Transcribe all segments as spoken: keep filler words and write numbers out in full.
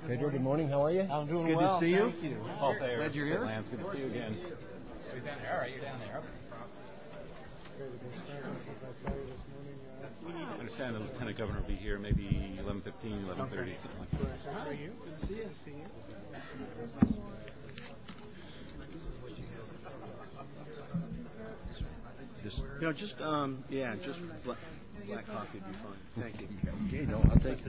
Pedro, good morning. How are you? I'm doing good well. Good to see you. Thank you. Paul Thayer. Glad you're here. Lance, good to see you again. You're down there. All right, you're down there. I understand the Lieutenant Governor will be here maybe eleven fifteen, eleven thirty, okay. Something like that. How are you? Good to see you. See you. Just, you know, just, um, yeah, just black, black coffee would be fine. Thank you. Okay, no, I'll take it.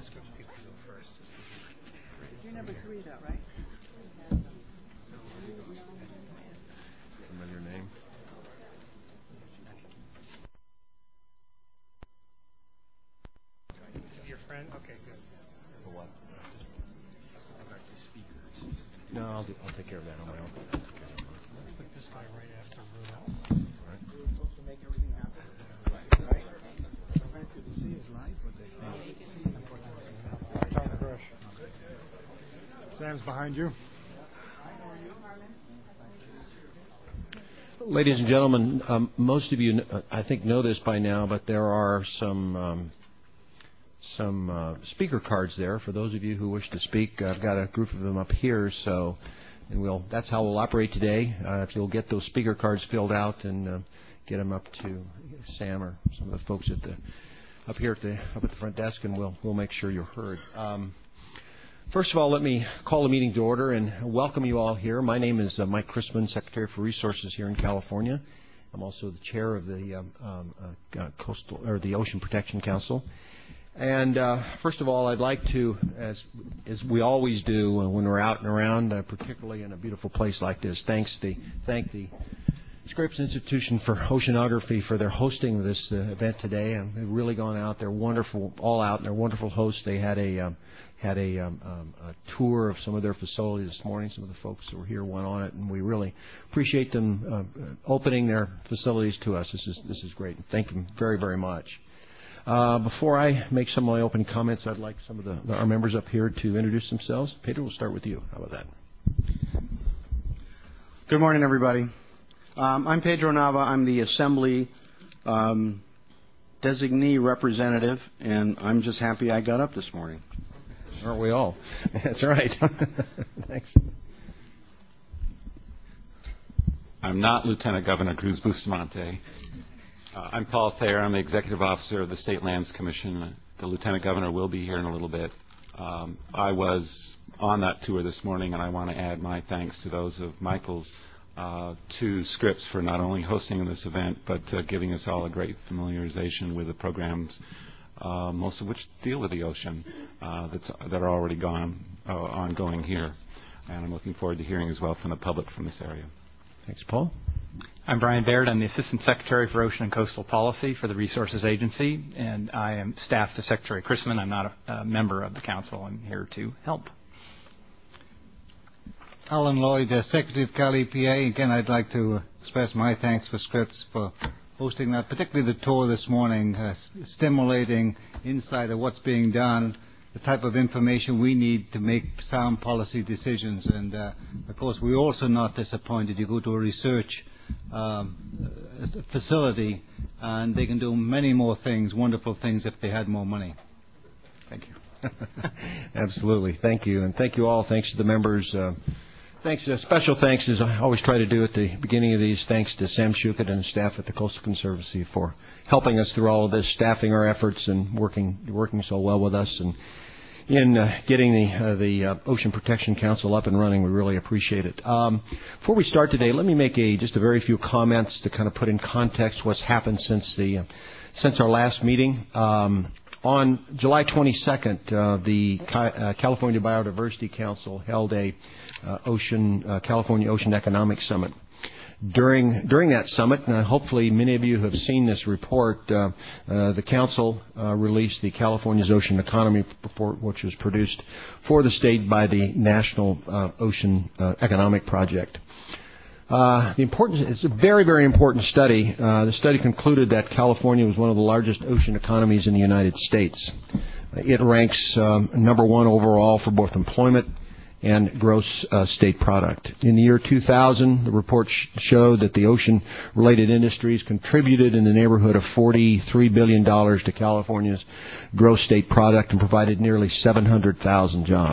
You're number three, though, right? Familiar name. Your friend? Okay, good. For what? Back to speakers. No, I'll, do, I'll take care of that on my own. Put this guy right after Rudolph. Right. We were supposed to make everything happen. Right? So very good to see you. Is live? What they Tom Crush. Sam's behind you. Ladies and gentlemen, um, most of you, uh, I think, know this by now, but there are some um, some uh, speaker cards there for those of you who wish to speak. I've got a group of them up here, so and we'll that's how we'll operate today. Uh, if you'll get those speaker cards filled out and uh, get them up to Sam or some of the folks at the up here at the up at the front desk, and we'll we'll make sure you're heard. Um, First of all, let me call the meeting to order and welcome you all here. My name is uh, Mike Chrisman, Secretary for Resources here in California. I'm also the chair of the um, um, uh, Coastal or the Ocean Protection Council. And uh, first of all, I'd like to, as as we always do uh, when we're out and around, uh, particularly in a beautiful place like this, thanks the thank the Scripps Institution for Oceanography for their hosting of this uh, event today. And they've really gone out. They're wonderful, all out, and they're wonderful hosts. They had a um, had a, um, um, a tour of some of their facilities this morning. Some of the folks who were here went on it, and we really appreciate them uh, opening their facilities to us. This is this is great. Thank them very, very much. Uh, before I make some of my opening comments, I'd like some of the, our members up here to introduce themselves. Pedro, we'll start with you. How about that? Good morning, everybody. Um, I'm Pedro Nava. I'm the Assembly um, designee representative, and I'm just happy I got up this morning. Aren't we all? That's right. Thanks. I'm not Lieutenant Governor Cruz Bustamante. Uh, I'm Paul Thayer. I'm the Executive Officer of the State Lands Commission. The Lieutenant Governor will be here in a little bit. Um, I was on that tour this morning, and I want to add my thanks to those of Michael's uh, to Scripps for not only hosting this event, but uh, giving us all a great familiarization with the programs, uh, most of which deal with the ocean, uh, that's, that are already gone, uh, ongoing here. And I'm looking forward to hearing as well from the public from this area. Thanks, Paul. I'm Brian Baird. I'm the Assistant Secretary for Ocean and Coastal Policy for the Resources Agency, and I am staff to Secretary Chrisman. I'm not a, a member of the council. I'm here to help. Alan Lloyd, uh, Secretary of Cal E P A. Again, I'd like to express my thanks for Scripps for hosting that, particularly the tour this morning, uh, stimulating insight of what's being done, the type of information we need to make sound policy decisions. And, uh, of course, we're also not disappointed. You go to a research um, facility, and they can do many more things, wonderful things, if they had more money. Thank you. Absolutely. Thank you. And thank you all. Thanks to the members. Uh, thanks. Uh, special thanks, as I always try to do at the beginning of these, thanks to Sam Shukett and staff at the Coastal Conservancy for helping us through all of this, staffing our efforts and working working so well with us. And in uh, getting the uh, the uh, Ocean Protection Council up and running. We really appreciate it. Um, before we start today, let me make a just a very few comments to kind of put in context what's happened since the uh, since our last meeting. Um, on July twenty-second, uh, the uh, California Biodiversity Council held a uh, ocean uh, California Ocean Economic Summit. During during that summit, uh, hopefully many of you have seen this report. Uh, uh, the council uh, released the California's Ocean Economy Report, which was produced for the state by the National uh, Ocean uh, Economic Project. Uh, the importance it's a very very important study. Uh, the study concluded that California was one of the largest ocean economies in the United States. Uh, it ranks um, number one overall for both employment and gross uh, state product. In the year two thousand, the report sh- showed that the ocean-related industries contributed in the neighborhood of forty-three billion dollars to California's gross state product and provided nearly seven hundred thousand jobs.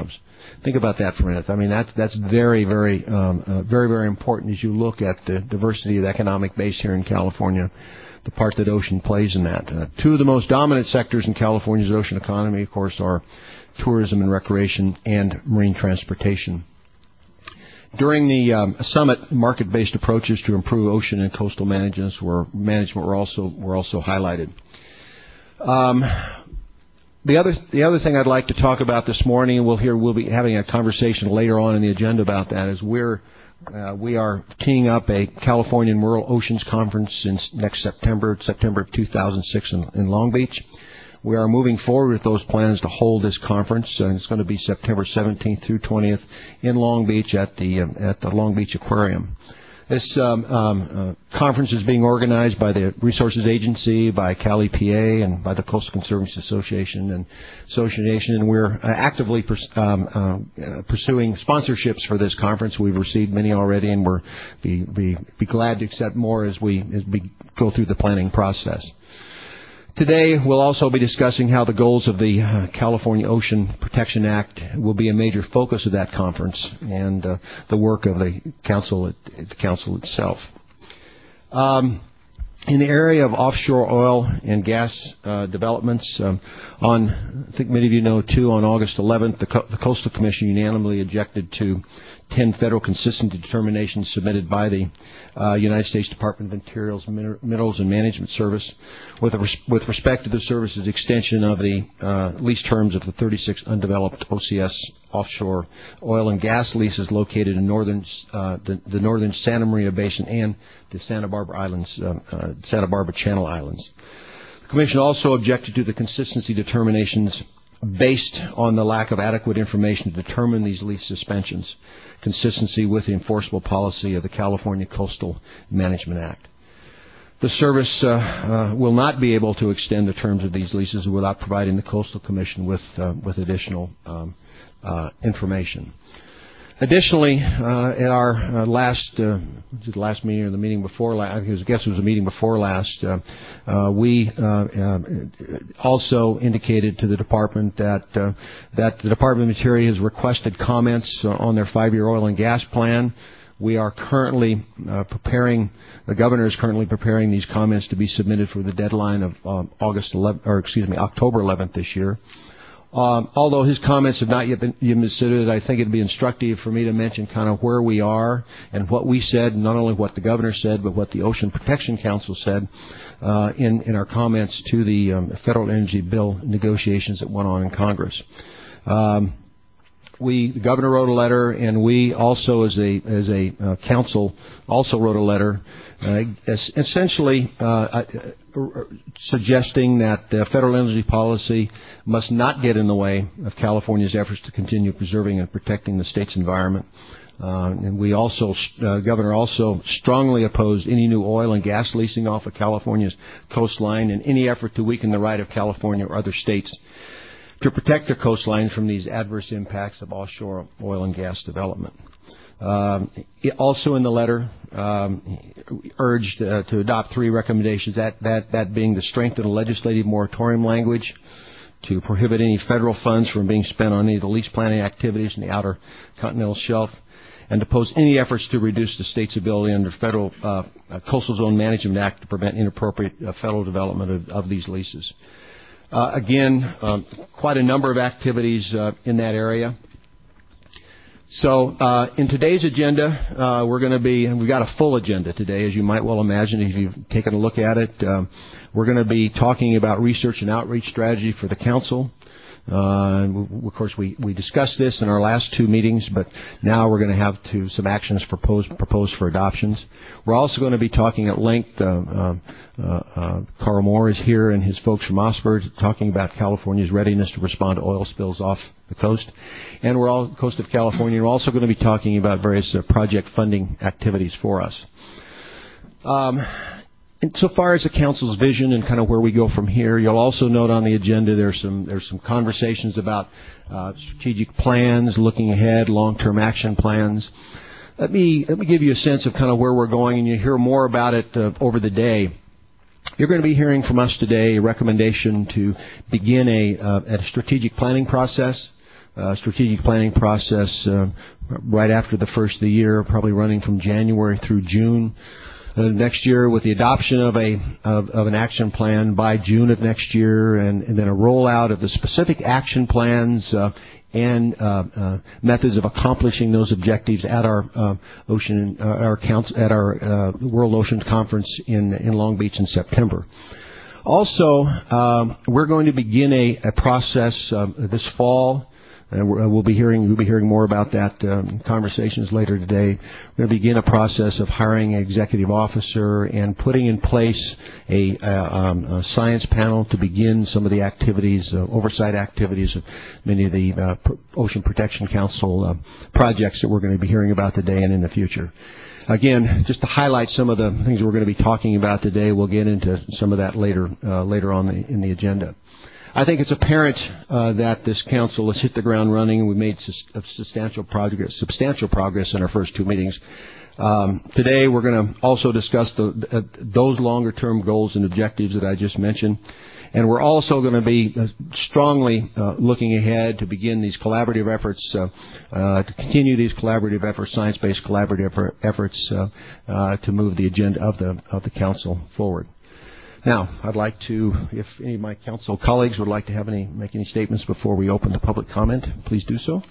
Think about that for a minute. I mean, that's that's very, very, um, uh, very, very important as you look at the diversity of the economic base here in California, the part that ocean plays in that. Uh, two of the most dominant sectors in California's ocean economy, of course, are tourism and recreation and marine transportation. During the um, summit, market-based approaches to improve ocean and coastal management were management were also were also highlighted. Um, the other the other thing I'd like to talk about this morning, and we'll hear we'll be having a conversation later on in the agenda about that, is we're uh, we are teeing up a California Rural Oceans Conference in next September, September of two thousand six in, in Long Beach. We are moving forward with those plans to hold this conference, and it's going to be September seventeenth through twentieth in Long Beach at the um, at the Long Beach Aquarium. This um, um, uh, conference is being organized by the Resources Agency, by Cal E P A, and by the Coastal Conservancy Association and Association, and we're uh, actively pers- um, uh, pursuing sponsorships for this conference. We've received many already, and we're be be, be glad to accept more as we as we go through the planning process. Today, we'll also be discussing how the goals of the uh, California Ocean Protection Act will be a major focus of that conference and uh, the work of the council, the council itself. Um, in the area of offshore oil and gas uh, developments, um, on I think many of you know too, on August eleventh, the, Co- the Coastal Commission unanimously objected to ten federal consistency determinations submitted by the uh, United States Department of Interior's Min- Minerals and Management Service with, a res- with respect to the service's extension of the uh, lease terms of the thirty-six undeveloped O C S offshore oil and gas leases located in northern uh, the, the northern Santa Maria Basin and the Santa Barbara Islands, uh, uh, Santa Barbara Channel Islands. The Commission also objected to the consistency determinations based on the lack of adequate information to determine these lease suspensions, consistency with the enforceable policy of the California Coastal Management Act. The service uh, uh, will not be able to extend the terms of these leases without providing the Coastal Commission with uh, with additional um, uh, information. Additionally, uh, at our uh, last uh, the last meeting or the meeting before last, I guess it was the meeting before last, uh, uh, we uh, uh, also indicated to the department that uh, that the Department of Interior has requested comments uh, on their five-year oil and gas plan. We are currently uh, preparing. The governor is currently preparing these comments to be submitted for the deadline of um, August eleventh, or excuse me, October eleventh this year. Um, although his comments have not yet been, been submitted, I think it would be instructive for me to mention kind of where we are and what we said, not only what the governor said, but what the Ocean Protection Council said uh, in, in our comments to the um, federal energy bill negotiations that went on in Congress. Um, we, the governor wrote a letter, and we also, as a as a uh, council, also wrote a letter, uh, essentially uh, uh, suggesting that the federal energy policy must not get in the way of California's efforts to continue preserving and protecting the state's environment. Uh, and we also, uh, Governor also strongly opposed any new oil and gas leasing off of California's coastline and any effort to weaken the right of California or other states to protect their coastlines from these adverse impacts of offshore oil and gas development. Um, also in the letter, um, urged uh, to adopt three recommendations, that, that, that being to strengthen the legislative moratorium language, to prohibit any federal funds from being spent on any of the lease planning activities in the outer continental shelf, and to oppose any efforts to reduce the state's ability under federal uh, Coastal Zone Management Act to prevent inappropriate uh, federal development of, of these leases. Uh, again, um, quite a number of activities uh, in that area. So uh, in today's agenda, uh, we're going to be, we've got a full agenda today, as you might well imagine if you've taken a look at it. Um, we're going to be talking about research and outreach strategy for the council. Uh, of course, we, we discussed this in our last two meetings, but now we're going to have to some actions proposed, proposed for adoptions. We're also going to be talking at length. Uh, uh, uh, Carl Moore is here and his folks from Osberg talking about California's readiness to respond to oil spills off the coast. And we're all coast of California. We're also going to be talking about various uh, project funding activities for us. Um, Insofar as the council's vision and kind of where we go from here, you'll also note on the agenda there's some there's some conversations about uh, strategic plans, looking ahead, long-term action plans. Let me let me give you a sense of kind of where we're going, and you'll hear more about it uh, over the day. You're going to be hearing from us today a recommendation to begin a, uh, a strategic planning process uh, strategic planning process uh, right after the first of the year, probably running from January through June. Uh, next year, with the adoption of a of, of an action plan by June of next year, and, and then a rollout of the specific action plans uh, and uh, uh, methods of accomplishing those objectives at our uh, ocean, uh, our council, at our uh, World Oceans Conference in in Long Beach in September. Also, uh, we're going to begin a, a process uh, this fall. And we'll be hearing we'll be hearing more about that um, conversations later today. We're going to begin a process of hiring an executive officer and putting in place a, a, um, a science panel to begin some of the activities, uh, oversight activities of many of the uh, Ocean Protection Council uh, projects that we're going to be hearing about today and in the future. Again, just to highlight some of the things we're going to be talking about today, we'll get into some of that later uh, later on the, in the agenda. I think it's apparent uh, that this council has hit the ground running. We made sus- substantial progress, substantial progress in our first two meetings. Um, today, we're going to also discuss the, uh, those longer-term goals and objectives that I just mentioned, and we're also going to be uh, strongly uh, looking ahead to begin these collaborative efforts, uh, uh, to continue these collaborative efforts, science-based collaborative efforts, uh, uh, to move the agenda of the of the council forward. Now, I'd like to, if any of my council colleagues would like to have any, make any statements before we open to public comment, please do so.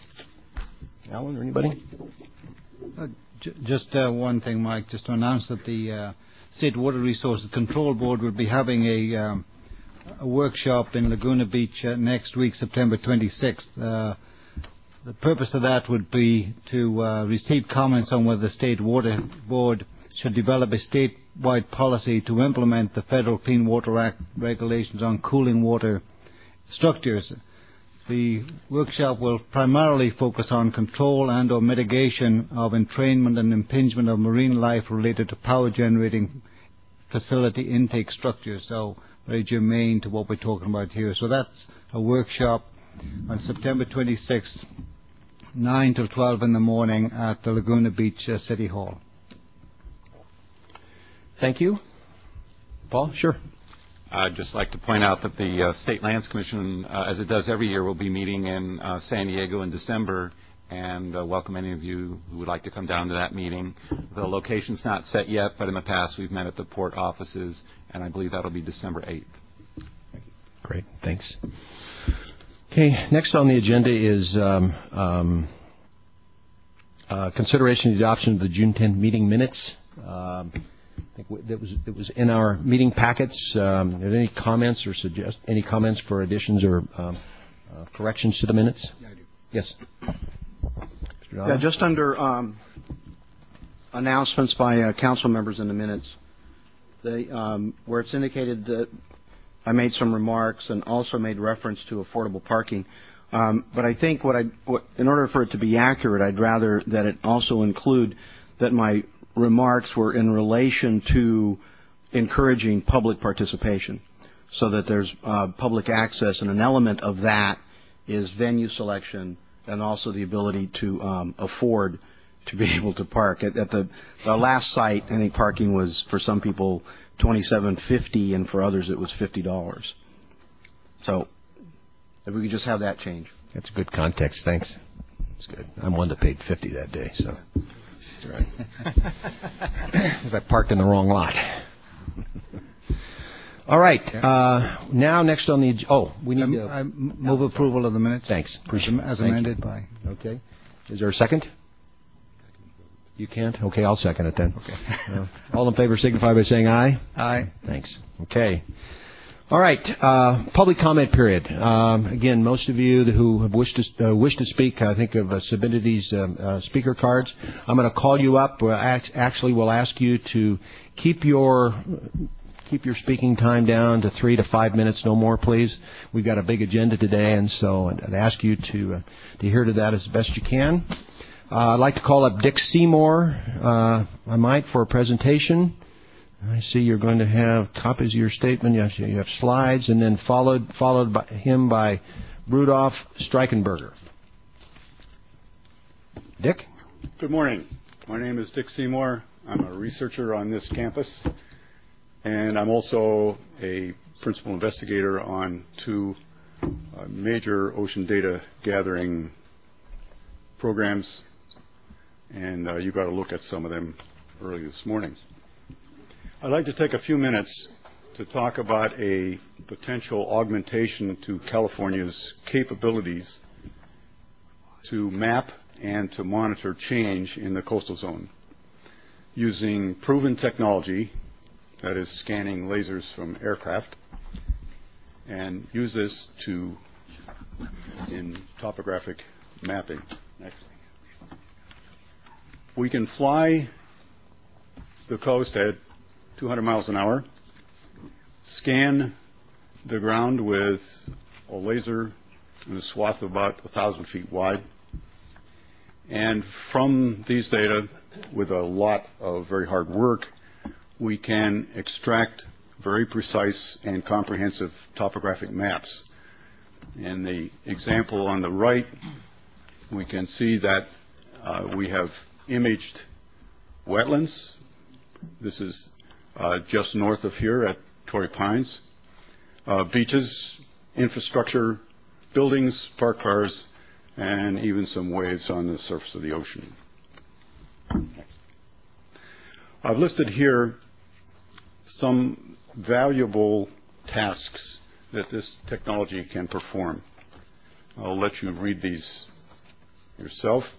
Alan or anybody? Uh, j- just uh, one thing, Mike, just to announce that the uh, State Water Resources Control Board will be having a, um, a workshop in Laguna Beach uh, next week, September twenty-sixth. Uh, the purpose of that would be to uh, receive comments on whether the State Water Board should develop a statewide policy to implement the Federal Clean Water Act regulations on cooling water structures. The workshop will primarily focus on control and or mitigation of entrainment and impingement of marine life related to power generating facility intake structures, so very germane to what we're talking about here. So that's a workshop on September twenty-sixth, nine till twelve in the morning at the Laguna Beach uh, City Hall. Thank you. Paul? Sure. I'd just like to point out that the uh, State Lands Commission, uh, as it does every year, will be meeting in uh, San Diego in December, and uh, welcome any of you who would like to come down to that meeting. The location's not set yet, but in the past we've met at the port offices, and I believe that'll be December eighth. Great. Thanks. Okay. Next on the agenda is um, um, uh, consideration of the adoption of the June tenth meeting minutes. Um, I think that was it was in our meeting packets. Um, are there any comments or suggest any comments for additions or um, uh, corrections to the minutes? Yeah, I do. Yes. Yeah, just under um, announcements by uh, council members in the minutes, they, um, where it's indicated that I made some remarks and also made reference to affordable parking. Um, but I think what I, what, in order for it to be accurate, I'd rather that it also include that my remarks were in relation to encouraging public participation, so that there's uh, public access, and an element of that is venue selection and also the ability to um, afford to be able to park. At, at the, the last site, I think parking was for some people twenty-seven fifty, and for others it was fifty dollars. So if we could just have that change. That's good context. Thanks. That's good. I'm one that paid fifty that day, so. That's right. Because I parked in the wrong lot. All right. Uh, now, next on the oh, we need Um, to I move approval of the minutes. thanks. As, as Thank amended you. by. Okay. Is there a second? You can't. Okay, I'll second it then. Okay. Uh, all in favor, signify by saying aye. Aye. Thanks. Okay. All right, uh, public comment period. Um, again, most of you who have wished to uh, wish to speak, I think, have uh, submitted these um, uh, speaker cards. I'm going to call you up. We'll act, actually, we'll ask you to keep your keep your speaking time down to three to five minutes, no more, please. We've got a big agenda today, and so I'd, I'd ask you to uh, to adhere to that as best you can. Uh, I'd like to call up Dick Seymour, uh, I might, for a presentation. I see you're going to have copies of your statement. Yes, you have slides, and then followed followed by him by Rudolph Streichenberger. Dick? Good morning. My name is Dick Seymour. I'm a researcher on this campus, and I'm also a principal investigator on two uh, major ocean data gathering programs, and uh, you got a look at some of them early this morning. I'd like to take a few minutes to talk about a potential augmentation to California's capabilities to map and to monitor change in the coastal zone using proven technology, that is scanning lasers from aircraft, and use this to in topographic mapping. Next. We can fly the coast at two hundred miles an hour, scan the ground with a laser in a swath of about one thousand feet wide, and from these data, with a lot of very hard work, we can extract very precise and comprehensive topographic maps. In the example on the right, we can see that uh, we have imaged wetlands. This is uh, just north of here at Torrey Pines. Uh, beaches, infrastructure, buildings, parked cars, and even some waves on the surface of the ocean. I've listed here some valuable tasks that this technology can perform. I'll let you read these yourself.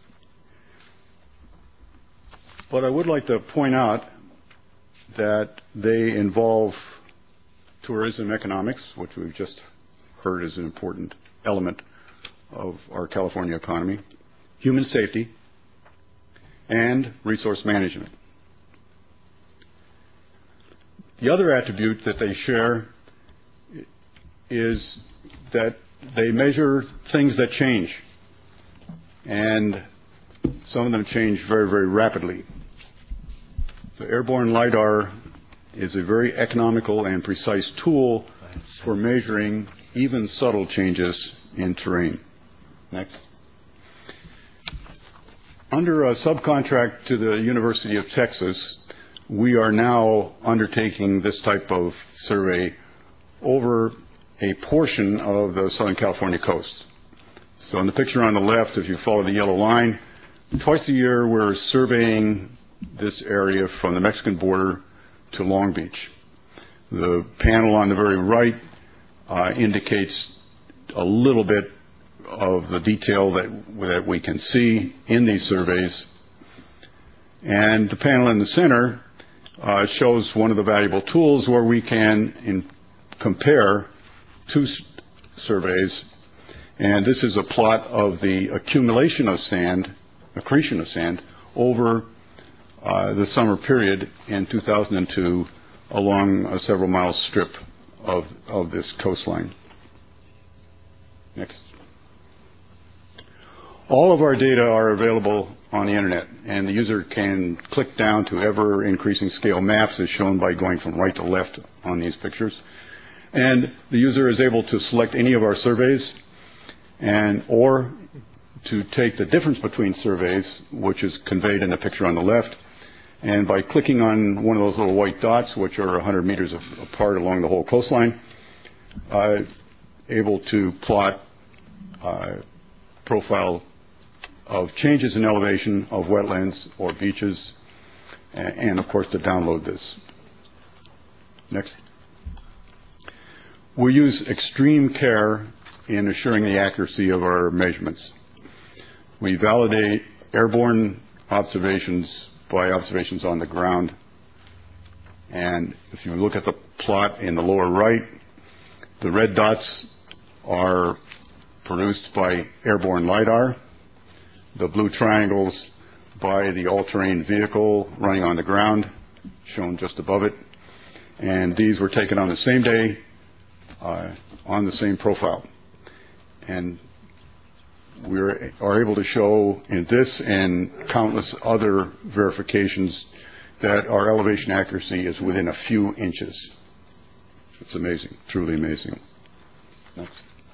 But I would like to point out that they involve tourism economics, which we've just heard is an important element of our California economy, human safety, and resource management. The other attribute that they share is that they measure things that change, and some of them change very, very rapidly. The airborne LiDAR is a very economical and precise tool for measuring even subtle changes in terrain. Next. Under a subcontract to the University of Texas, we are now undertaking this type of survey over a portion of the Southern California coast. So in the picture on the left, if you follow the yellow line, twice a year we're surveying this area from the Mexican border to Long Beach. The panel on the very right uh, indicates a little bit of the detail that, that we can see in these surveys. And the panel in the center uh, shows one of the valuable tools where we can in, compare two s- surveys. And this is a plot of the accumulation of sand, accretion of sand, over uh, the summer period in two thousand two along a several mile strip of, of this coastline. Next. All of our data are available on the internet, and the user can click down to ever increasing scale maps as shown by going from right to left on these pictures. And the user is able to select any of our surveys and or to take the difference between surveys, which is conveyed in the picture on the left, and by clicking on one of those little white dots, which are one hundred meters apart along the whole coastline, uh, able to plot uh, profile of changes in elevation of wetlands or beaches, and, and of course to download this. Next. We use extreme care in assuring the accuracy of our measurements. We validate airborne observations by observations on the ground. And if you look at the plot in the lower right, the red dots are produced by airborne LiDAR. The blue triangles by the all-terrain vehicle running on the ground, shown just above it. And these were taken on the same day, uh, on the same profile. And we are able to show in this and countless other verifications that our elevation accuracy is within a few inches. It's amazing, truly amazing. Next.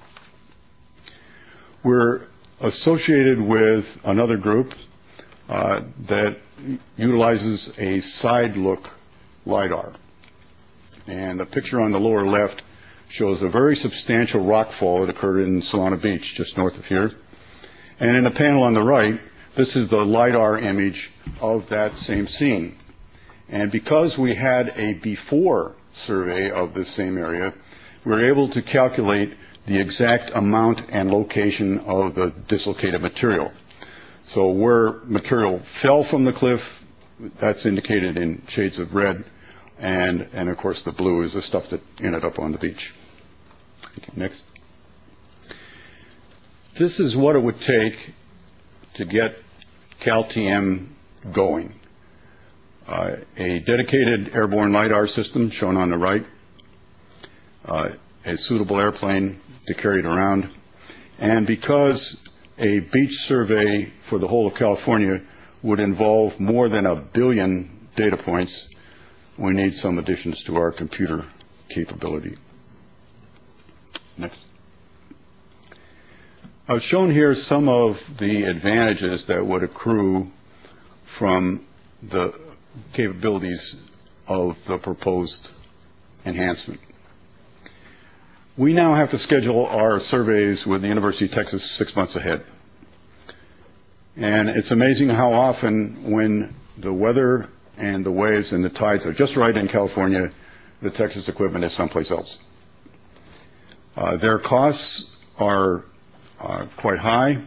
We're associated with another group uh, that utilizes a side look LiDAR. And the picture on the lower left shows a very substantial rock fall that occurred in Solana Beach, just north of here. And in the panel on the right, this is the LiDAR image of that same scene. And because we had a before survey of this same area, we were able to calculate the exact amount and location of the dislocated material. So where material fell from the cliff, that's indicated in shades of red, and, and of course the blue is the stuff that ended up on the beach. Okay, next. This is what it would take to get CalTM going. Uh, a dedicated airborne LiDAR system shown on the right, uh, a suitable airplane to carry it around, and because a beach survey for the whole of California would involve more than a billion data points, we need some additions to our computer capability. Next. I've shown here some of the advantages that would accrue from the capabilities of the proposed enhancement. We now have to schedule our surveys with the University of Texas six months ahead. And it's amazing how often when the weather and the waves and the tides are just right in California, the Texas equipment is someplace else. Uh, their costs are uh, quite high.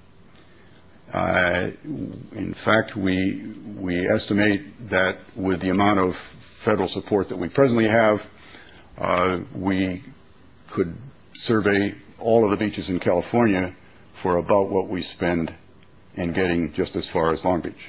Uh, in fact, we, we estimate that with the amount of federal support that we presently have, uh, we could survey all of the beaches in California for about what we spend in getting just as far as Long Beach.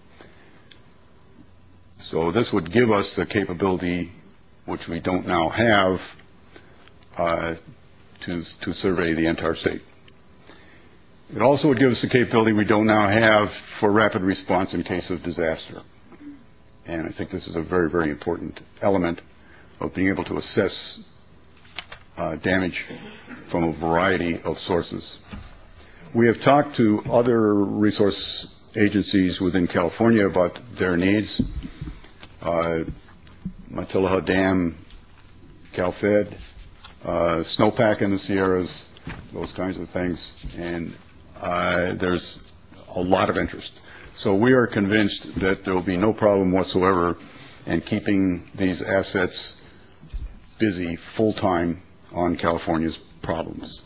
So this would give us the capability, which we don't now have, uh, to, to survey the entire state. It also would give us the capability we don't now have for rapid response in case of disaster. And I think this is a very, very important element of being able to assess uh, damage from a variety of sources. We have talked to other resource agencies within California about their needs. Uh, Matilija Dam, CalFed, uh, snowpack in the Sierras, those kinds of things. And uh, there's a lot of interest. So we are convinced that there will be no problem whatsoever in keeping these assets busy full-time on California's problems.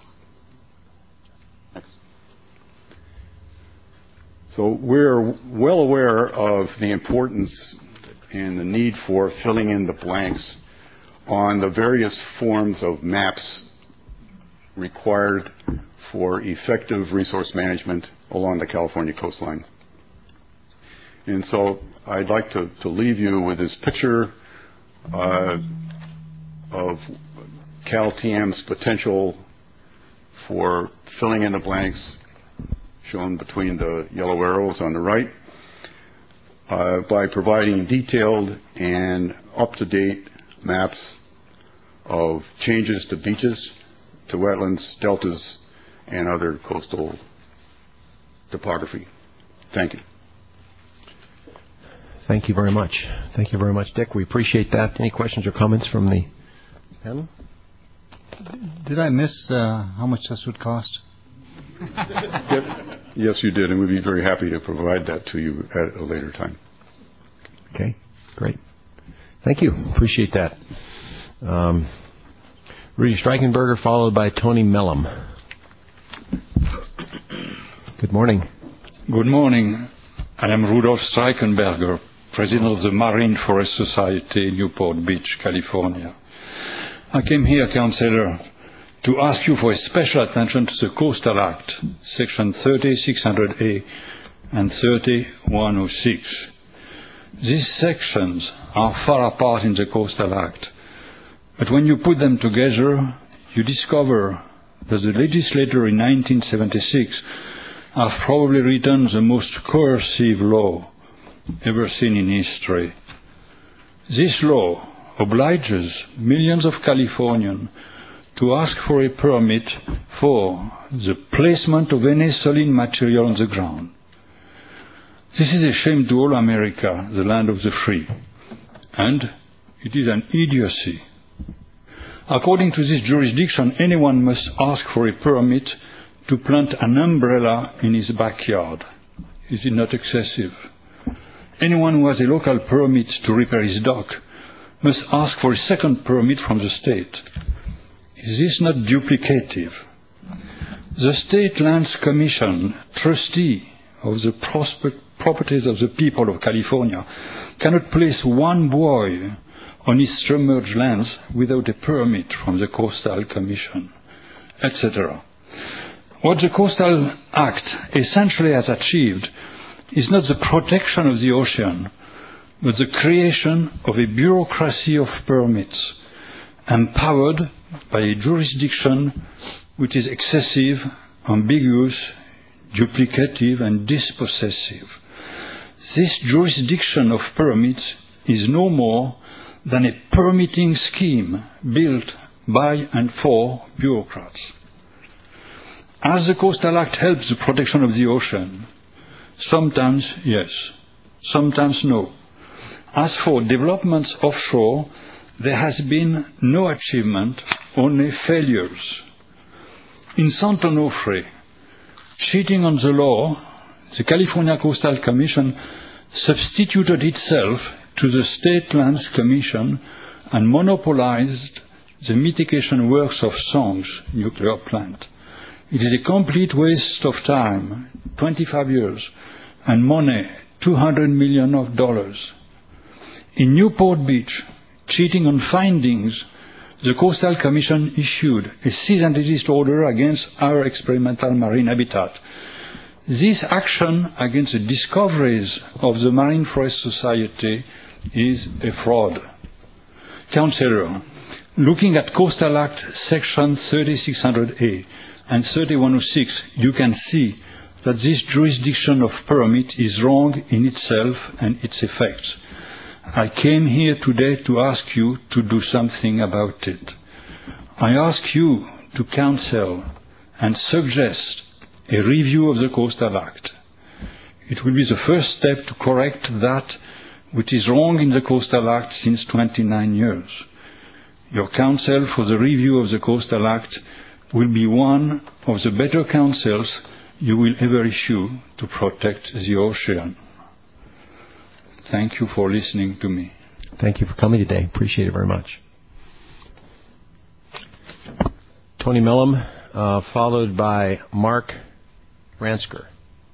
So we're well aware of the importance and the need for filling in the blanks on the various forms of maps required for effective resource management along the California coastline. And so I'd like to, to leave you with this picture uh, of CalTM's potential for filling in the blanks shown between the yellow arrows on the right, uh, by providing detailed and up-to-date maps of changes to beaches, to wetlands, deltas, and other coastal topography. Thank you. Thank you very much. Thank you very much, Dick. We appreciate that. Any questions or comments from the panel? Did I miss uh, how much this would cost? Yep. Yes, you did, and we'd be very happy to provide that to you at a later time. Okay, great. Thank you. Appreciate that. Um, Rudy Streichenberger, followed by Tony Mellum. Good morning. Good morning. I am Rudolf Streichenberger, President of the Marine Forest Society, Newport Beach, California. I came here, Councillor, to ask you for a special attention to the Coastal Act, Section thirty six hundred A and thirty one oh six. These sections are far apart in the Coastal Act, but when you put them together, you discover that the legislator in nineteen seventy-six have probably written the most coercive law ever seen in history. This law obliges millions of Californians to ask for a permit for the placement of any solid material on the ground. This is a shame to all America, the land of the free, and it is an idiocy. According to this jurisdiction, anyone must ask for a permit to plant an umbrella in his backyard. Is it not excessive? Anyone who has a local permit to repair his dock must ask for a second permit from the state. Is this not duplicative? The State Lands Commission, trustee of the prospect properties of the people of California, cannot place one buoy on its submerged lands without a permit from the Coastal Commission, et cetera. What the Coastal Act essentially has achieved is not the protection of the ocean, but the creation of a bureaucracy of permits, empowered by a jurisdiction which is excessive, ambiguous, duplicative, and dispossessive. This jurisdiction of permits is no more than a permitting scheme built by and for bureaucrats. As the Coastal Act helps the protection of the ocean, sometimes yes, sometimes no. As for developments offshore, there has been no achievement, only failures. In Sant Onofre, cheating on the law, the California Coastal Commission substituted itself to the State Lands Commission and monopolized the mitigation works of Songe nuclear plant. It is a complete waste of time, twenty-five years, and money, two hundred million of dollars. In Newport Beach, cheating on findings, the Coastal Commission issued a cease and desist order against our experimental marine habitat. This action against the discoveries of the Marine Forest Society is a fraud. Councillor, looking at Coastal Act Section thirty-six hundred A and thirty-one oh six, you can see that this jurisdiction of permit is wrong in itself and its effects. I came here today to ask you to do something about it. I ask you to counsel and suggest a review of the Coastal Act. It will be the first step to correct that which is wrong in the Coastal Act since twenty-nine years. Your counsel for the review of the Coastal Act will be one of the better counsels you will ever issue to protect the ocean. Thank you for listening to me. Thank you for coming today. Appreciate it very much. Tony Mellum, uh, followed by Mark Ransker.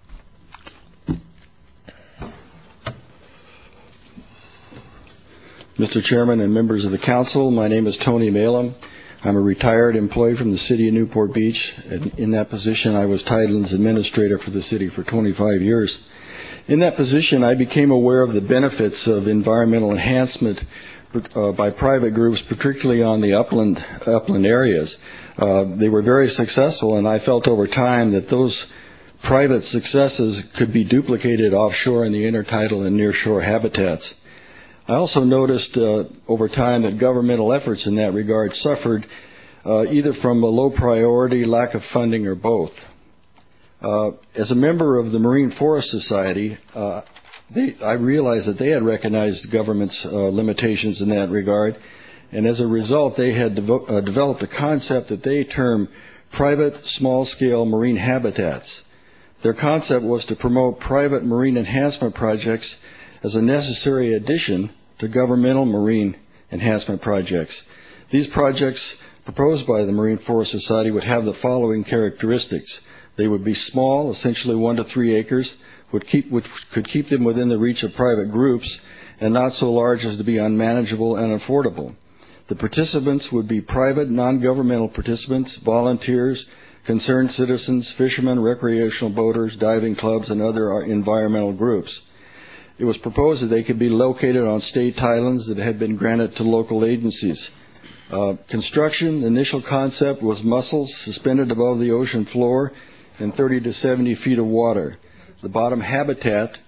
Mister Chairman and members of the council, my name is Tony Malum. I'm a retired employee from the city of Newport Beach. In that position, I was Tidelands administrator for the city for twenty-five years. In that position, I became aware of the benefits of environmental enhancement uh, by private groups, particularly on the upland upland areas. Uh, they were very successful, and I felt over time that those private successes could be duplicated offshore in the intertidal and nearshore habitats. I also noticed uh, over time that governmental efforts in that regard suffered uh, either from a low priority, lack of funding, or both. Uh, as a member of the Marine Forest Society, uh, they, I realized that they had recognized the government's uh, limitations in that regard, and as a result, they had devo- uh, developed a concept that they term private small-scale marine habitats. Their concept was to promote private marine enhancement projects as a necessary addition to governmental marine enhancement projects. These projects proposed by the Marine Forest Society would have the following characteristics. They would be small, essentially one to three acres, would keep, which could keep them within the reach of private groups, and not so large as to be unmanageable and unaffordable. The participants would be private, non-governmental participants, volunteers, concerned citizens, fishermen, recreational boaters, diving clubs, and other environmental groups. It was proposed that they could be located on state tidelands that had been granted to local agencies. Uh, construction, the initial concept was mussels suspended above the ocean floor in thirty to seventy feet of water. The bottom habitat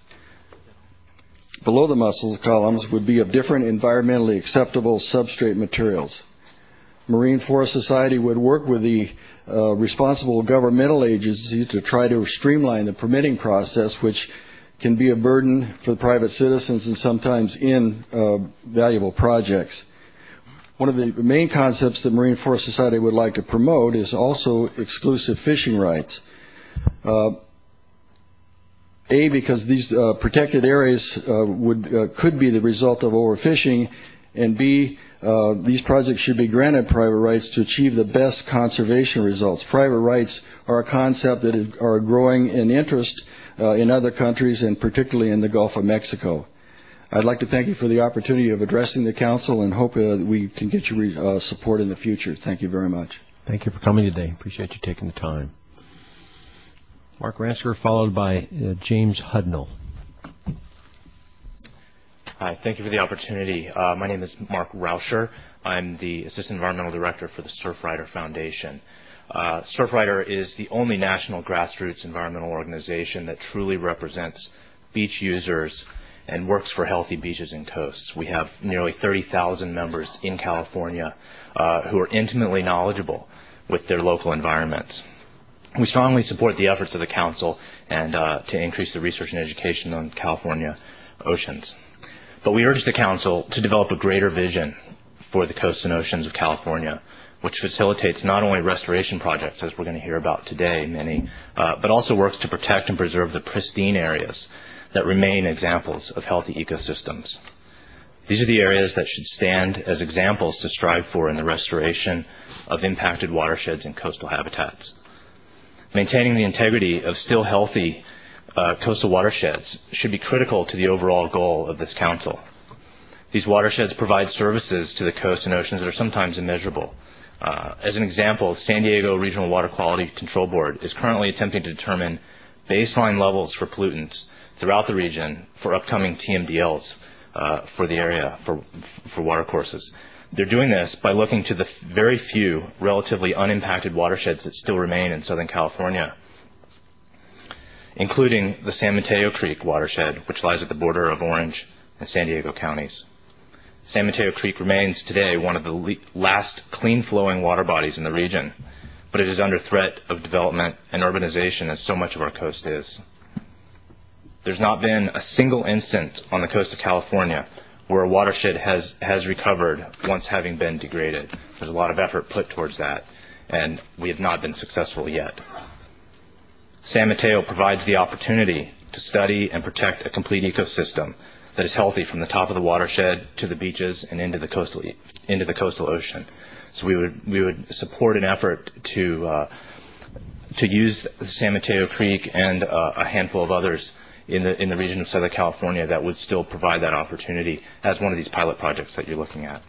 below the mussels columns would be of different environmentally acceptable substrate materials. Marine Forest Society would work with the uh, responsible governmental agencies to try to streamline the permitting process, which can be a burden for the private citizens and sometimes in uh, valuable projects. one of the main concepts that Marine Forest Society would like to promote is also exclusive fishing rights. Uh, A, because these uh, protected areas uh, would uh, could be the result of overfishing, and B, uh, these projects should be granted private rights to achieve the best conservation results. Private rights are a concept that is, are growing in interest uh, in other countries, and particularly in the Gulf of Mexico. I'd like to thank you for the opportunity of addressing the council, and hope uh, we can get your uh, support in the future. Thank you very much. Thank you for coming today. Appreciate you taking the time. Mark Ransker, followed by uh, James Hudnall. Hi, thank you for the opportunity. Uh, my name is Mark Rauscher. I'm the Assistant Environmental Director for the Surfrider Foundation. Uh, Surfrider is the only national grassroots environmental organization that truly represents beach users and works for healthy beaches and coasts. We have nearly thirty thousand members in California uh, who are intimately knowledgeable with their local environments. We strongly support the efforts of the Council and uh, to increase the research and education on California oceans. But we urge the Council to develop a greater vision for the coasts and oceans of California, which facilitates not only restoration projects, as we're going to hear about today, many, uh, but also works to protect and preserve the pristine areas that remain examples of healthy ecosystems. These are the areas that should stand as examples to strive for in the restoration of impacted watersheds and coastal habitats. Maintaining the integrity of still healthy uh, coastal watersheds should be critical to the overall goal of this Council. These watersheds provide services to the coasts and oceans that are sometimes immeasurable. Uh, as an example, San Diego Regional Water Quality Control Board is currently attempting to determine baseline levels for pollutants throughout the region for upcoming T M D Ls uh, for the area, for, for watercourses. They're doing this by looking to the very few relatively unimpacted watersheds that still remain in Southern California, including the San Mateo Creek watershed, which lies at the border of Orange and San Diego counties. San Mateo Creek remains today one of the le- last clean-flowing water bodies in the region, but it is under threat of development and urbanization, as so much of our coast is. There's not been a single instance on the coast of California where a watershed has, has recovered once having been degraded. There's a lot of effort put towards that, and we have not been successful yet. San Mateo provides the opportunity to study and protect a complete ecosystem that is healthy from the top of the watershed to the beaches and into the coastal, into the coastal ocean. So we would, we would support an effort to, uh, to use the San Mateo Creek and uh, a handful of others in the in the region of Southern California that would still provide that opportunity as one of these pilot projects that you're looking at.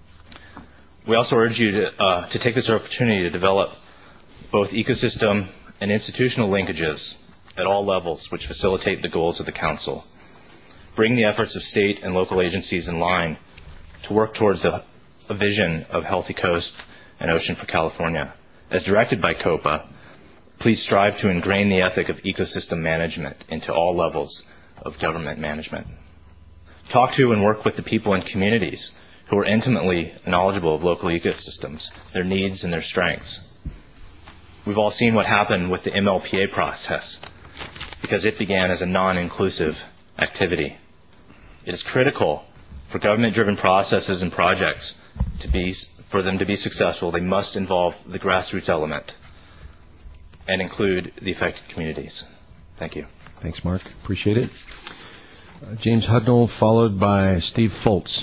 We also urge you to uh, to take this opportunity to develop both ecosystem and institutional linkages at all levels which facilitate the goals of the Council. Bring the efforts of state and local agencies in line to work towards a, a vision of healthy coast and ocean for California. As directed by COPA, please strive to ingrain the ethic of ecosystem management into all levels of government management. Talk to and work with the people and communities who are intimately knowledgeable of local ecosystems, their needs and their strengths. We've all seen what happened with the M L P A process because it began as a non-inclusive activity. It is critical for government-driven processes and projects to be, for them to be successful. They must involve the grassroots element and include the affected communities. Thank you. Thanks, Mark. Appreciate it. Uh, James Hudnall, followed by Steve Foltz.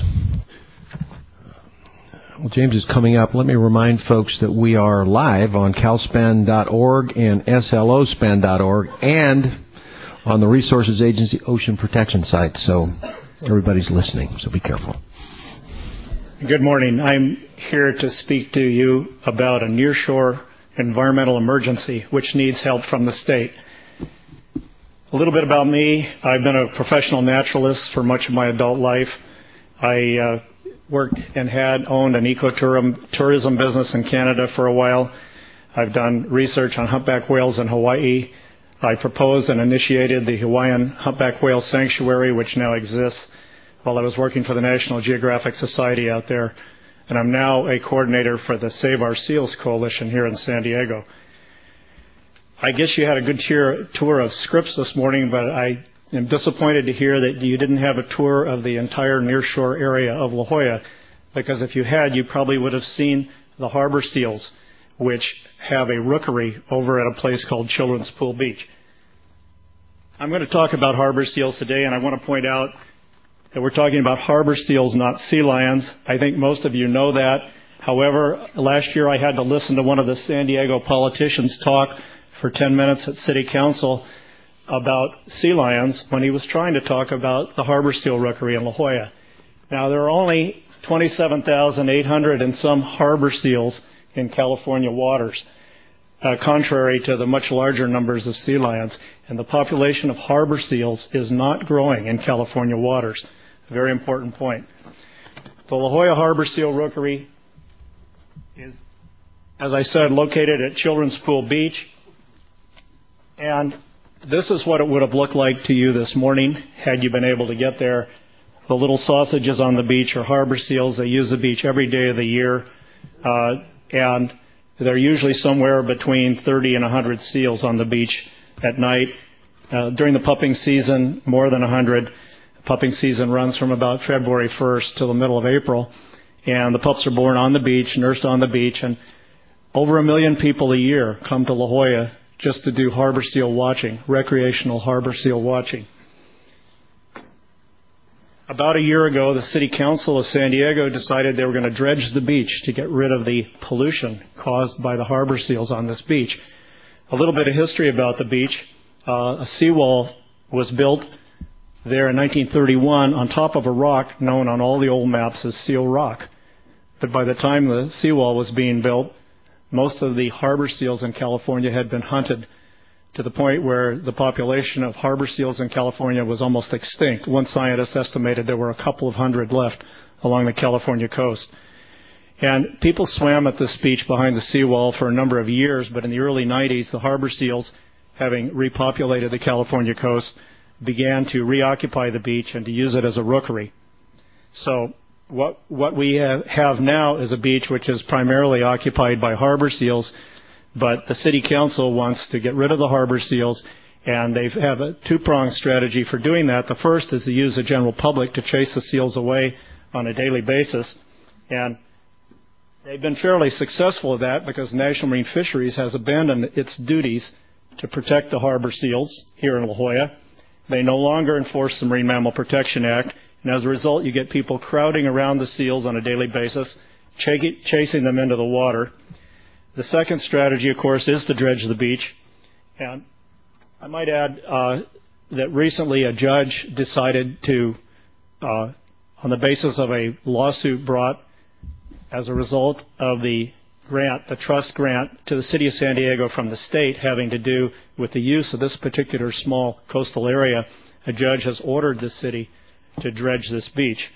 Well, James is coming up. Let me remind folks that we are live on calspan dot org and S L O span dot org and on the Resources Agency Ocean Protection site, so everybody's listening, so be careful. Good morning. I'm here to speak to you about a nearshore environmental emergency which needs help from the state. A little bit about me. I've been a professional naturalist for much of my adult life. I uh, worked and had owned an ecotourism business in Canada for a while. I've done research on humpback whales in Hawaii. I proposed and initiated the Hawaiian Humpback Whale Sanctuary, which now exists, while I was working for the National Geographic Society out there. And I'm now a coordinator for the Save Our Seals Coalition here in San Diego. I guess you had a good tour of Scripps this morning, but I am disappointed to hear that you didn't have a tour of the entire nearshore area of La Jolla. because if you had, you probably would have seen the harbor seals, which have a rookery over at a place called Children's Pool Beach. I'm going to talk about harbor seals today, and I want to point out that we're talking about harbor seals, not sea lions. I think most of you know that. However, last year I had to listen to one of the San Diego politicians talk for ten minutes at City Council about sea lions when he was trying to talk about the harbor seal rookery in La Jolla. Now, there are only twenty-seven thousand eight hundred and some harbor seals in California waters, uh, contrary to the much larger numbers of sea lions. And the population of harbor seals is not growing in California waters. A very important point. The La Jolla Harbor Seal Rookery is, as I said, located at Children's Pool Beach. And this is what it would have looked like to you this morning had you been able to get there. The little sausages on the beach are harbor seals. They use the beach every day of the year. Uh, and they're usually somewhere between thirty and one hundred seals on the beach at night. Uh, during the pupping season, more than one hundred. The pupping season runs from about February first till the middle of April. And the pups are born on the beach, nursed on the beach. And over a million people a year come to La Jolla just to do harbor seal watching, recreational harbor seal watching. About a year ago, the City Council of San Diego decided they were going to dredge the beach to get rid of the pollution caused by the harbor seals on this beach. A little bit of history about the beach. Uh, a seawall was built there in nineteen thirty-one on top of a rock known on all the old maps as Seal Rock. But by the time the seawall was being built, most of the harbor seals in California had been hunted to the point where the population of harbor seals in California was almost extinct. One scientist estimated there were a couple of hundred left along the California coast. And people swam at this beach behind the seawall for a number of years, but in the early nineties, the harbor seals, having repopulated the California coast, began to reoccupy the beach and to use it as a rookery. So what, what we have, have now is a beach which is primarily occupied by harbor seals, but the City Council wants to get rid of the harbor seals, and they have a two-pronged strategy for doing that. The first is to use the general public to chase the seals away on a daily basis, and they've been fairly successful at that because National Marine Fisheries has abandoned its duties to protect the harbor seals here in La Jolla. They no longer enforce the Marine Mammal Protection Act, and as a result, you get people crowding around the seals on a daily basis, ch- chasing them into the water. The second strategy, of course, is to dredge the beach. And I might add uh, that recently a judge decided to, uh, on the basis of a lawsuit brought as a result of the grant, the trust grant to the City of San Diego from the state having to do with the use of this particular small coastal area, a judge has ordered the city to dredge this beach.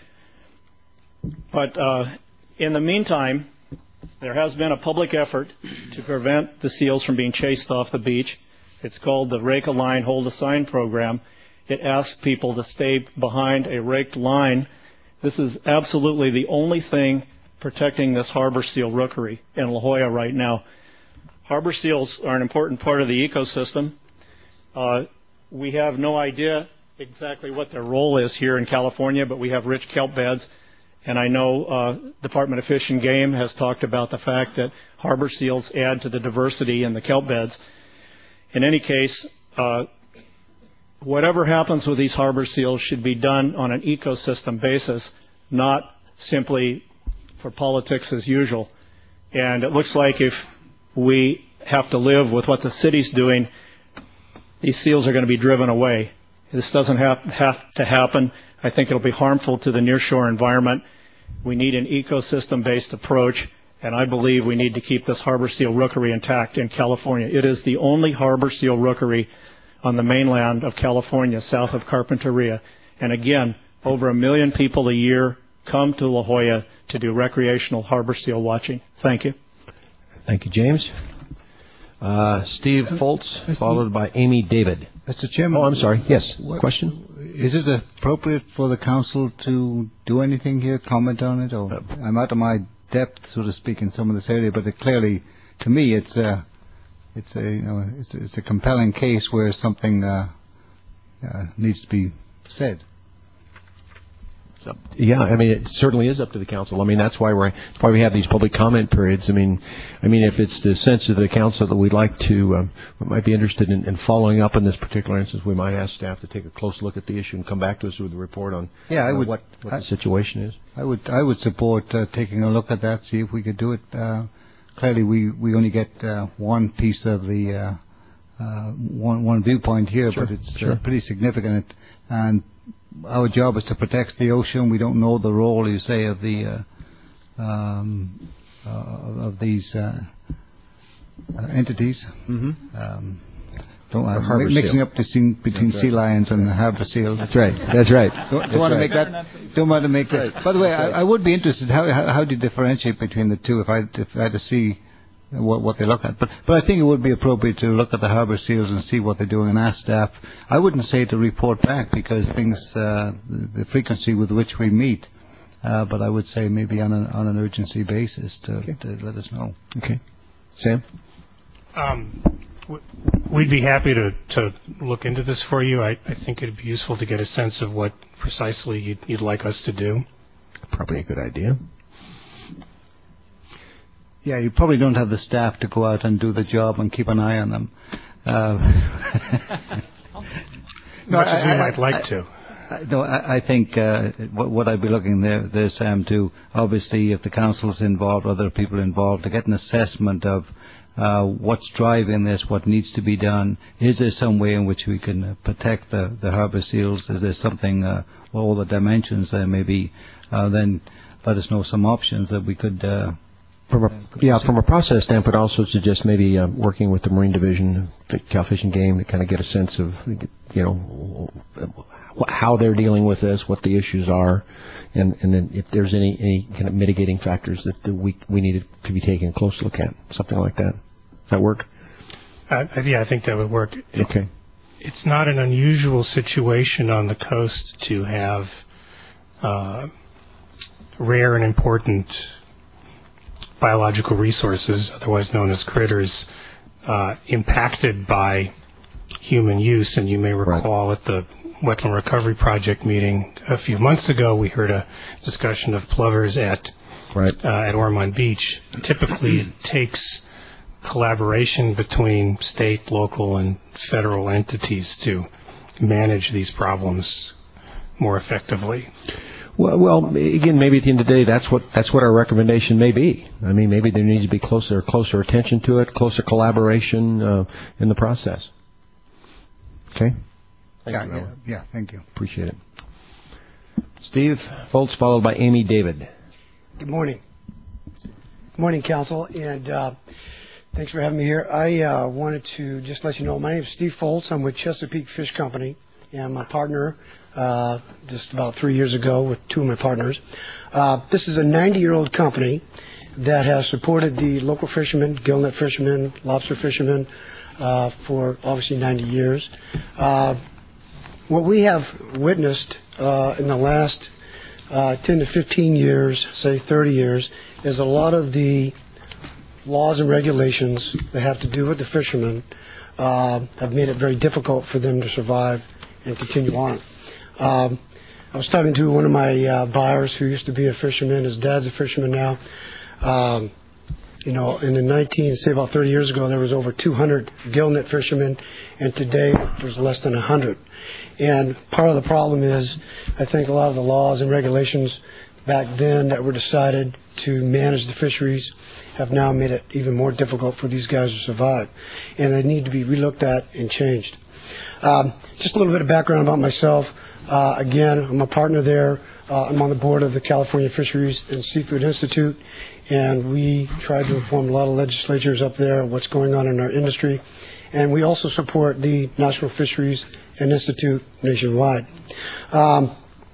But uh, in the meantime, there has been a public effort to prevent the seals from being chased off the beach. It's called the Rake a Line, Hold a Sign program. It asks people to stay behind a raked line. This is absolutely the only thing protecting this harbor seal rookery in La Jolla right now. Harbor seals are an important part of the ecosystem. Uh, we have no idea exactly what their role is here in California, but we have rich kelp beds. And I know uh, Department of Fish and Game has talked about the fact that harbor seals add to the diversity in the kelp beds. In any case, uh, whatever happens with these harbor seals should be done on an ecosystem basis, not simply for politics as usual. And it looks like if we have to live with what the city's doing, these seals are going to be driven away. This doesn't have, have to happen. I think it'll be harmful to the nearshore environment. We need an ecosystem-based approach, and I believe we need to keep this harbor seal rookery intact in California. It is the only harbor seal rookery on the mainland of California, south of Carpinteria. And again, over a million people a year come to La Jolla to do recreational harbor seal watching. Thank you. Thank you, James. Uh, Steve Foltz, followed by Amy David. Mister Chairman. Oh, I'm sorry. Yes. What, question? Is it appropriate for the council to do anything here, comment on it? Or uh, I'm out of my depth, so to speak, in some of this area, but it clearly, to me, it's a, it's a, you know, it's, it's a compelling case where something uh, uh, needs to be said. Yeah, I mean, it certainly is up to the council. I mean, that's why we're that's why we have these public comment periods. I mean, I mean, if it's the sense of the council that we'd like to, um, we might be interested in, in following up on this particular instance, we might ask staff to take a close look at the issue and come back to us with a report on yeah, I uh, would, what, what I, the situation is. I would I would support uh, taking a look at that, see if we could do it. Uh, clearly, we, we only get uh, one piece of the uh, uh, one one viewpoint here, Sure, but it's sure. uh, pretty significant. And our job is to protect the ocean. We don't know the role, you say, of the uh, um, uh, of these uh, uh, entities. Mm-hmm. Um, don't, The I'm harbor mi- mixing seal. up the scene between That's sea right. lions and the harbor seals. That's right. That's right. Don't, don't That's want to right. make that. Don't want to make that. By the way, I, I would be interested. How, how how do you differentiate between the two? If I if I had to see what what they look at, but but I think it would be appropriate to look at the harbor seals and see what they're doing and ask staff. I wouldn't say to report back because things uh, the, the frequency with which we meet, uh, but I would say maybe on an on an urgency basis to, Okay. to let us know. Okay. Sam? Um, w- we'd be happy to, to look into this for you. I, I think it'd be useful to get a sense of what precisely you'd, you'd like us to do. Probably a good idea. Yeah, you probably don't have the staff to go out and do the job and keep an eye on them. Uh, no, Much as we I- might I- like I- to. I, no, I, I think uh, what, what I'd be looking there, there, Sam, to obviously if the council's involved, other people involved, to get an assessment of uh, what's driving this, what needs to be done. Is there some way in which we can uh, protect the, the harbour seals? Is there something, uh, all the dimensions there may be? Uh, then let us know some options that we could. Uh, From a, yeah, from a process standpoint, also suggest maybe uh, working with the Marine Division, the Cal Fish and Game, to kind of get a sense of, you know, how they're dealing with this, what the issues are, and, and then if there's any, any kind of mitigating factors that, that we we need to be taking a close look at, something like that. Does that work? Uh, yeah, I think that would work. It, Okay. It's not an unusual situation on the coast to have uh, rare and important biological resources, otherwise known as critters, uh, impacted by human use. And you may recall right. at the Wetland Recovery Project meeting a few months ago, we heard a discussion of plovers at right. uh, at Ormond Beach. Typically, it takes collaboration between state, local, and federal entities to manage these problems more effectively. Well, well, again, maybe at the end of the day, that's what that's what our recommendation may be. I mean, maybe there needs to be closer closer attention to it, closer collaboration uh, in the process. Okay. Thank yeah, you, yeah, yeah, thank you. Appreciate it. Steve Foltz, followed by Amy David. Good morning. Good morning, Council, and uh, thanks for having me here. I uh, wanted to just let you know, my name is Steve Foltz. I'm with Chesapeake Fish Company, and my partner uh, just about three years ago with two of my partners. Uh, this is a ninety-year-old company that has supported the local fishermen, gillnet fishermen, lobster fishermen, uh, for obviously ninety years. Uh, what we have witnessed uh, in the last uh, ten to fifteen years, say thirty years, is a lot of the laws and regulations that have to do with the fishermen uh, have made it very difficult for them to survive and continue on. Um, I was talking to one of my uh, buyers who used to be a fisherman. His dad's a fisherman now. Um, you know, in the nineteen, say about thirty years ago, there was over two hundred gillnet fishermen, and today there's less than one hundred. And part of the problem is, I think a lot of the laws and regulations back then that were decided to manage the fisheries have now made it even more difficult for these guys to survive, and they need to be relooked at and changed. Um, just a little bit of background about myself. Uh, again, I'm a partner there. Uh, I'm on the board of the California Fisheries and Seafood Institute, and we try to inform a lot of legislatures up there what's going on in our industry. And we also support the National Fisheries and Institute nationwide. Um,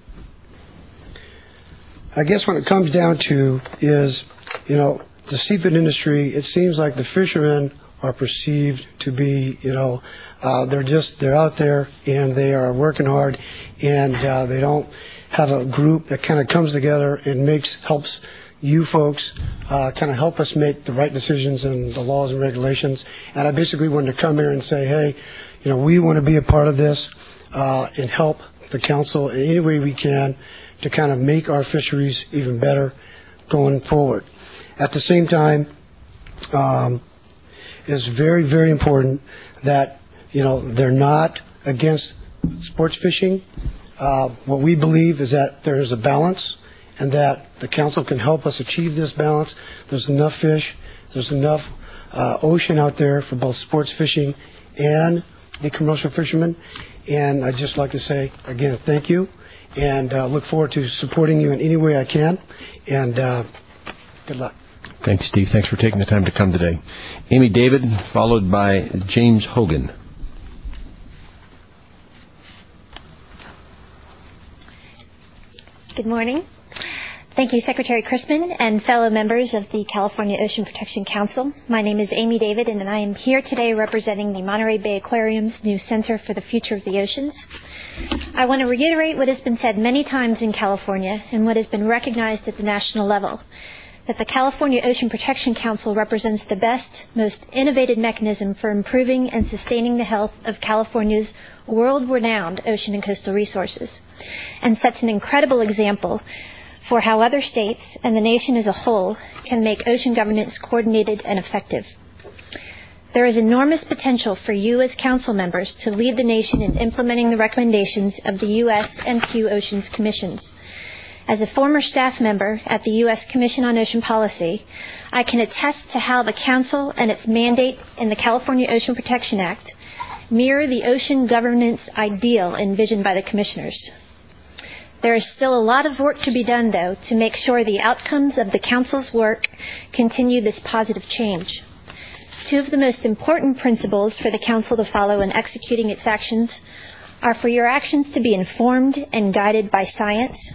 I guess what it comes down to is, you know, the seafood industry, it seems like the fishermen are perceived to be, you know, uh, they're just, they're out there and they are working hard, and uh, they don't have a group that kind of comes together and makes, helps you folks uh, kind of help us make the right decisions and the laws and regulations. And I basically wanted to come here and say, hey, you know, we want to be a part of this uh, and help the council in any way we can to kind of make our fisheries even better going forward. At the same time, um, it's very, very important that, you know, they're not against sports fishing. Uh, what we believe is that there is a balance and that the council can help us achieve this balance. There's enough fish, there's enough uh, ocean out there for both sports fishing and the commercial fishermen. And I'd just like to say, again, thank you, and uh, look forward to supporting you in any way I can. And uh, good luck. Thanks, Steve. Thanks for taking the time to come today. Amy David, followed by James Hogan. Good morning. Thank you, Secretary Chrisman and fellow members of the California Ocean Protection Council. My name is Amy David, and I am here today representing the Monterey Bay Aquarium's new Center for the Future of the Oceans. I want to reiterate what has been said many times in California and what has been recognized at the national level, that the California Ocean Protection Council represents the best, most innovative mechanism for improving and sustaining the health of California's world-renowned ocean and coastal resources, and sets an incredible example for how other states and the nation as a whole can make ocean governance coordinated and effective. There is enormous potential for you as council members to lead the nation in implementing the recommendations of the U S and Pew Oceans Commissions. As a former staff member at the U S Commission on Ocean Policy, I can attest to how the Council and its mandate in the California Ocean Protection Act mirror the ocean governance ideal envisioned by the commissioners. There is still a lot of work to be done, though, to make sure the outcomes of the Council's work continue this positive change. Two of the most important principles for the Council to follow in executing its actions are for your actions to be informed and guided by science,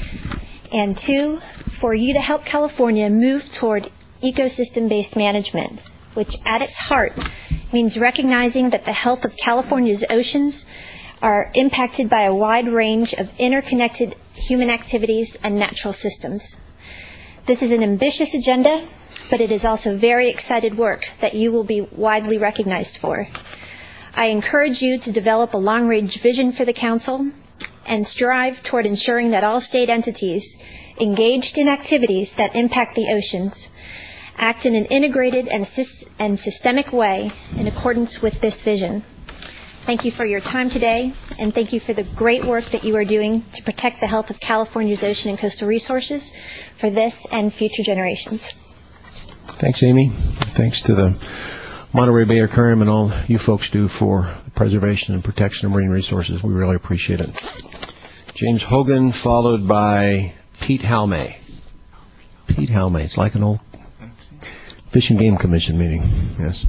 and two, for you to help California move toward ecosystem-based management, which at its heart means recognizing that the health of California's oceans are impacted by a wide range of interconnected human activities and natural systems. This is an ambitious agenda, but it is also very excited work that you will be widely recognized for. I encourage you to develop a long-range vision for the Council and strive toward ensuring that all state entities engaged in activities that impact the oceans act in an integrated and, sy- and systemic way in accordance with this vision. Thank you for your time today, and thank you for the great work that you are doing to protect the health of California's ocean and coastal resources for this and future generations. Thanks, Amy. Thanks to the Monterey Bay Aquarium and all you folks do for the preservation and protection of marine resources. We really appreciate it. James Hogan, followed by Pete Halmay. Pete Halmay. It's like an old Fish and Game Commission meeting. Yes.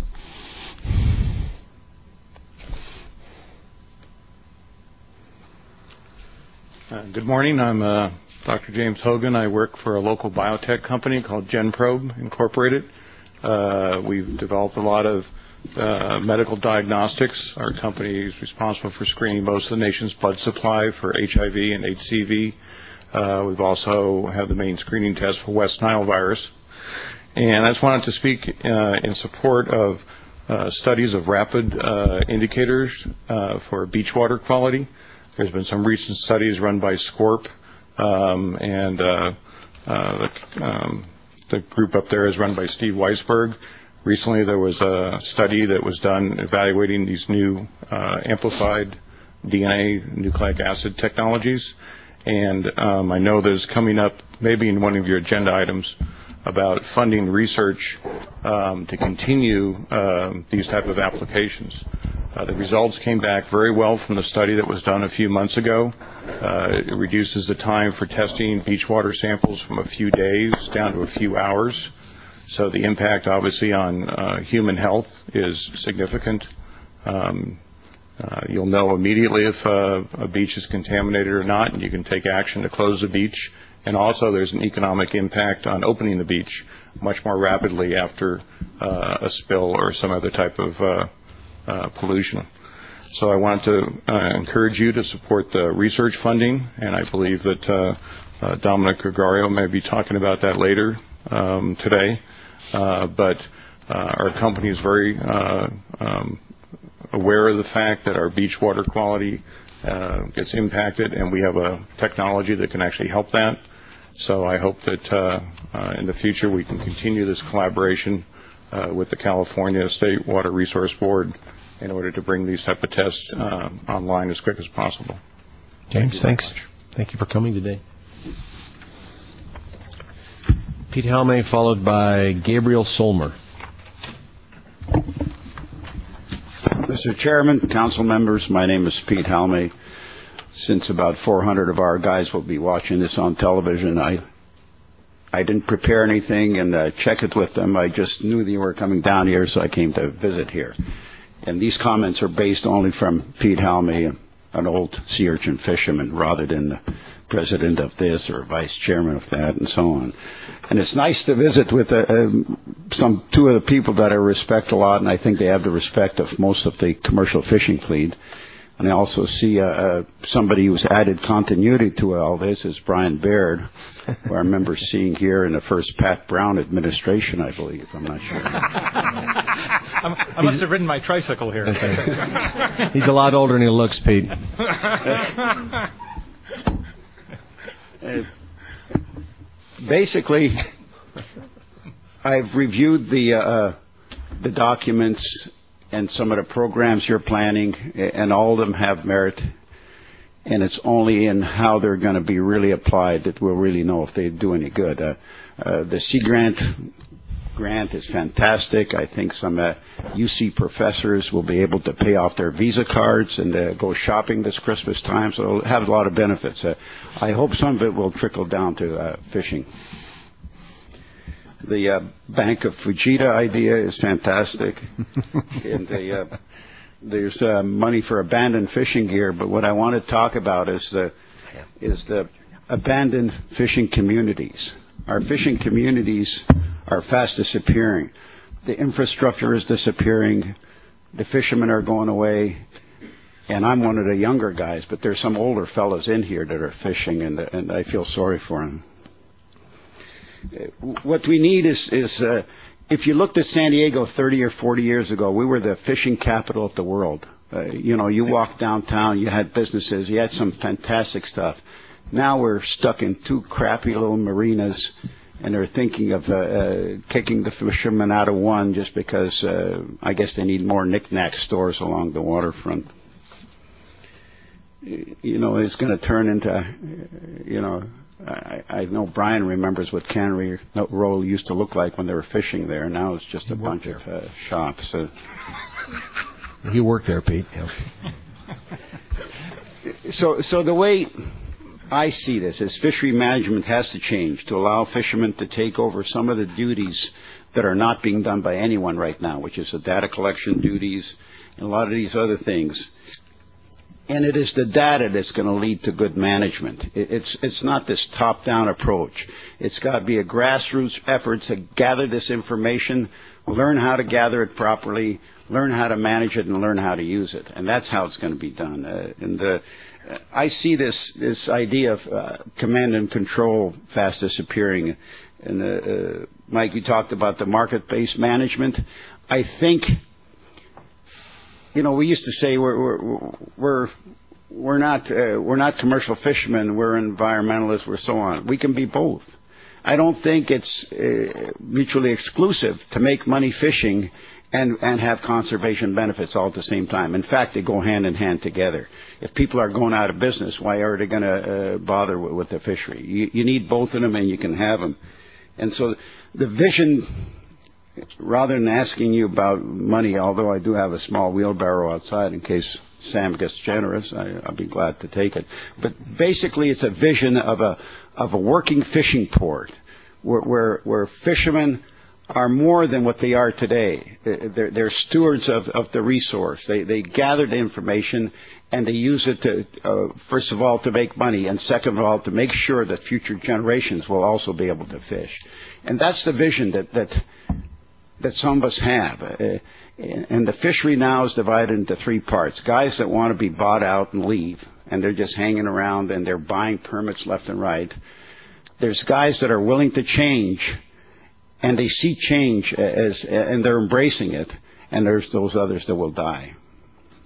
Uh, good morning. I'm uh, Doctor James Hogan. I work for a local biotech company called GenProbe Incorporated. Uh, we've developed a lot of uh, medical diagnostics. Our company is responsible for screening most of the nation's blood supply for H I V and H C V. Uh, we've also had the main screening test for West Nile virus. And I just wanted to speak uh, in support of uh, studies of rapid uh, indicators uh, for beach water quality. There's been some recent studies run by SCORP, um, and uh, uh, the, um, the group up there is run by Steve Weisberg. Recently, there was a study that was done evaluating these new uh, amplified D N A nucleic acid technologies, and um, I know there's coming up maybe in one of your agenda items about funding research um, to continue uh, these type of applications. Uh, the results came back very well from the study that was done a few months ago. Uh, it reduces the time for testing beach water samples from a few days down to a few hours. So the impact, obviously, on uh, human health is significant. Um, uh, you'll know immediately if uh, a beach is contaminated or not, and you can take action to close the beach. And also there's an economic impact on opening the beach much more rapidly after uh, a spill or some other type of uh, Uh, pollution. So I want to uh, encourage you to support the research funding, and I believe that uh, uh, Dominic Gregorio may be talking about that later um, today. Uh, but uh, our company is very uh, um, aware of the fact that our beach water quality uh, gets impacted, and we have a technology that can actually help that. So I hope that uh, uh, in the future we can continue this collaboration uh, with the California State Water Resource Board in order to bring these type of tests uh, online as quick as possible. James, Thank thanks. Thank you for coming today. Pete Halme, followed by Gabriel Solmer. Mister Chairman, council members, my name is Pete Halme. Since about four hundred of our guys will be watching this on television, I I didn't prepare anything and uh, check it with them. I just knew that you were coming down here, so I came to visit here. And these comments are based only from Pete Halme, an old sea urchin fisherman, rather than the president of this or vice chairman of that and so on. And it's nice to visit with uh, uh, some two of the people that I respect a lot, and I think they have the respect of most of the commercial fishing fleet. And I also see uh, uh, somebody who's added continuity to all this is Brian Baird, who I remember seeing here in the first Pat Brown administration, I believe. I'm not sure. I'm, I must have ridden my tricycle here. He's a lot older than he looks, Pete. Uh, basically, I've reviewed the uh, the documents and some of the programs you're planning, and all of them have merit. And it's only in how they're going to be really applied that we'll really know if they do any good. Uh, uh, the Sea Grant grant is fantastic. I think some uh, U C professors will be able to pay off their Visa cards and uh, go shopping this Christmas time, so it'll have a lot of benefits. Uh, I hope some of it will trickle down to uh, fishing. The uh, Bank of Fujita idea is fantastic. and the, uh, there's uh, money for abandoned fishing gear, but what I want to talk about is the is the abandoned fishing communities. Our fishing communities are fast disappearing. The infrastructure is disappearing. The fishermen are going away. And I'm one of the younger guys, but there's some older fellows in here that are fishing, and, and I feel sorry for them. What we need is, is uh, if you looked at San Diego thirty or forty years ago, we were the fishing capital of the world. Uh, you know, you walked downtown, you had businesses, you had some fantastic stuff. Now we're stuck in two crappy little marinas, and they're thinking of uh, uh, kicking the fishermen out of one just because uh, I guess they need more knick-knack stores along the waterfront. You know, it's going to turn into, you know, I, I know Brian remembers what Cannery Row used to look like when they were fishing there. Now it's just a bunch there. of uh, shops. Uh, he worked there, Pete. Yeah. So, so the way I see this is fishery management has to change to allow fishermen to take over some of the duties that are not being done by anyone right now, which is the data collection duties and a lot of these other things. And it is the data that's going to lead to good management. It's it's not this top-down approach. It's got to be a grassroots effort to gather this information, learn how to gather it properly, learn how to manage it, and learn how to use it. And that's how it's going to be done. Uh, and uh, I see this this idea of uh, command and control fast disappearing. And uh, uh, Mike, you talked about the market-based management. I think. You know, we used to say we're we're we're, we're not uh, we're not commercial fishermen. We're environmentalists. We're so on. We can be both. I don't think it's uh, mutually exclusive to make money fishing and and have conservation benefits all at the same time. In fact, they go hand in hand together. If people are going out of business, why are they going to uh, bother with, with the fishery? You, you need both of them, and you can have them. And so the vision. Rather than asking you about money, although I do have a small wheelbarrow outside in case Sam gets generous, I, I'll be glad to take it. But basically, it's a vision of a of a working fishing port, where where, where fishermen are more than what they are today. They're, they're stewards of, of the resource. They they gather the information and they use it to uh, first of all to make money, and second of all to make sure that future generations will also be able to fish. And that's the vision that that. that some of us have. Uh, and the fishery now is divided into three parts. Guys that want to be bought out and leave, and they're just hanging around and they're buying permits left and right. There's guys that are willing to change, and they see change as, and they're embracing it. And there's those others that will die.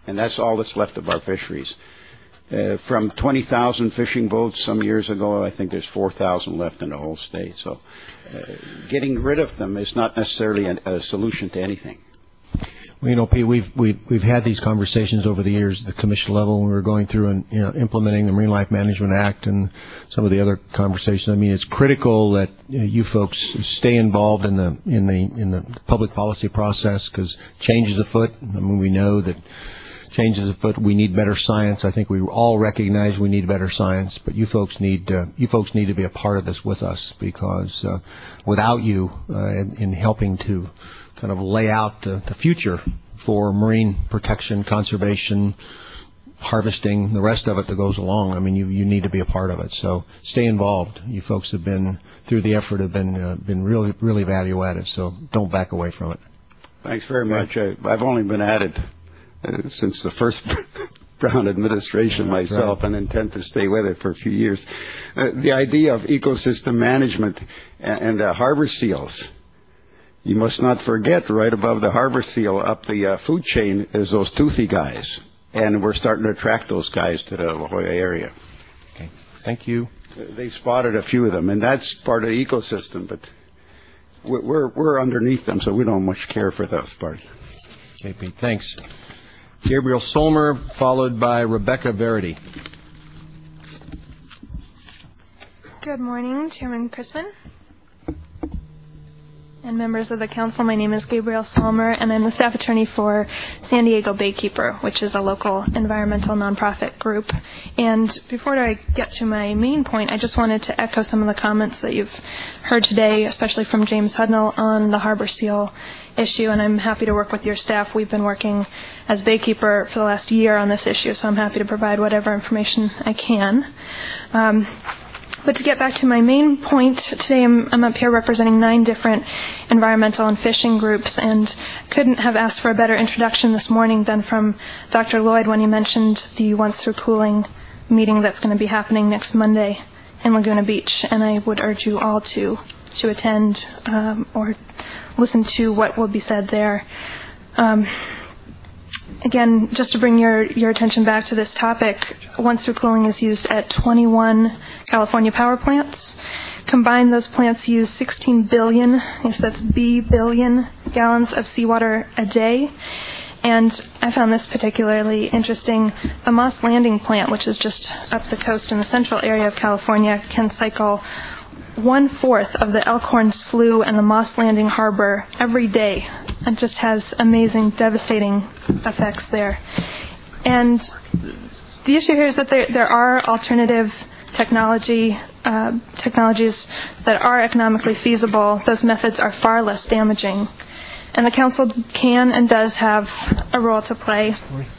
and that's all that's left of our fisheries. Uh, from twenty thousand fishing boats some years ago, I think there's four thousand left in the whole state. So uh, getting rid of them is not necessarily a, a solution to anything. Well, you know, Pete, we've, we've, we've had these conversations over the years at the commission level when we were going through and, you know, implementing the Marine Life Management Act and some of the other conversations. I mean, it's critical that you know, you folks stay involved in the, in the, in the public policy process because change is afoot. I mean, we know that change is afoot. We need better science. I think we all recognize we need better science, but you folks need, uh, you folks need to be a part of this with us because, uh, without you, uh, in, in helping to kind of lay out the, the future for marine protection, conservation, harvesting, the rest of it that goes along. I mean, you, you need to be a part of it. So stay involved. You folks have been, through the effort, have been uh, been really, really value added. So don't back away from it. Thanks very much. I, I've only been at it uh, since the first Brown administration yeah, myself right. and intend to stay with it for a few years. Uh, the idea of ecosystem management and, and uh, harbor seals. You must not forget, right above the harbor seal, up the uh, food chain, is those toothy guys. And we're starting to attract those guys to the La Jolla area. Okay. Thank you. They spotted a few of them, and that's part of the ecosystem, but we're, we're underneath them, so we don't much care for those parts. Okay, Pete, thanks. Gabriel Solmer, followed by Rebecca Verity. Good morning, Chairman Chrisman and members of the council. My name is Gabrielle Salmer, and I'm the staff attorney for San Diego Baykeeper, which is a local environmental nonprofit group. And before I get to my main point, I just wanted to echo some of the comments that you've heard today, especially from James Hudnall on the harbor seal issue, and I'm happy to work with your staff. We've been working as Baykeeper for the last year on this issue, so I'm happy to provide whatever information I can. Um, But to get back to my main point, today I'm, I'm up here representing nine different environmental and fishing groups, and couldn't have asked for a better introduction this morning than from Doctor Lloyd when he mentioned the Once Through Cooling meeting that's going to be happening next Monday in Laguna Beach, and I would urge you all to to attend um, or listen to what will be said there. Um, Again, just to bring your, your attention back to this topic, Once Through Cooling is used at twenty-one California power plants. Combined, those plants use sixteen billion, yes, that's B billion gallons of seawater a day. And I found this particularly interesting. The Moss Landing plant, which is just up the coast in the central area of California, can cycle one-fourth of the Elkhorn Slough and the Moss Landing Harbor every day. It just has amazing, devastating effects there. And the issue here is that there, there are alternative technology uh, technologies that are economically feasible. Those methods are far less damaging. And the council can and does have a role to play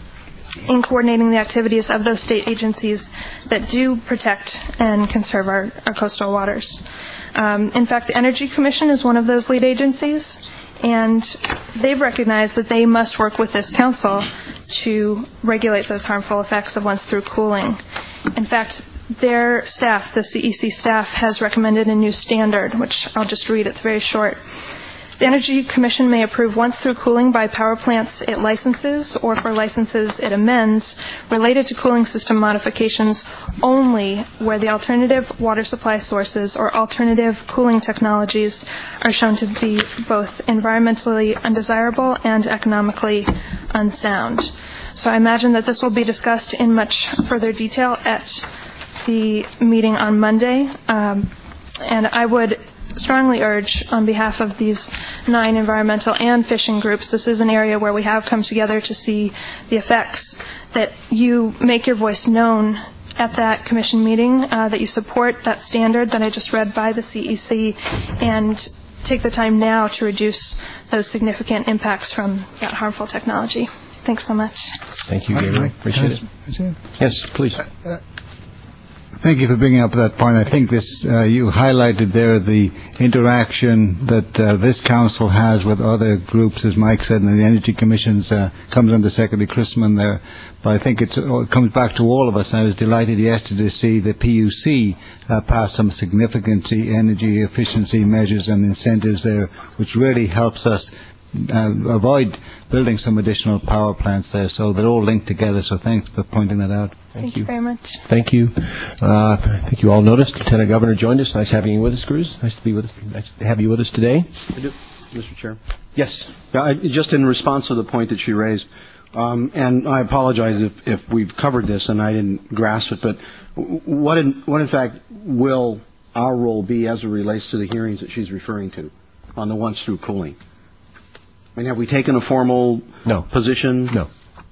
in coordinating the activities of those state agencies that do protect and conserve our, our coastal waters. Um, in fact, the Energy Commission is one of those lead agencies, and they've recognized that they must work with this council to regulate those harmful effects of Once Through Cooling. In fact, their staff, the C E C staff, has recommended a new standard, which I'll just read. It's very short. The Energy Commission may approve Once Through Cooling by power plants it licenses or for licenses it amends related to cooling system modifications only where the alternative water supply sources or alternative cooling technologies are shown to be both environmentally undesirable and economically unsound. So I imagine that this will be discussed in much further detail at the meeting on Monday. Um, and I would strongly urge on behalf of these nine environmental and fishing groups, this is an area where we have come together to see the effects, that you make your voice known at that commission meeting, uh, that you support that standard that I just read by the C E C, and take the time now to reduce those significant impacts from that harmful technology. Thanks so much. Thank you, Gabriel. Appreciate it. Yes, please. Uh, Thank you for bringing up that point. I think this uh, you highlighted there the interaction that uh, this council has with other groups, as Mike said, and the Energy Commission's uh, comes under Secretary Chrisman there. But I think it's, it comes back to all of us. I was delighted yesterday to see the P U C uh, pass some significant energy efficiency measures and incentives there, which really helps us uh, avoid building some additional power plants there. So they're all linked together. So thanks for pointing that out. Thank, Thank you. you very much. Thank you. Uh, I think you all noticed Lieutenant Governor joined us. Nice having you with us, Cruz. Nice to be with us. Nice to have you with us today. I do, Mister Chair. Yes. Yeah, I, just in response to the point that she raised, um, and I apologize if, if we've covered this and I didn't grasp it, but what in, what in fact will our role be as it relates to the hearings that she's referring to on the ones through cooling? I mean, have we taken a formal no. position? No.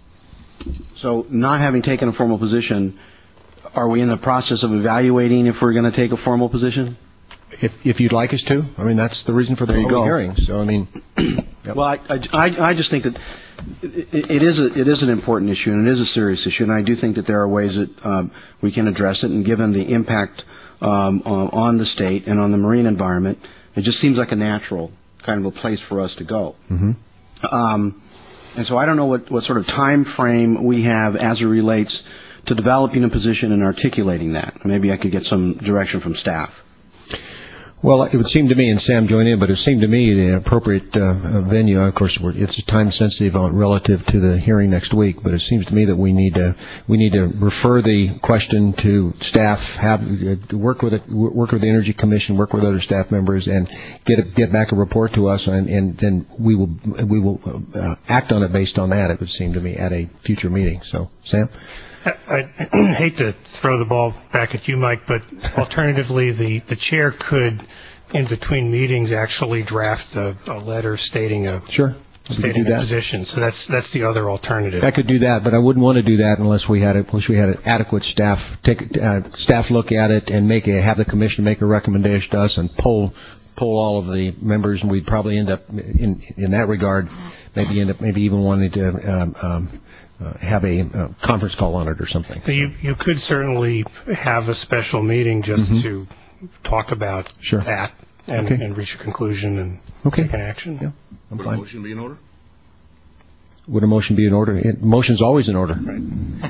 So not having taken a formal position, are we in the process of evaluating if we're going to take a formal position? If if you'd like us to. I mean, that's the reason for the public hearing. So, I mean. Yep. Well, I, I, I just think that it, it, is a, it is an important issue and it is a serious issue, and I do think that there are ways that um, we can address it, and given the impact um, on, on the state and on the marine environment, it just seems like a natural kind of a place for us to go. Mm-hmm. Um, and so I don't know what, what sort of time frame we have as it relates to developing a position and articulating that. Maybe I could get some direction from staff. Well, it would seem to me, and Sam joined in, but it seemed to me the appropriate uh, venue, of course, we're, it's time sensitive on, relative to the hearing next week, but it seems to me that we need to we need to refer the question to staff, have uh, work with it, work with the Energy Commission, work with other staff members, and get a, get back a report to us, and, and then we will we will uh, act on it based on that. It would seem to me at a future meeting. So, Sam. I, I hate to throw the ball back at you, Mike, but alternatively, the, the chair could, in between meetings, actually draft a, a letter stating a sure stating a position. So that's that's the other alternative. I could do that, but I wouldn't want to do that unless we had a, unless we had an adequate staff take uh, staff look at it and make a have the commission make a recommendation to us and poll poll all of the members, and we'd probably end up in in that regard, maybe end up maybe even wanting to. Um, um, Uh, have a uh, conference call on it or something. So you you could certainly have a special meeting just mm-hmm. to talk about sure. that and, okay. and reach a conclusion and okay. take an action. Yeah, I'm Would fine. a motion be in order? Would a motion be in order? It, motion's always in order. Right.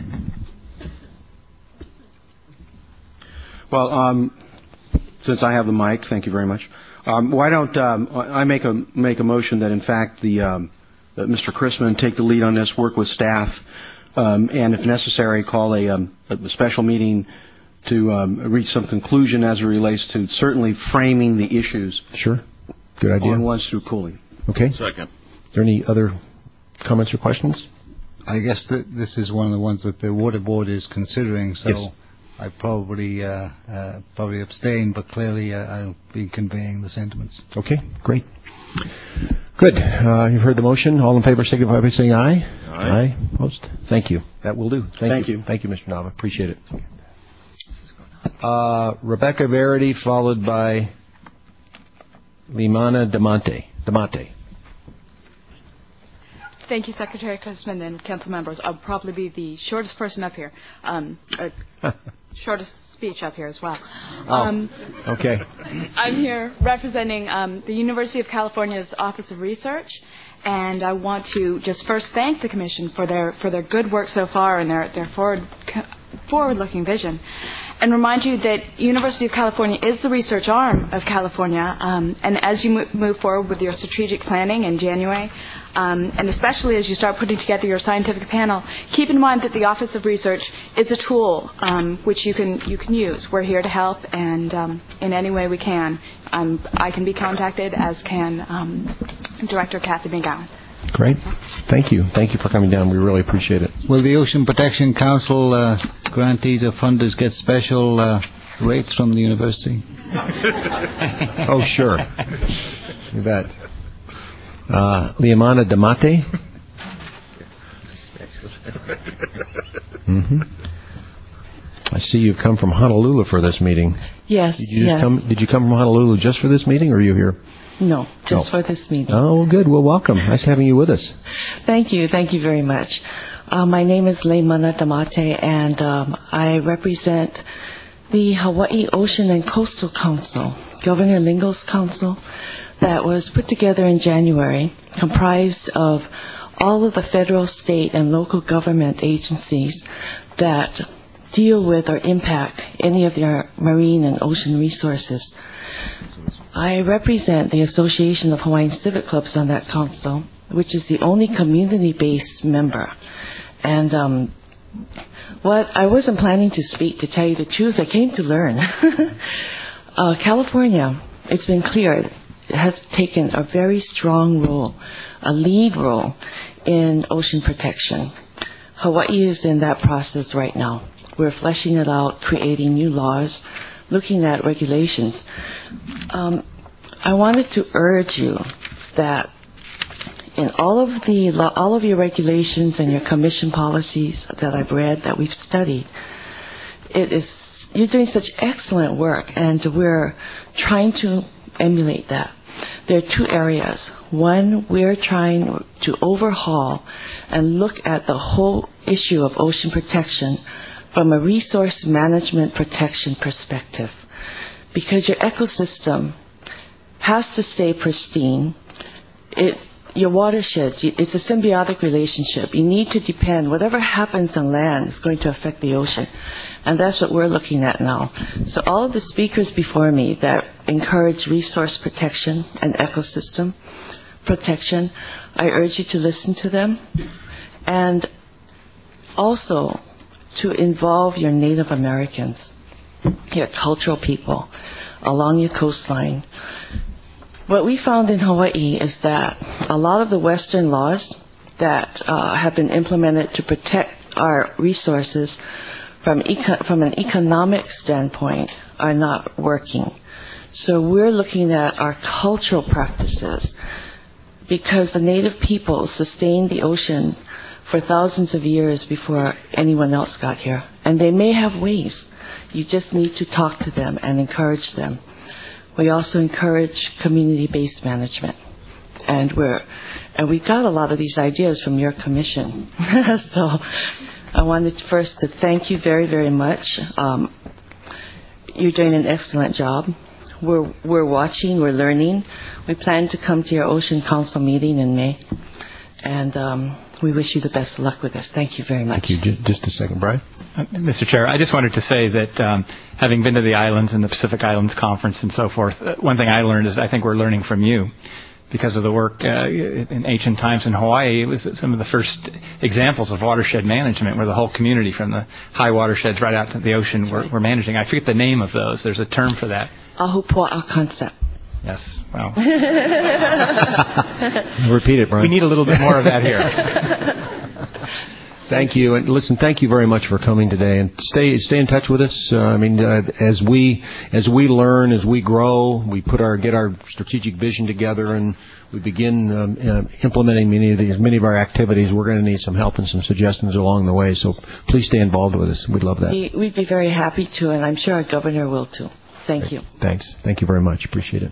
Well, um, since I have the mic, thank you very much. Um, why don't um, I make a make a motion that in fact the um, that Mister Chrisman take the lead on this, work with staff, um, and if necessary, call a, um, a special meeting to um, reach some conclusion as it relates to certainly framing the issues. Sure. Good idea. On ones through cooling. Okay. Second. Are there any other comments or questions? I guess that this is one of the ones that the Water Board is considering, so yes. I probably uh, uh, probably abstain, but clearly uh, I'll be conveying the sentiments. Okay, great. Good. Uh, you've heard the motion. All in favor signify by saying aye. Aye. Aye. Opposed? Thank you. That will do. Thank, Thank you. you. Thank you, Mister Nava. Appreciate it. Uh, Rebecca Verity, followed by Limana Damonte. Damonte. Thank you, Secretary Chrisman and council members. I'll probably be the shortest person up here. Um, uh, shortest speech up here as well. Um, oh, okay. I'm here representing um, the University of California's Office of Research, and I want to just first thank the Commission for their for their good work so far and their their forward forward-looking vision, and remind you that University of California is the research arm of California, um, and as you move forward with your strategic planning in January, um, and especially as you start putting together your scientific panel, keep in mind that the Office of Research is a tool um, which you can you can use. We're here to help, and um, in any way we can. Um, I can be contacted, as can um, Director Kathy McGowan. Great. Thank you. Thank you for coming down. We really appreciate it. Will the Ocean Protection Council uh, grantees or funders get special uh, rates from the university? Oh, sure. You bet. Uh, Liamana Damate. Mm-hmm. I see you've come from Honolulu for this meeting. Yes. Did you just yes. come? Did you come from Honolulu just for this meeting, or are you here? No, just oh. for this meeting. Oh, good. Well, welcome. Nice having you with us. Thank you. Thank you very much. Uh, my name is Leimana Damate, and um, I represent the Hawaii Ocean and Coastal Council, Governor Lingo's council, that was put together in January, comprised of all of the federal, state, and local government agencies that deal with or impact any of their marine and ocean resources. I represent the Association of Hawaiian Civic Clubs on that council, which is the only community-based member. And um, what I wasn't planning to speak, to tell you the truth, I came to learn. uh, California, it's been clear, has taken a very strong role, a lead role in ocean protection. Hawaii is in that process right now. We're fleshing it out, creating new laws, looking at regulations. Um, I wanted to urge you that in all of the all of your regulations and your commission policies that I've read, that we've studied, it is you're doing such excellent work, and we're trying to emulate that. There are two areas. One, we're trying to overhaul and look at the whole issue of ocean protection from a resource management protection perspective, because your ecosystem has to stay pristine. It, your watersheds, it's a symbiotic relationship. You need to depend. Whatever happens on land is going to affect the ocean. And that's what we're looking at now. So all of the speakers before me that encourage resource protection and ecosystem protection, I urge you to listen to them. And also to involve your Native Americans, your cultural people along your coastline. What we found in Hawaii is that a lot of the Western laws that uh, have been implemented to protect our resources from, eco- from an economic standpoint are not working. So we're looking at our cultural practices, because the Native people sustained the ocean for thousands of years before anyone else got here. And they may have ways. You just need to talk to them and encourage them. We also encourage community-based management. And we're, and we got a lot of these ideas from your commission. So I wanted first to thank you very, very much. Um, you're doing an excellent job. We're, we're watching, we're learning. We plan to come to your Ocean Council meeting in May. And um, we wish you the best of luck with this. Thank you very much. Thank you. Just a second, Brian. Uh, Mister Chair, I just wanted to say that um, having been to the islands and the Pacific Islands Conference and so forth, uh, one thing I learned is I think we're learning from you because of the work uh, in ancient times in Hawaii. It was some of the first examples of watershed management where the whole community from the high watersheds right out to the ocean were, were managing. I forget the name of those. There's a term for that. Ahupua'a concept. Yes, well. Repeat it, Brian. We need a little bit more of that here. Thank you, and listen, thank you very much for coming today, and stay stay in touch with us. Uh, I mean, uh, as we as we learn, as we grow, we put our get our strategic vision together, and we begin um, uh, implementing many of these many of our activities. We're going to need some help and some suggestions along the way. So please stay involved with us. We'd love that. We, we'd be very happy to, and I'm sure our governor will too. Thank Great. you. Thanks. Thank you very much. Appreciate it.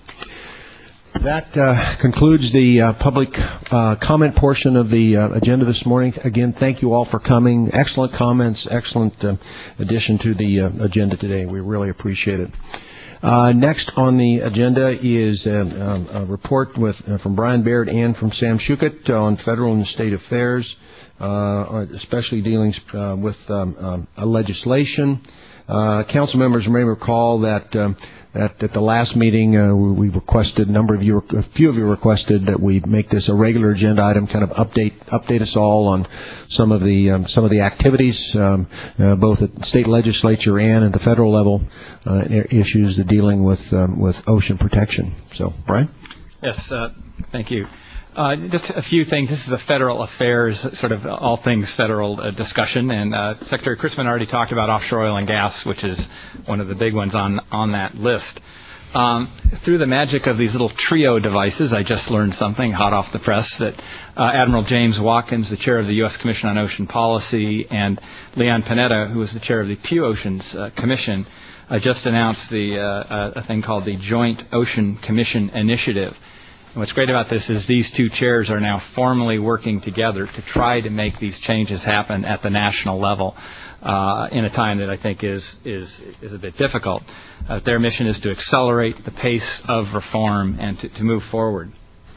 That uh, concludes the uh, public uh, comment portion of the uh, agenda this morning. Again, thank you all for coming. Excellent comments, excellent uh, addition to the uh, agenda today. We really appreciate it. Uh, next on the agenda is a, a report with uh, from Brian Baird and from Sam Shukett on federal and state affairs, uh, especially dealings uh, with um, uh, legislation. Uh, council members may recall that um, At, at the last meeting, uh, we, we requested, a number of you, a few of you requested that we make this a regular agenda item, kind of update, update us all on some of the, um, some of the activities, um, uh, both at the state legislature and at the federal level, uh, issues that dealing with, um, with ocean protection. So, Brian? Yes, uh, thank you. Uh, just a few things. This is a federal affairs, sort of all things federal uh, discussion, and uh, Secretary Chrisman already talked about offshore oil and gas, which is one of the big ones on, on that list. Um, through the magic of these little trio devices, I just learned something hot off the press, that uh, Admiral James Watkins, the chair of the U S Commission on Ocean Policy, and Leon Panetta, who is the chair of the Pew Oceans uh, Commission, uh, just announced the uh, a thing called the Joint Ocean Commission Initiative. And what's great about this is these two chairs are now formally working together to try to make these changes happen at the national level uh, in a time that I think is is is a bit difficult. Uh, their mission is to accelerate the pace of reform and to, to move forward.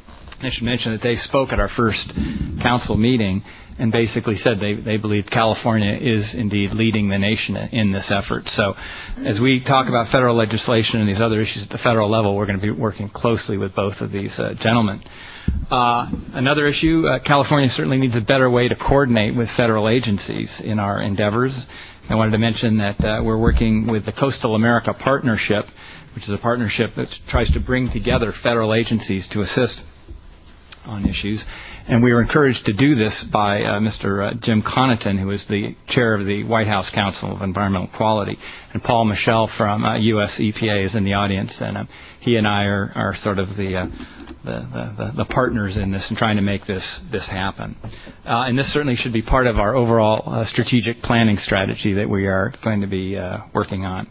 I should mention that they spoke at our first council meeting and basically said they, they believe California is indeed leading the nation in this effort. So as we talk about federal legislation and these other issues at the federal level, we're going to be working closely with both of these uh, gentlemen. Uh, another issue, uh, California certainly needs a better way to coordinate with federal agencies in our endeavors. I wanted to mention that uh, we're working with the Coastal America Partnership, which is a partnership that tries to bring together federal agencies to assist on issues. And we were encouraged to do this by uh, Mister Uh, Jim Connaughton, who is the chair of the White House Council of Environmental Quality. And Paul Michel from uh, U S E P A is in the audience. And um, he and I are, are sort of the, uh, the, the, the partners in this and trying to make this, this happen. Uh, and this certainly should be part of our overall uh, strategic planning strategy that we are going to be uh, working on.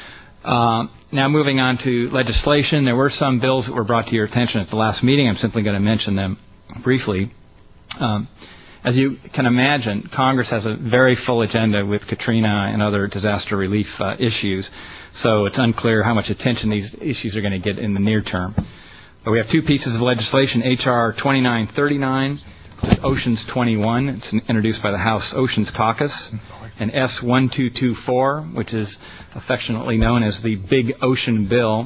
Uh, now moving on to legislation, there were some bills that were brought to your attention at the last meeting. I'm simply going to mention them briefly. Um, as you can imagine, Congress has a very full agenda with Katrina and other disaster relief uh, issues, so it's unclear how much attention these issues are going to get in the near term. But we have two pieces of legislation, H R twenty-nine thirty-nine, which is Oceans twenty-one. It's introduced by the House Oceans Caucus, and S twelve twenty-four, which is affectionately known as the Big Ocean Bill,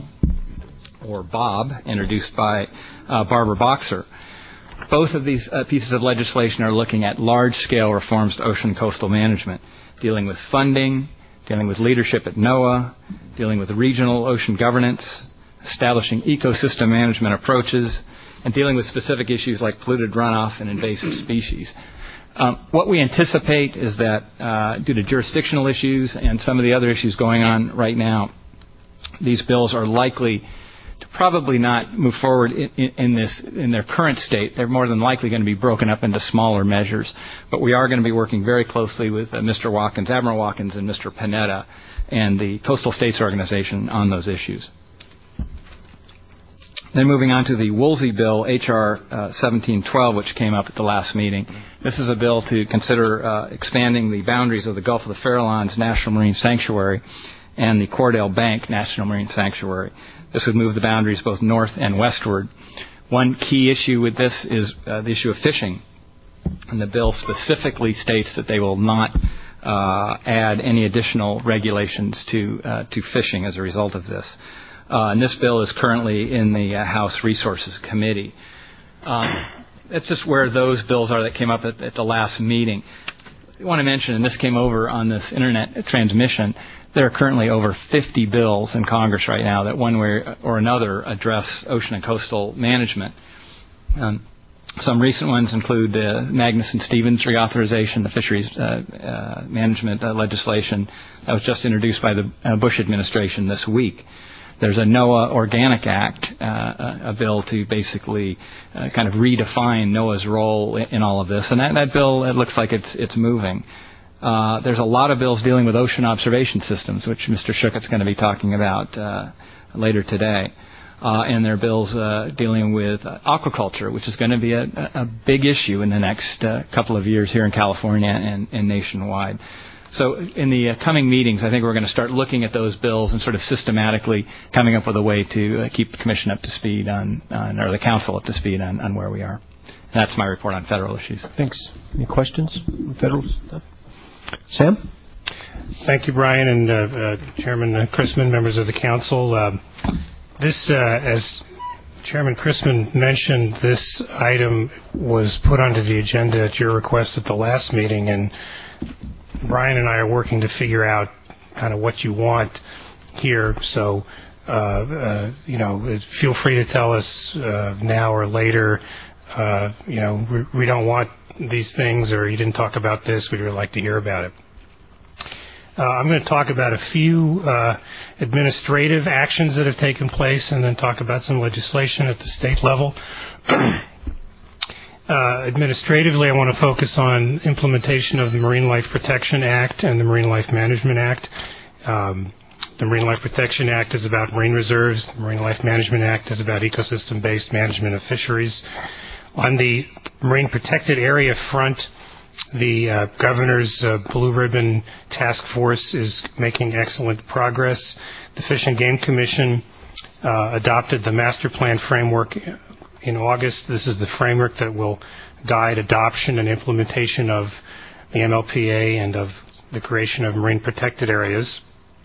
or BOB, introduced by uh, Barbara Boxer. Both of these uh, pieces of legislation are looking at large-scale reforms to ocean coastal management, dealing with funding, dealing with leadership at NOAA, dealing with regional ocean governance, establishing ecosystem management approaches, and dealing with specific issues like polluted runoff and invasive species. Um, what we anticipate is that uh, due to jurisdictional issues and some of the other issues going on right now, these bills are likely to probably not move forward in, in, in this in their current state. They're more than likely going to be broken up into smaller measures. But we are going to be working very closely with uh, Mister Watkins, Admiral Watkins, and Mister Panetta and the Coastal States Organization on those issues. Then moving on to the Woolsey Bill, H R uh, seventeen twelve, which came up at the last meeting. This is a bill to consider uh, expanding the boundaries of the Gulf of the Farallones National Marine Sanctuary and the Cordell Bank National Marine Sanctuary. This would move the boundaries both north and westward. One key issue with this is uh, the issue of fishing. And the bill specifically states that they will not uh, add any additional regulations to uh, to fishing as a result of this. Uh, and this bill is currently in the uh, House Resources Committee. Um, that's just where those bills are that came up at, at the last meeting. I want to mention, and this came over on this internet transmission, there are currently over fifty bills in Congress right now that one way or another address ocean and coastal management. Um, some recent ones include the Magnuson-Stevens reauthorization, the fisheries uh, uh, management uh, legislation that was just introduced by the uh, Bush administration this week. There's a NOAA Organic Act, uh, a bill to basically uh, kind of redefine NOAA's role in, in all of this, and that, that bill, it looks like it's it's moving. Uh, there's a lot of bills dealing with ocean observation systems, which Mister Schuchat's going to be talking about uh, later today. Uh, and there are bills uh, dealing with uh, aquaculture, which is going to be a, a big issue in the next uh, couple of years here in California and, and nationwide. So in the uh, coming meetings, I think we're going to start looking at those bills and sort of systematically coming up with a way to uh, keep the Commission up to speed on, on or the Council up to speed on, on where we are. And that's my report on federal issues. Thanks. Any questions on federal stuff? Sam? Thank you, Brian, and uh, uh, Chairman Chrisman, members of the Council. Uh, this, uh, as Chairman Chrisman mentioned, this item was put onto the agenda at your request at the last meeting, and Brian and I are working to figure out kind of what you want here. So, uh, uh, you know, feel free to tell us uh, now or later, uh, you know, we, we don't want these things, or you didn't talk about this, we'd really like to hear about it. Uh, I'm going to talk about a few uh, administrative actions that have taken place and then talk about some legislation at the state level. Uh, administratively, I want to focus on implementation of the Marine Life Protection Act and the Marine Life Management Act. Um, the Marine Life Protection Act is about marine reserves. The Marine Life Management Act is about ecosystem-based management of fisheries. On the Marine Protected Area front, the uh, Governor's uh, Blue Ribbon Task Force is making excellent progress. The Fish and Game Commission uh, adopted the Master Plan Framework in August. This is the framework that will guide adoption and implementation of the M L P A and of the creation of marine protected areas.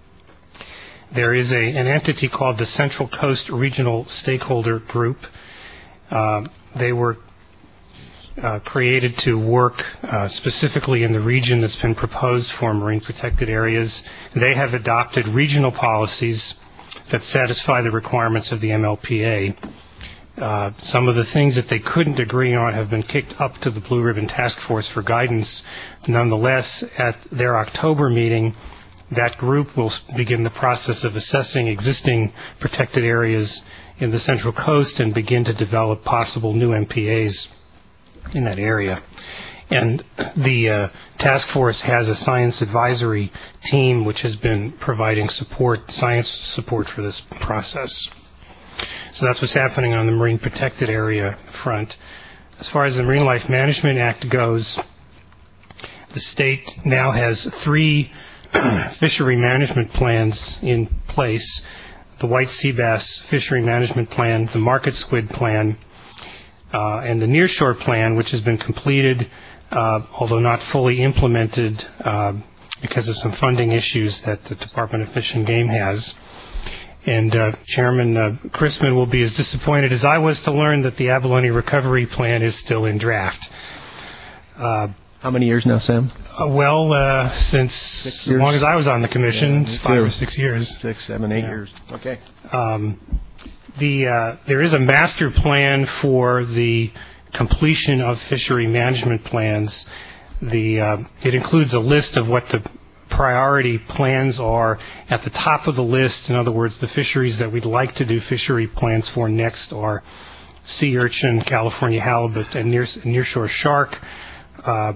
There is a, an entity called the Central Coast Regional Stakeholder Group. Uh, they were uh, created to work uh, specifically in the region that's been proposed for marine protected areas. They have adopted regional policies that satisfy the requirements of the M L P A. Uh, some of the things that they couldn't agree on have been kicked up to the Blue Ribbon Task Force for guidance. Nonetheless, at their October meeting, that group will begin the process of assessing existing protected areas in the Central Coast and begin to develop possible new M P As in that area. And the uh, task force has a science advisory team which has been providing support, science support for this process. So that's what's happening on the marine protected area front. As far as the Marine Life Management Act goes, the state now has three fishery management plans in place: the White Sea Bass Fishery Management Plan, the Market Squid Plan, uh, and the Nearshore Plan, which has been completed, uh, although not fully implemented uh, because of some funding issues that the Department of Fish and Game has. And uh, Chairman uh, Chrisman will be as disappointed as I was to learn that the Abalone Recovery Plan is still in draft. Uh, How many years now, Sam? Uh, well, uh, since as long as I was on the commission, yeah, five too. or six years. Six, seven, eight yeah. years. Okay. Um, the uh, there is a master plan for the completion of fishery management plans. The uh, it includes a list of what the priority plans are. At the top of the list, in other words, the fisheries that we'd like to do fishery plans for next are sea urchin, California halibut, and near, nearshore shark. Uh,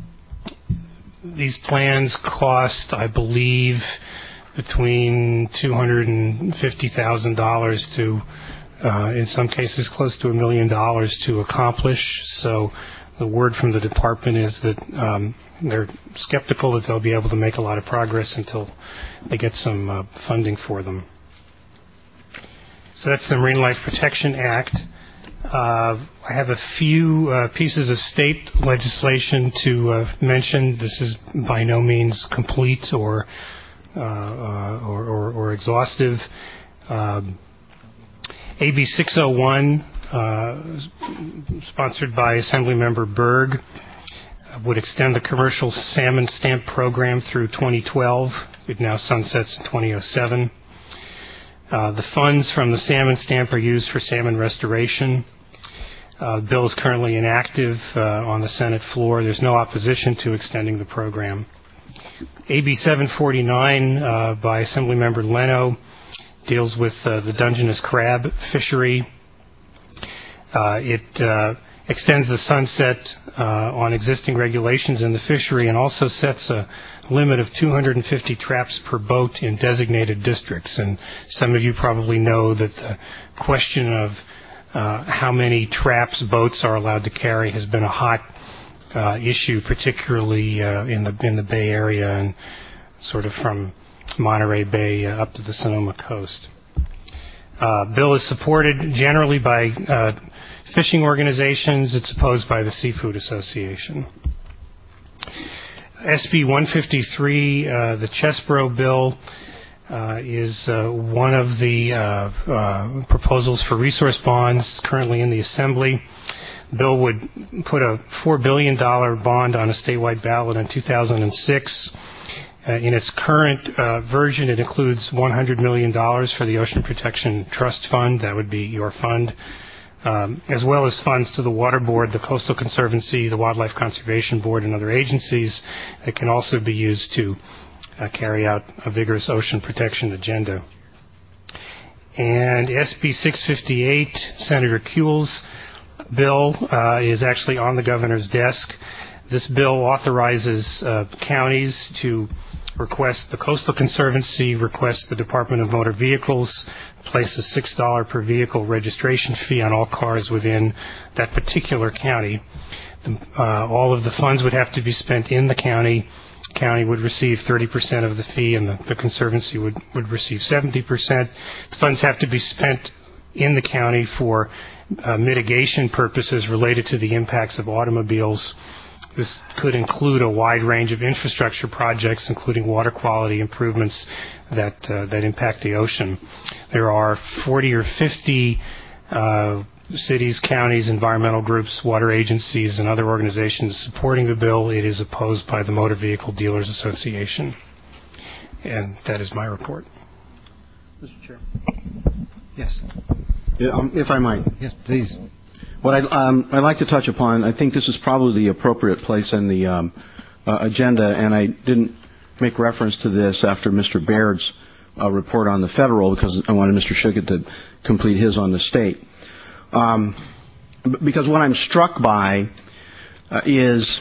these plans cost, I believe, between two hundred fifty thousand dollars to, uh, in some cases, close to a million dollars to accomplish. So the word from the department is that um, they're skeptical that they'll be able to make a lot of progress until they get some uh, funding for them. So that's the Marine Life Protection Act. Uh, I have a few uh, pieces of state legislation to uh, mention. This is by no means complete or uh, uh, or, or, or exhaustive. Um, A B six oh one, uh, sponsored by Assemblymember Berg, would extend the commercial salmon stamp program through twenty twelve. It now sunsets in twenty oh seven. Uh, the funds from the salmon stamp are used for salmon restoration. Uh, the bill is currently inactive uh, on the Senate floor. There's no opposition to extending the program. A B seven forty-nine uh, by Assemblymember Leno deals with uh, the Dungeness crab fishery. Uh, it uh, extends the sunset uh, on existing regulations in the fishery and also sets a limit of two hundred fifty traps per boat in designated districts. And some of you probably know that the question of uh, how many traps boats are allowed to carry has been a hot uh, issue, particularly uh, in the in the Bay Area and sort of from Monterey Bay uh, up to the Sonoma coast. Uh, bill is supported generally by uh, fishing organizations. It's opposed by the Seafood Association. S B one fifty-three, uh, the Chesbro bill, uh, is uh, one of the uh, uh, proposals for resource bonds currently in the Assembly. The bill would put a four billion dollars bond on a statewide ballot in two thousand six. Uh, in its current uh, version, it includes one hundred million dollars for the Ocean Protection Trust Fund. That would be your fund. Um, as well as funds to the Water Board, the Coastal Conservancy, the Wildlife Conservation Board, and other agencies that can also be used to uh, carry out a vigorous ocean protection agenda. And S B six fifty-eight, Senator Kuehl's bill, uh, is actually on the governor's desk. This bill authorizes uh, counties to request the Coastal Conservancy, request the Department of Motor Vehicles, place a six dollars per vehicle registration fee on all cars within that particular county. The, uh, all of the funds would have to be spent in the county. The county would receive thirty percent of the fee, and the, the Conservancy would, would receive seventy percent. The funds have to be spent in the county for uh, mitigation purposes related to the impacts of automobiles. This could include a wide range of infrastructure projects, including water quality improvements that uh, that impact the ocean. There are forty or fifty uh, cities, counties, environmental groups, water agencies, and other organizations supporting the bill. It is opposed by the Motor Vehicle Dealers Association. And that is my report. Mister Chair. Yes. Yeah, um, if I might. Yes, please. What I'd, um, I'd like to touch upon, I think this is probably the appropriate place in the um, uh, agenda, and I didn't make reference to this after Mister Baird's uh, report on the federal because I wanted Mister Shuket to complete his on the state. Um, because what I'm struck by uh, is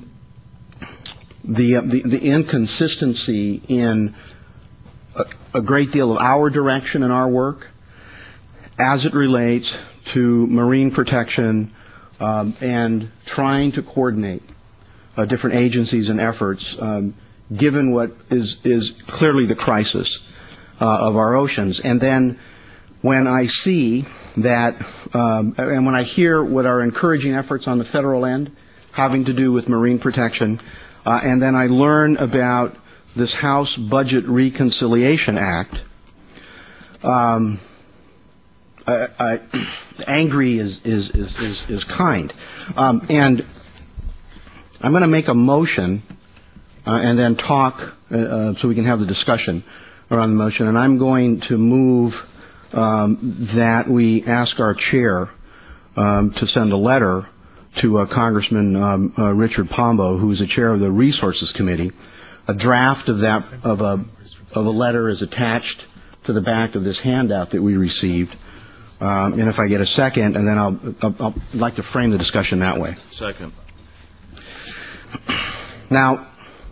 the, uh, the the inconsistency in a, a great deal of our direction in our work as it relates to marine protection um, and trying to coordinate uh, different agencies and efforts, um, given what is is clearly the crisis uh, of our oceans. And then when I see that, um, and when I hear what are encouraging efforts on the federal end having to do with marine protection, uh, and then I learn about this House Budget Reconciliation Act, um, I, I, angry is is is is, is kind, um, and I'm going to make a motion uh, and then talk uh, uh, so we can have the discussion around the motion. And I'm going to move um, that we ask our chair um, to send a letter to uh, Congressman um, uh, Richard Pombo, who is the chair of the Resources Committee. A draft of that of a of a letter is attached to the back of this handout that we received. Um, and if I get a second, and then I'll, I'll, I'll like to frame the discussion that way. Second. Now,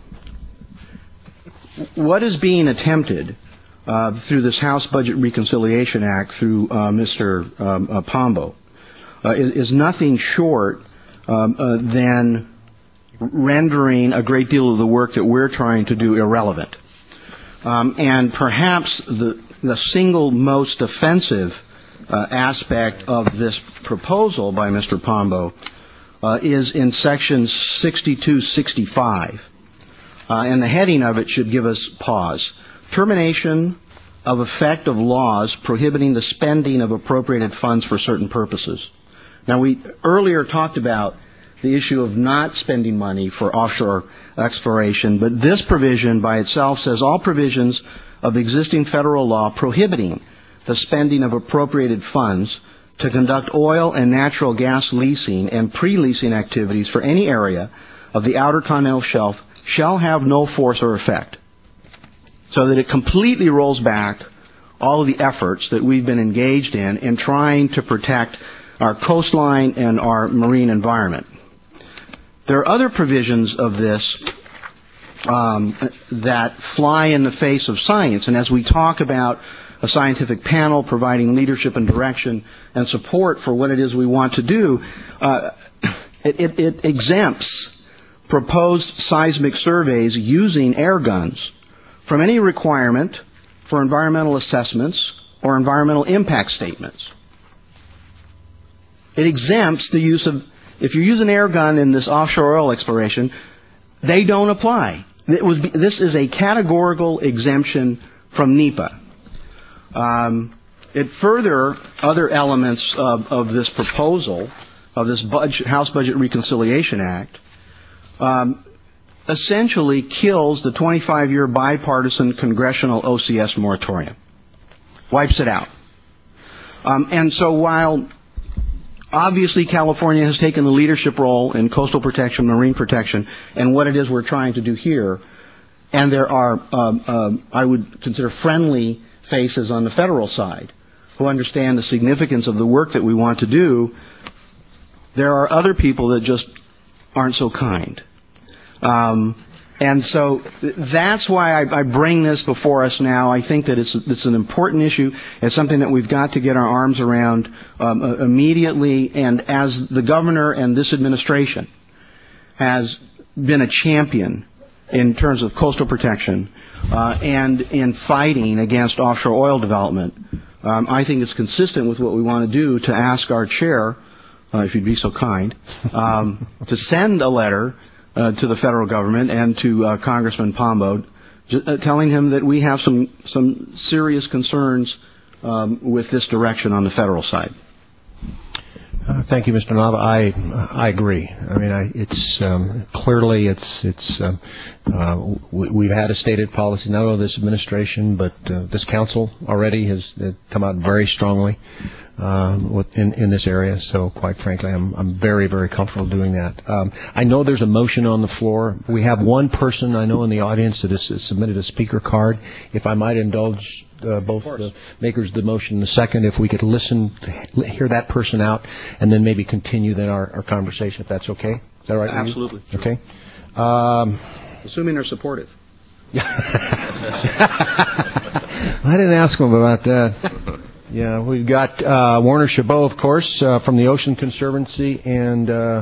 what is being attempted uh, through this House Budget Reconciliation Act through uh, Mister Um, uh, Pombo uh, is, is nothing short um, uh, than rendering a great deal of the work that we're trying to do irrelevant. Um, and perhaps the, the single most offensive Uh, aspect of this proposal by Mister Pombo uh, is in section sixty-two sixty-five, uh, and the heading of it should give us pause. Termination of effect of laws prohibiting the spending of appropriated funds for certain purposes. Now, we earlier talked about the issue of not spending money for offshore exploration, but this provision by itself says all provisions of existing federal law prohibiting the spending of appropriated funds to conduct oil and natural gas leasing and pre-leasing activities for any area of the Outer Continental Shelf shall have no force or effect. So that it completely rolls back all of the efforts that we've been engaged in in trying to protect our coastline and our marine environment. There are other provisions of this um, that fly in the face of science, and as we talk about a scientific panel providing leadership and direction and support for what it is we want to do, uh, it, it, it exempts proposed seismic surveys using air guns from any requirement for environmental assessments or environmental impact statements. It exempts the use of, if you use an air gun in this offshore oil exploration, they don't apply. It was, this is a categorical exemption from NEPA. Um, it further, other elements of, of this proposal, of this budget, House Budget Reconciliation Act, um, essentially kills the twenty-five year bipartisan congressional O C S moratorium. Wipes it out. Um, and so while obviously California has taken the leadership role in coastal protection, marine protection, and what it is we're trying to do here, and there are, um, um, I would consider friendly faces on the federal side who understand the significance of the work that we want to do, there are other people that just aren't so kind. Um, and so that's why I, I bring this before us now. I think that it's, it's an important issue. It's something that we've got to get our arms around um, uh, immediately. And as the governor and this administration has been a champion in terms of coastal protection, Uh, and in fighting against offshore oil development, um, I think it's consistent with what we want to do to ask our chair, uh, if you'd be so kind, um, to send a letter uh, to the federal government and to uh, Congressman Pombo, j- uh, telling him that we have some some serious concerns um, with this direction on the federal side. Uh, thank you, Mister Nava. I I agree. I mean, I, it's um, clearly it's it's um, uh, we, we've had a stated policy, not only this administration but uh, this council already has uh, come out very strongly um, with, in in this area. So, quite frankly, I'm I'm very very comfortable doing that. Um, I know there's a motion on the floor. We have one person I know in the audience that has submitted a speaker card. If I might indulge. Uh, both the makers of the motion and the second, if we could listen, hear that person out, and then maybe continue then our, our conversation, if that's okay. Is that all right? Absolutely. Sure. Okay. Um, Assuming they're supportive. I didn't ask them about that. Yeah, we've got uh, Warner Chabot, of course, uh, from the Ocean Conservancy, and uh,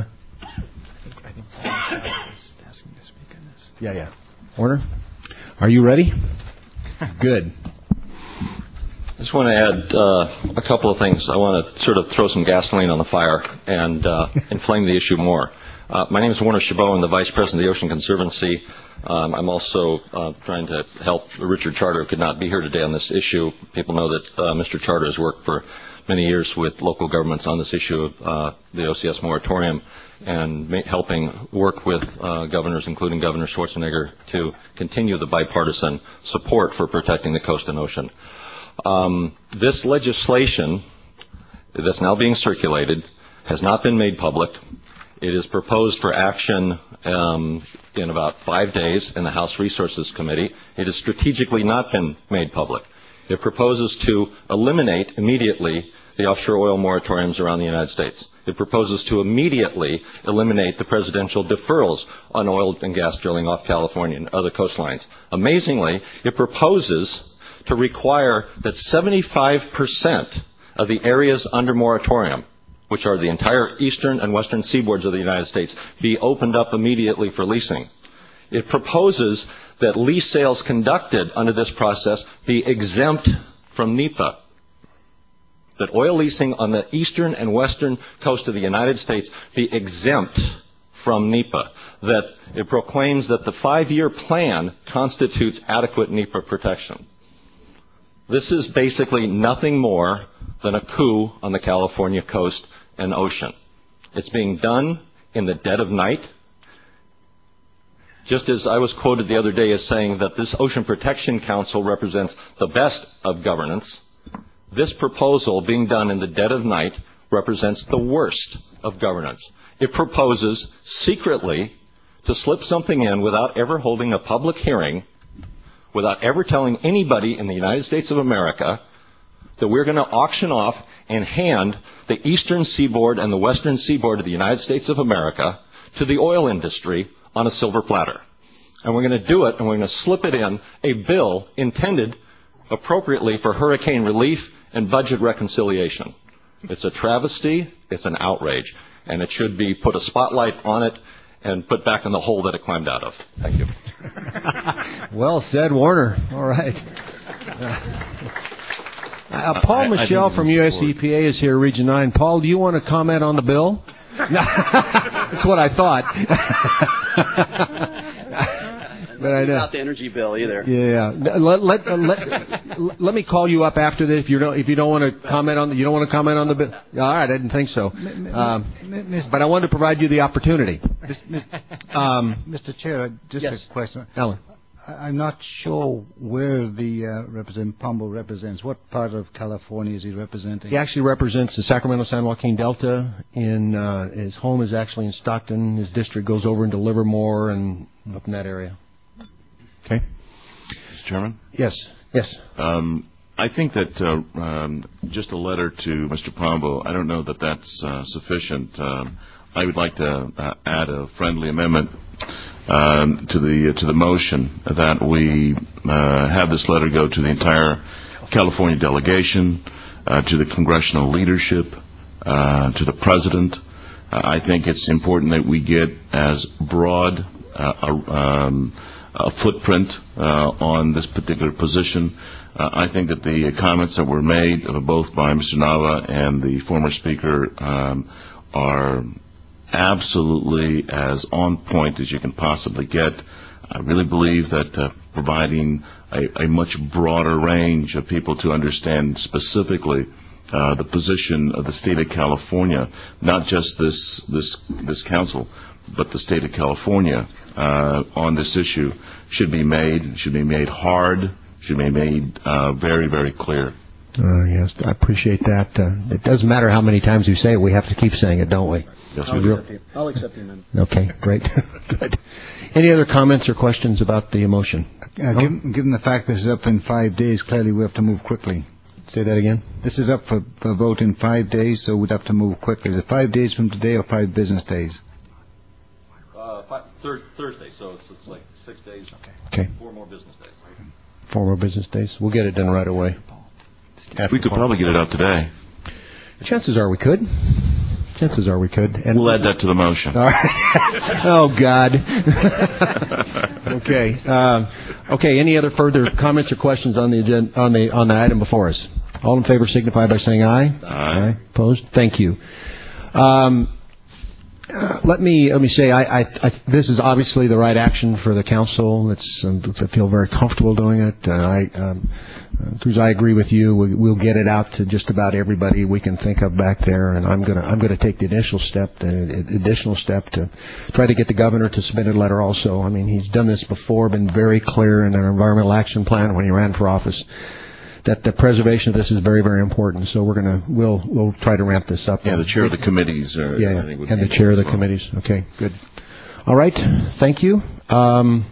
yeah, yeah. Warner, are you ready? Good. I just want to add uh, a couple of things. I want to sort of throw some gasoline on the fire and uh, inflame the issue more. Uh, my name is Warner Chabot. I'm the Vice President of the Ocean Conservancy. Um, I'm also uh, trying to help Richard Charter, who could not be here today on this issue. People know that uh, Mister Charter has worked for many years with local governments on this issue of uh, the O C S moratorium and ma- helping work with uh, governors, including Governor Schwarzenegger, to continue the bipartisan support for protecting the coast and ocean. Um, this legislation that's now being circulated has not been made public. It is proposed for action um, in about five days in the House Resources Committee. It has strategically not been made public. It proposes to eliminate immediately the offshore oil moratoriums around the United States. It proposes to immediately eliminate the presidential deferrals on oil and gas drilling off California and other coastlines. Amazingly, it proposes to require that seventy-five percent of the areas under moratorium, which are the entire eastern and western seaboards of the United States, be opened up immediately for leasing. It proposes that lease sales conducted under this process be exempt from NEPA. That oil leasing on the eastern and western coast of the United States be exempt from NEPA. That it proclaims that the five-year plan constitutes adequate NEPA protection. This is basically nothing more than a coup on the California coast and ocean. It's being done in the dead of night. Just as I was quoted the other day as saying that this Ocean Protection Council represents the best of governance, this proposal being done in the dead of night represents the worst of governance. It proposes secretly to slip something in without ever holding a public hearing, without ever telling anybody in the United States of America that we're going to auction off and hand the eastern seaboard and the western seaboard of the United States of America to the oil industry on a silver platter. And we're going to do it, and we're going to slip it in a bill intended appropriately for hurricane relief and budget reconciliation. It's a travesty, it's an outrage, and it should be put a spotlight on it and put back in the hole that it climbed out of. Thank you. Well said, Warner. All right. Uh, uh, Paul I, Michelle I from U S E P A is here, Region nine. Paul, do you want to comment on the bill? That's what I thought. But I know. Not the energy bill either. Yeah. Let, let, uh, let, let me call you up after this if you don't if you don't want to comment on the, you don't want to comment on the bill. All right, I didn't think so. Um, but I wanted to provide you the opportunity. Um, Mister Chair, just yes. a question. Alan. I'm not sure where the uh, Representative Pombo represents. What part of California is he representing? He actually represents the Sacramento-San Joaquin Delta. In uh, his home is actually in Stockton. His district goes over into Livermore and up in that area. Okay. Mister Chairman? Yes. Yes. Um, I think that uh, um, just a letter to Mister Pombo, I don't know that that's uh, sufficient. Um, I would like to uh, add a friendly amendment um, to the uh, to the motion that we uh, have this letter go to the entire California delegation, uh, to the congressional leadership, uh, to the president. Uh, I think it's important that we get as broad uh, a, um, a footprint uh, on this particular position. Uh, I think that the comments that were made uh, both by Mister Nava and the former speaker um, are absolutely as on point as you can possibly get. I really believe that uh, providing a, a much broader range of people to understand specifically uh, the position of the state of California, not just this this this council, but the state of California uh, on this issue, should be made should be made hard, should be made uh, very very clear. Uh, yes, I appreciate that. Uh, it doesn't matter how many times we say it; we have to keep saying it, don't we? Yes, I'll we do. accept the, I'll accept the amendment. Okay, great. Good. Any other comments or questions about the motion? Uh, no? given, given the fact this is up in five days, clearly we have to move quickly. Say that again? This is up for, for vote in five days, so we'd have to move quickly. Is it five days from today or five business days? Uh, five, thir- Thursday, so it's, it's like six days. Okay. Okay. Four more business days, right? Four more business days. We'll get it done right away. We could probably get it out today. Chances are we could. Chances are we could. And we'll add that to the motion. All right. Oh, God. Okay. Um, okay. Any other further comments or questions on the agenda, on the on the item before us? All in favor signify by saying aye. Aye. Aye. Opposed? Thank you. Um, uh, let me let me say I, I, I this is obviously the right action for the council. It's um, I feel very comfortable doing it. Uh, I. Um, Cruz, I agree with you. We, we'll get it out to just about everybody we can think of back there, and I'm gonna I'm gonna take the initial step, the additional step to try to get the governor to submit a letter. Also, I mean, he's done this before, been very clear in an environmental action plan when he ran for office that the preservation of this is very very important. So we're gonna we'll we'll try to ramp this up. Yeah, the chair of the committees. Are, yeah, I think and the chair of the well. committees. Okay, good. All right, thank you. Um,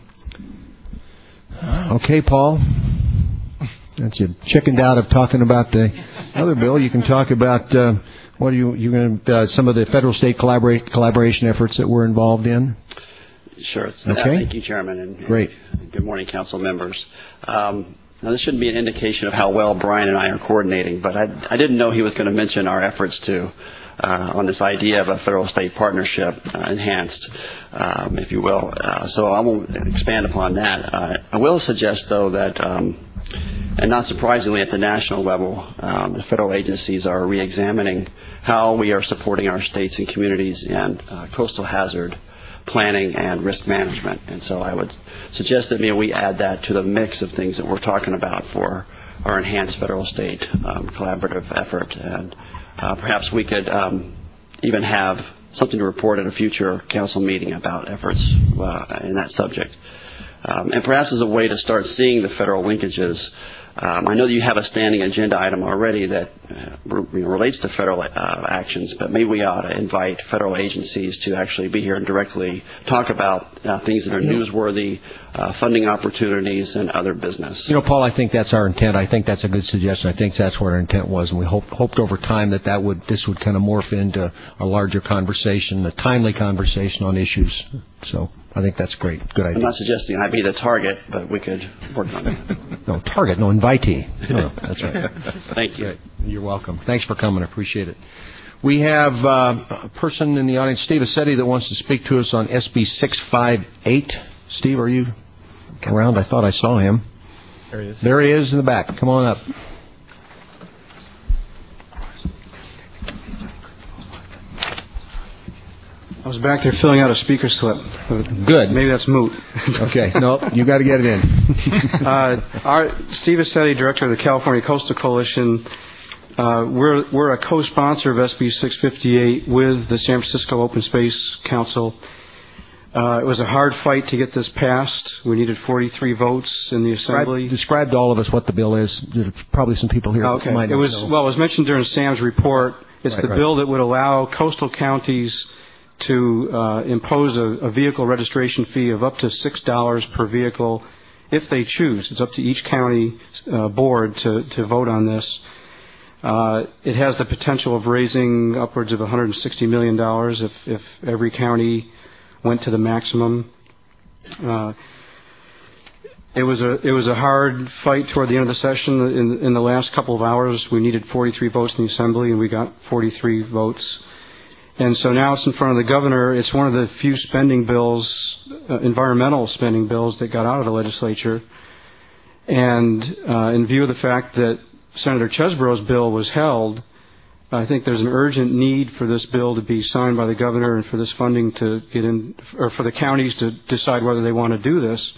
okay, Paul. That's you chickened out of talking about the other bill. You can talk about uh, what are you you going to uh, some of the federal state collaborate, collaboration efforts that we're involved in. Sure. It's, okay. Uh, thank you, Chairman, and, and great. Good morning, council members. Um, now, this shouldn't be an indication of how well Brian and I are coordinating, but I, I didn't know he was going to mention our efforts to uh, on this idea of a federal-state partnership uh, enhanced, um, if you will. Uh, so I won't expand upon that. Uh, I will suggest, though, that. Um, And not surprisingly, at the national level, um, the federal agencies are re-examining how we are supporting our states and communities in uh, coastal hazard planning and risk management. And so I would suggest that maybe we add that to the mix of things that we're talking about for our enhanced federal-state um, collaborative effort. And uh, perhaps we could um, even have something to report at a future council meeting about efforts uh, in that subject. Um, and perhaps as a way to start seeing the federal linkages, um, I know that you have a standing agenda item already that uh, re- relates to federal uh, actions, but maybe we ought to invite federal agencies to actually be here and directly talk about uh, things that are newsworthy, uh, funding opportunities, and other business. You know, Paul, I think that's our intent. I think that's a good suggestion. I think that's what our intent was, and we hope, hoped over time that, that would this would kind of morph into a larger conversation, a timely conversation on issues. So I think that's great. Good idea. I'm not suggesting I be the target, but we could work on it. No, target, no, invitee. No, that's right. Thank you. You're welcome. Thanks for coming. I appreciate it. We have uh, a person in the audience, Steve Assetti, that wants to speak to us on S B six fifty-eight. Steve, are you around? I thought I saw him. There he is. There he is in the back. Come on up. I was back there filling out a speaker slip. Good. Maybe that's moot. Okay. No, you got to get it in. uh, our, Steve Assetti, director of the California Coastal Coalition. Uh, we're we're a co-sponsor of S B six fifty-eight with the San Francisco Open Space Council. Uh, it was a hard fight to get this passed. We needed forty-three votes in the Assembly. Describe to all of us what the bill is. There's probably some people here. Okay. Who might it was know. well. It was mentioned during Sam's report. It's right, the right. bill that would allow coastal counties to uh, impose a, a vehicle registration fee of up to six dollars per vehicle if they choose. It's up to each county uh, board to, to vote on this. Uh, it has the potential of raising upwards of one hundred sixty million dollars if, if every county went to the maximum. Uh, it was a it was a hard fight toward the end of the session. In, in the last couple of hours, we needed forty-three votes in the Assembly, and we got forty-three votes. And so now it's in front of the governor. It's one of the few spending bills, uh, environmental spending bills that got out of the legislature. And uh, in view of the fact that Senator Chesborough's bill was held, I think there's an urgent need for this bill to be signed by the governor and for this funding to get in, or for the counties to decide whether they want to do this.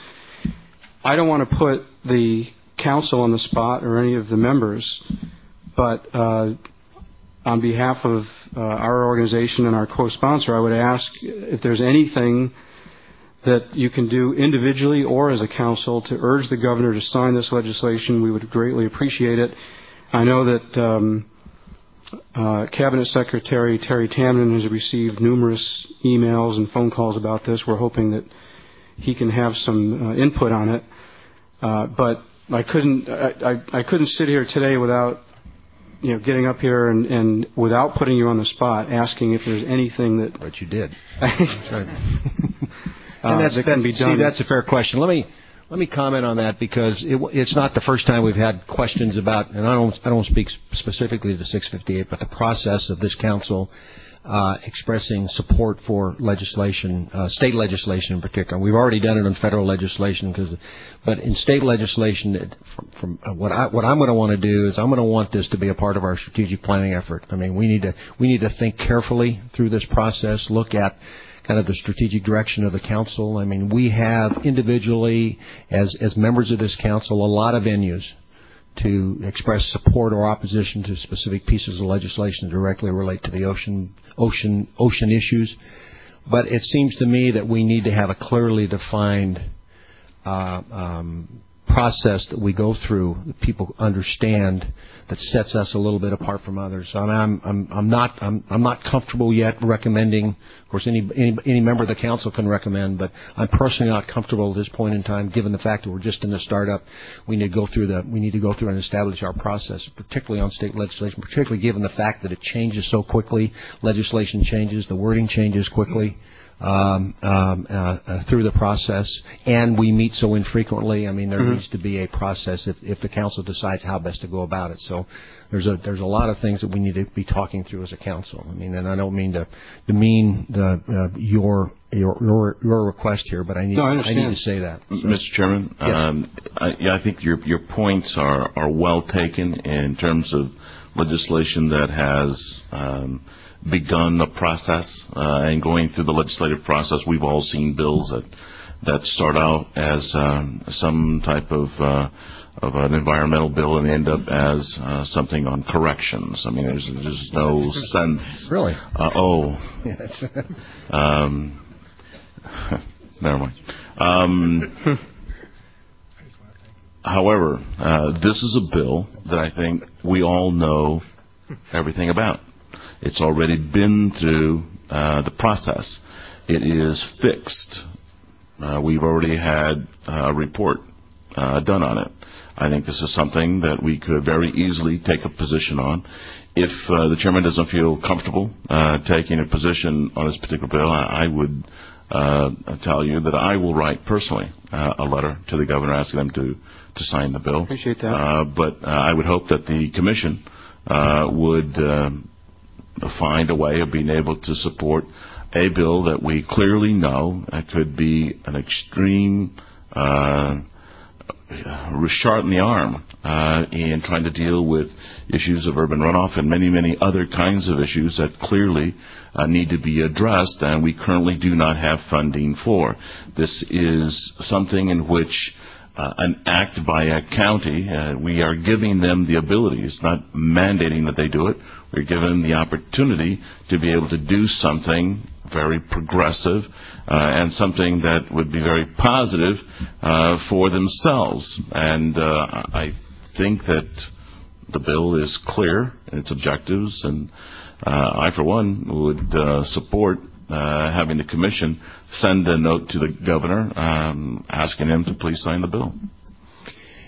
I don't want to put the council on the spot or any of the members, but uh, on behalf of uh, our organization and our co-sponsor, I would ask if there's anything that you can do individually or as a council to urge the governor to sign this legislation. We would greatly appreciate it. I know that um, uh, Cabinet Secretary Terry Tamnen has received numerous emails and phone calls about this. We're hoping that he can have some uh, input on it. Uh, but I couldn't, I, I, I couldn't sit here today without, you know, getting up here and, and without putting you on the spot, asking if there's anything that. But you did. That's right. And that's, uh, that can be done. See, that's a fair question. Let me let me comment on that because it, it's not the first time we've had questions about, and I don't I don't speak specifically to six fifty-eight, but the process of this council uh, expressing support for legislation, uh, state legislation in particular. We've already done it on federal legislation, because, but in state legislation, it, from, from uh, what I what I'm going to want to do is I'm going to want this to be a part of our strategic planning effort. I mean, we need to we need to think carefully through this process, look at kind of the strategic direction of the council. I mean, we have individually, as as members of this council, a lot of venues to express support or opposition to specific pieces of legislation that directly relate to the ocean ocean ocean issues. But it seems to me that we need to have a clearly defined uh, um, process that we go through that people understand, that sets us a little bit apart from others. So I'm I'm I'm not I'm I'm not comfortable yet recommending. Of course, any any any member of the council can recommend, but I'm personally not comfortable at this point in time, given the fact that we're just in the startup. We need to go through the we need to go through and establish our process, particularly on state legislation, particularly given the fact that it changes so quickly. Legislation changes, the wording changes quickly. Um, um, uh, uh, through the process, and we meet so infrequently. I mean, there mm-hmm. needs to be a process if, if the council decides how best to go about it. So there's a there's a lot of things that we need to be talking through as a council. I mean, and I don't mean to demean the uh, your your your your request here, but I need no, I, I need to say that. So. Mister Chairman, yes. um, I, yeah, I think your your points are are well taken in terms of legislation that has. Um, begun the process uh, and going through the legislative process. We've all seen bills that that start out as um, some type of uh, of an environmental bill and end up as uh, something on corrections. I mean, there's there's no sense. Really? Uh, oh. Yes. um, never mind. Um, however, uh, this is a bill that I think we all know everything about. It's already been through uh, the process. It is fixed. Uh, we've already had a report uh, done on it. I think this is something that we could very easily take a position on. If uh, the chairman doesn't feel comfortable uh, taking a position on this particular bill, I, I would uh, tell you that I will write personally uh, a letter to the governor asking them to, to sign the bill. Appreciate that. Uh, but uh, I would hope that the commission uh, would uh, find a way of being able to support a bill that we clearly know uh, could be an extreme uh, shot in the arm uh, in trying to deal with issues of urban runoff and many, many other kinds of issues that clearly uh, need to be addressed and we currently do not have funding for. This is something in which Uh, an act by a county, uh, we are giving them the ability. It's not mandating that they do it. We're giving them the opportunity to be able to do something very progressive uh, and something that would be very positive uh, for themselves. And uh, I think that the bill is clear in its objectives, and uh, I, for one, would uh, support Uh, having the commission send a note to the governor um, asking him to please sign the bill.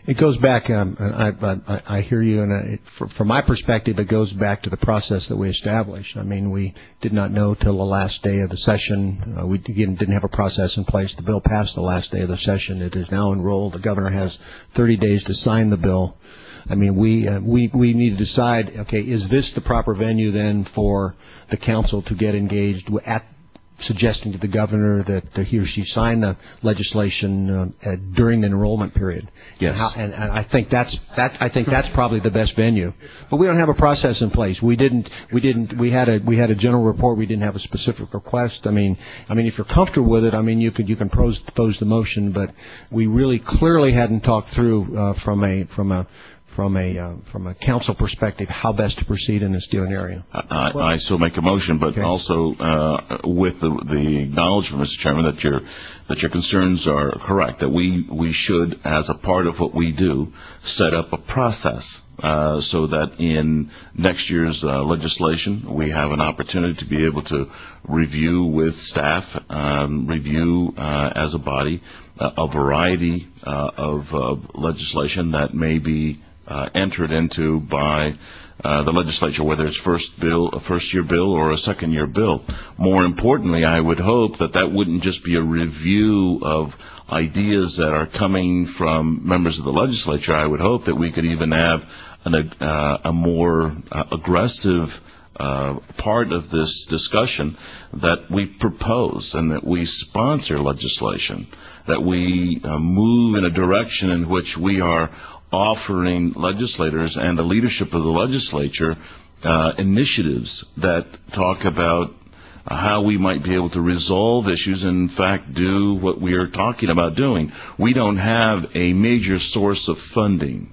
It goes back, um, I, I, I hear you, and I, for, from my perspective, it goes back to the process that we established. I mean, we did not know till the last day of the session. Uh, we again, didn't have a process in place. The bill passed the last day of the session. It is now enrolled. The governor has thirty days to sign the bill. I mean, we, uh, we, we need to decide, okay, is this the proper venue then for the council to get engaged at suggesting to the governor that uh, he or she sign the legislation uh, uh, during the enrollment period. Yes. And, how, and, and I think that's that. I think that's probably the best venue. But we don't have a process in place. We didn't. We didn't. We had a we had a general report. We didn't have a specific request. I mean, I mean, if you're comfortable with it, I mean, you could you can pose pose the motion. But we really clearly hadn't talked through uh, from a from a from a uh, from a council perspective how best to proceed in this given area. I, I, I still make a motion, but okay. also uh, with the, the acknowledgement, Mister Chairman, that your that your concerns are correct. That we we should, as a part of what we do, set up a process uh, so that in next year's uh, legislation we have an opportunity to be able to review with staff, um, review uh, as a body uh, a variety uh, of uh, legislation that may be Uh, entered into by uh, the legislature, whether it's first bill, a first-year bill or a second-year bill. More importantly, I would hope that that wouldn't just be a review of ideas that are coming from members of the legislature. I would hope that we could even have an, uh, a more uh, aggressive uh, part of this discussion, that we propose and that we sponsor legislation, that we uh, move in a direction in which we are offering legislators and the leadership of the legislature uh, initiatives that talk about uh, how we might be able to resolve issues and, in fact, do what we are talking about doing. We don't have a major source of funding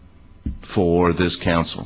for this council.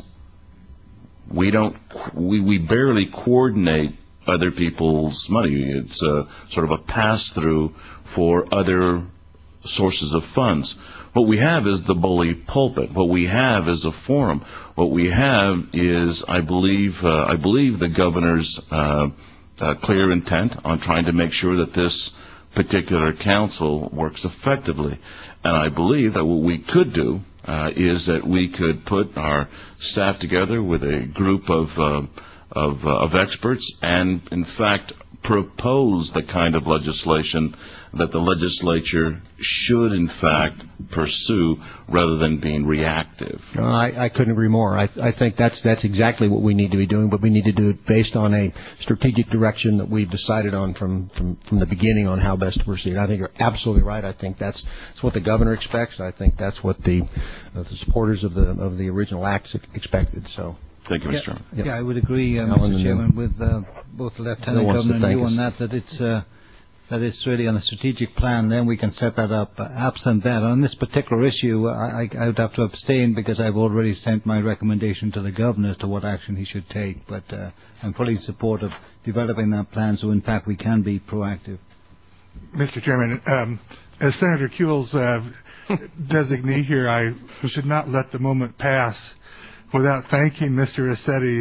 We don't. We, we barely coordinate other people's money. It's a, sort of a pass-through for other sources of funds. What we have is the bully pulpit. What we have is a forum. What we have is, I believe, uh, I believe the governor's uh, uh, clear intent on trying to make sure that this particular council works effectively. And I believe that what we could do uh, is that we could put our staff together with a group of uh, of, uh, of experts and, in fact, propose the kind of legislation that the legislature should, in fact, pursue rather than being reactive. No, I, I couldn't agree more. I, I think that's that's exactly what we need to be doing, but we need to do it based on a strategic direction that we've decided on from, from, from the beginning on how best to proceed. I think you're absolutely right. I think that's, that's what the governor expects. I think that's what the, uh, the supporters of the of the original act expected. So. Thank you, Mister Yeah, Chairman. yeah, I would agree, uh, Mister Chairman, with uh, both the Lieutenant Governor and you on that, that it's uh, that it's really on a strategic plan. Then we can set that up. Uh, absent that, on this particular issue, I, I would have to abstain because I've already sent my recommendation to the Governor as to what action he should take. But uh, I'm fully in support of developing that plan so, in fact, we can be proactive. Mister Chairman, um, as Senator Kuehl's uh, designee here, I should not let the moment pass without thanking Mister Rossetti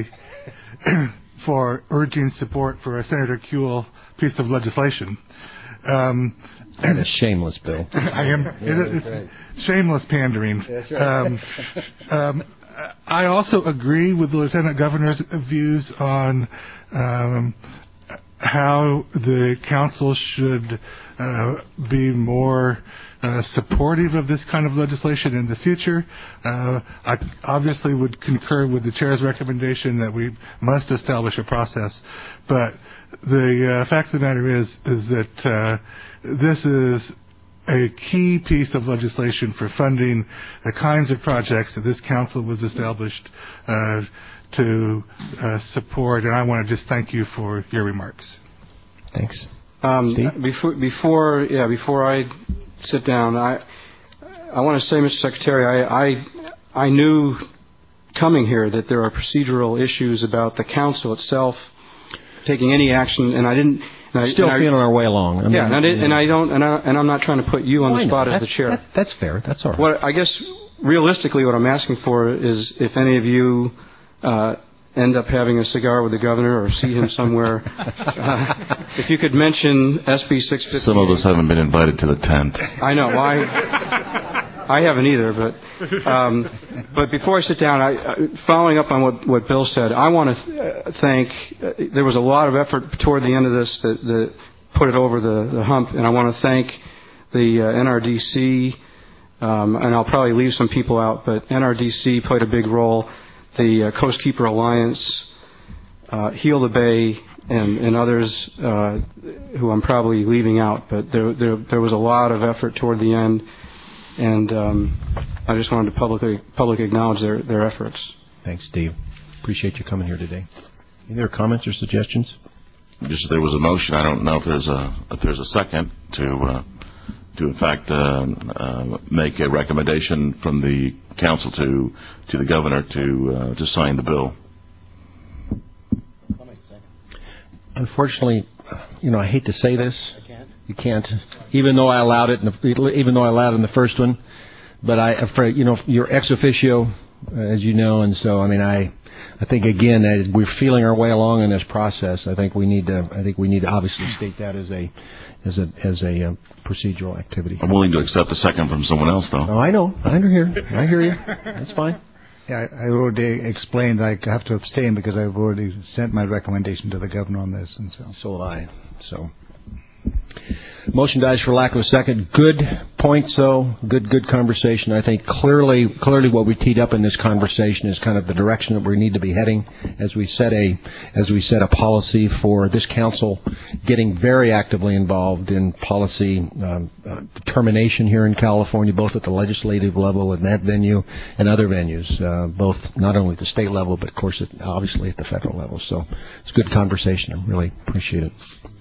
for urging support for a Senator Kuehl piece of legislation. Um, and a shameless bill. I am yeah, it, it, right. shameless pandering. That's right. Um, um, I also agree with the Lieutenant Governor's views on um, how the council should uh, be more Uh, supportive of this kind of legislation in the future. Uh, I obviously would concur with the chair's recommendation that we must establish a process. But the uh, fact of the matter is, is that uh, this is a key piece of legislation for funding the kinds of projects that this council was established uh, to uh, support. And I want to just thank you for your remarks. Thanks. Um, before, before, yeah, before I sit down, I I want to say, Mister Secretary, I, I I knew coming here that there are procedural issues about the council itself taking any action, and I didn't. And I, Still and feeling I, our way along. I mean, yeah, and I, did, yeah. and I don't, and, I, and I'm not trying to put you on oh, the spot as that's, the chair. That, that's fair. That's all right. What I guess realistically, what I'm asking for is if any of you uh, end up having a cigar with the governor or see him somewhere, uh, if you could mention S B six fifty. Some of us haven't been invited to the tent. I know. I I haven't either, but um, but before I sit down, I, following up on what, what Bill said, I want to th- thank. Uh, there was a lot of effort toward the end of this that, that put it over the, the hump, and I want to thank the uh, N R D C. Um, and I'll probably leave some people out, but N R D C played a big role. The uh, Coast Keeper Alliance, uh, Heal the Bay, and, and others uh, who I'm probably leaving out. But there, there, there was a lot of effort toward the end, and um, I just wanted to publicly, publicly acknowledge their, their efforts. Thanks, Steve. Appreciate you coming here today. Any other comments or suggestions? Just there was a motion. I don't know if there's a if there's a second to. Uh, to in fact uh, uh, make a recommendation from the council to to the governor to uh, to sign the bill. Unfortunately, you know, I hate to say this. I can't. You can't, even though I allowed it. In the, even though I allowed it in the first one, but I, afraid, you know, you're ex officio, as you know, and so I mean, I, I think again, as we're feeling our way along in this process, I think we need to. I think we need to obviously state that as a, as a, as a. Uh, procedural activity. I'm willing to accept a second from someone else, though. Oh, I know. I hear. I hear you. That's fine. Yeah, I already explained I have to abstain because I've already sent my recommendation to the governor on this, and so. So will I. So. Motion dies for lack of a second. Good points, though. Good, good conversation. I think clearly, clearly, what we teed up in this conversation is kind of the direction that we need to be heading as we set a, as we set a policy for this council, getting very actively involved in policy um, uh, determination here in California, both at the legislative level in that venue and other venues, uh, both not only at the state level, but of course, at, obviously at the federal level. So it's a good conversation. I really appreciate it.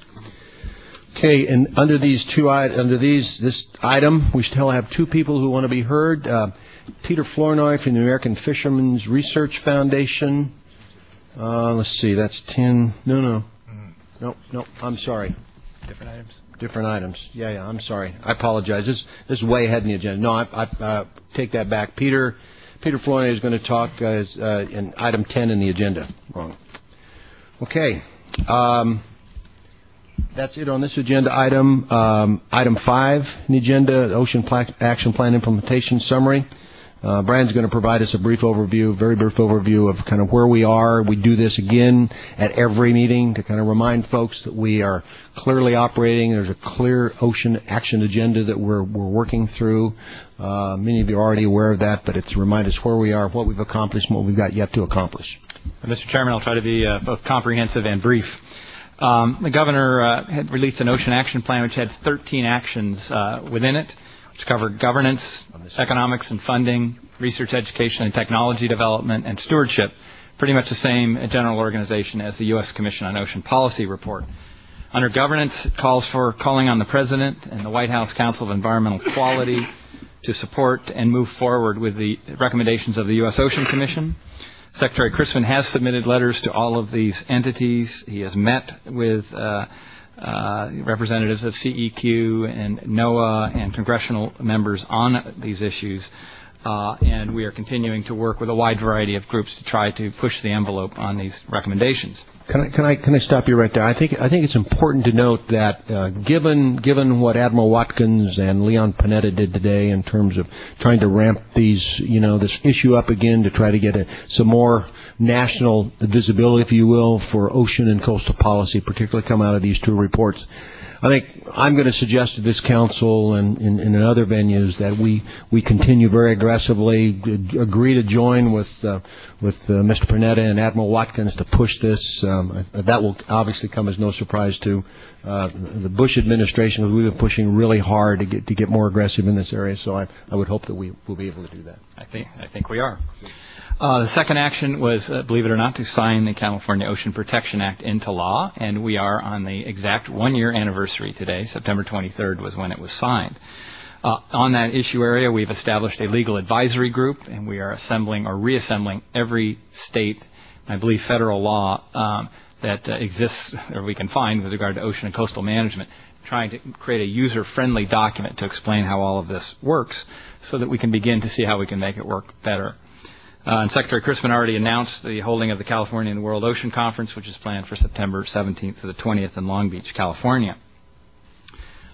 Okay, and under these two under these this item, we still have two people who want to be heard. Uh, Peter Flournoy from the American Fishermen's Research Foundation. Uh, let's see, that's ten. No, no, no, no. I'm sorry. Different items. Different items. Yeah, yeah. I'm sorry. I apologize. This this is way ahead in the agenda. No, I, I uh, take that back. Peter Peter Flournoy is going to talk uh, as, uh, in item ten in the agenda. Wrong. Okay. Um, That's it on this agenda item. Um, item five in the agenda, the Ocean Pla- Action Plan Implementation Summary. Uh, Brian's going to provide us a brief overview, very brief overview of kind of where we are. We do this again at every meeting to kind of remind folks that we are clearly operating. There's a clear ocean action agenda that we're we're working through. Uh, many of you are already aware of that, but it's to remind us where we are, what we've accomplished, and what we've got yet to accomplish. Mister Chairman, I'll try to be uh, both comprehensive and brief. Um, the governor uh, had released an ocean action plan which had thirteen actions uh, within it, which covered governance, economics and funding, research, education, and technology development, and stewardship. Pretty much the same general organization as the U S Commission on Ocean Policy report. Under governance, it calls for calling on the President and the White House Council of Environmental Quality to support and move forward with the recommendations of the U S Ocean Commission. Secretary Crispin has submitted letters to all of these entities. He has met with uh, uh, representatives of C E Q and NOAA and congressional members on these issues. Uh, and we are continuing to work with a wide variety of groups to try to push the envelope on these recommendations. Can I can I can I stop you right there? I think I think it's important to note that uh, given given what Admiral Watkins and Leon Panetta did today in terms of trying to ramp these you know this issue up again to try to get a, some more national visibility, if you will, for ocean and coastal policy, particularly come out of these two reports. I think I'm going to suggest to this council and in other venues that we, we continue very aggressively, agree to join with uh, with uh, Mister Panetta and Admiral Watkins to push this. Um, that will obviously come as no surprise to uh, the Bush administration. We've been pushing really hard to get to get more aggressive in this area. So I, I would hope that we will be able to do that. I think I think we are. Uh, the second action was, uh, believe it or not, to sign the California Ocean Protection Act into law, and we are on the exact one-year anniversary today. September twenty-third was when it was signed. Uh, on that issue area, we've established a legal advisory group, and we are assembling or reassembling every state, I believe federal law, um, that uh, exists or we can find with regard to ocean and coastal management, trying to create a user-friendly document to explain how all of this works so that we can begin to see how we can make it work better. Uh, and Secretary Crispin already announced the holding of the California and World Ocean Conference, which is planned for September seventeenth to the twentieth in Long Beach, California.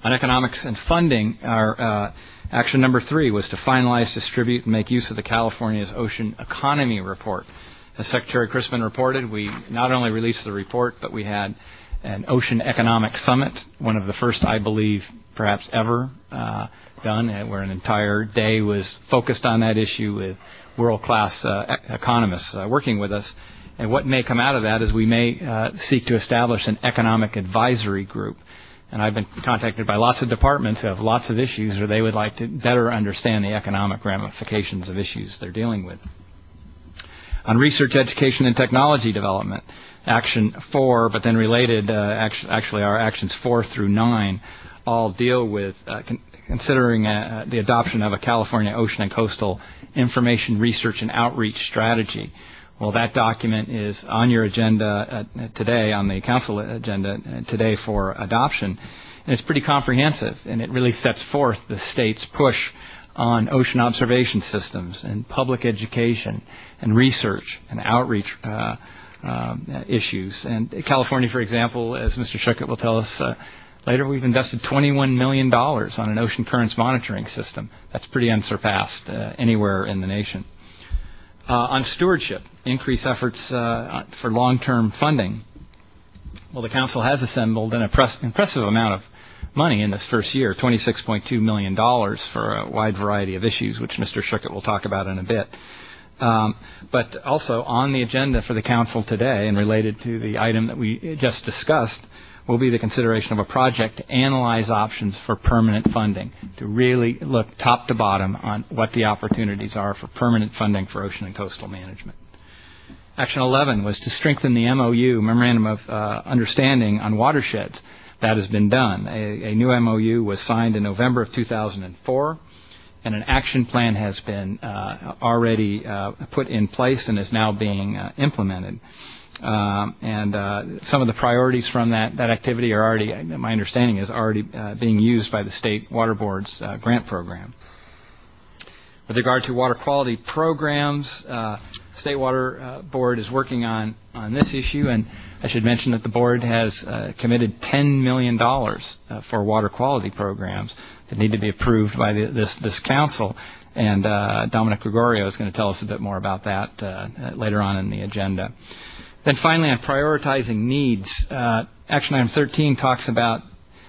On economics and funding, our uh, action number three was to finalize, distribute, and make use of the California's Ocean Economy Report. As Secretary Crispin reported, we not only released the report, but we had an Ocean Economic Summit, one of the first, I believe, perhaps ever uh, done, where an entire day was focused on that issue with world-class uh, e- economists uh, working with us. And what may come out of that is we may uh, seek to establish an economic advisory group. And I've been contacted by lots of departments who have lots of issues, or they would like to better understand the economic ramifications of issues they're dealing with. On research, education, and technology development, action four, but then related, uh, actually, actually our actions four through nine all deal with uh, con- considering uh, the adoption of a California ocean and coastal information research and outreach strategy. Well, that document is on your agenda uh, today, on the council agenda uh, today for adoption. And it's pretty comprehensive, and it really sets forth the state's push on ocean observation systems and public education and research and outreach uh, um, issues. And California, for example, as Mister Schuckett will tell us uh, later, we've invested twenty-one million dollars on an ocean currents monitoring system. That's pretty unsurpassed uh, anywhere in the nation. Uh, on stewardship, increase efforts uh, for long-term funding. Well, the council has assembled an impress- impressive amount of money in this first year, twenty-six point two million dollars for a wide variety of issues, which Mister Schuckett will talk about in a bit. Um, but also on the agenda for the council today, and related to the item that we just discussed, will be the consideration of a project to analyze options for permanent funding, to really look top to bottom on what the opportunities are for permanent funding for ocean and coastal management. Action eleven was to strengthen the M O U, Memorandum of uh, Understanding on Watersheds. That has been done. A, a new M O U was signed in November of two thousand four, and an action plan has been uh, already uh, put in place and is now being uh, implemented. Um, and uh, some of the priorities from that, that activity are already, my understanding is, already uh, being used by the State Water Board's uh, grant program. With regard to water quality programs, uh, State Water uh, Board is working on, on this issue, and I should mention that the board has uh, committed ten million dollars uh, for water quality programs that need to be approved by the, this, this council. And uh, Dominic Gregorio is going to tell us a bit more about that uh, later on in the agenda. Then finally, on prioritizing needs, uh, action item thirteen talks about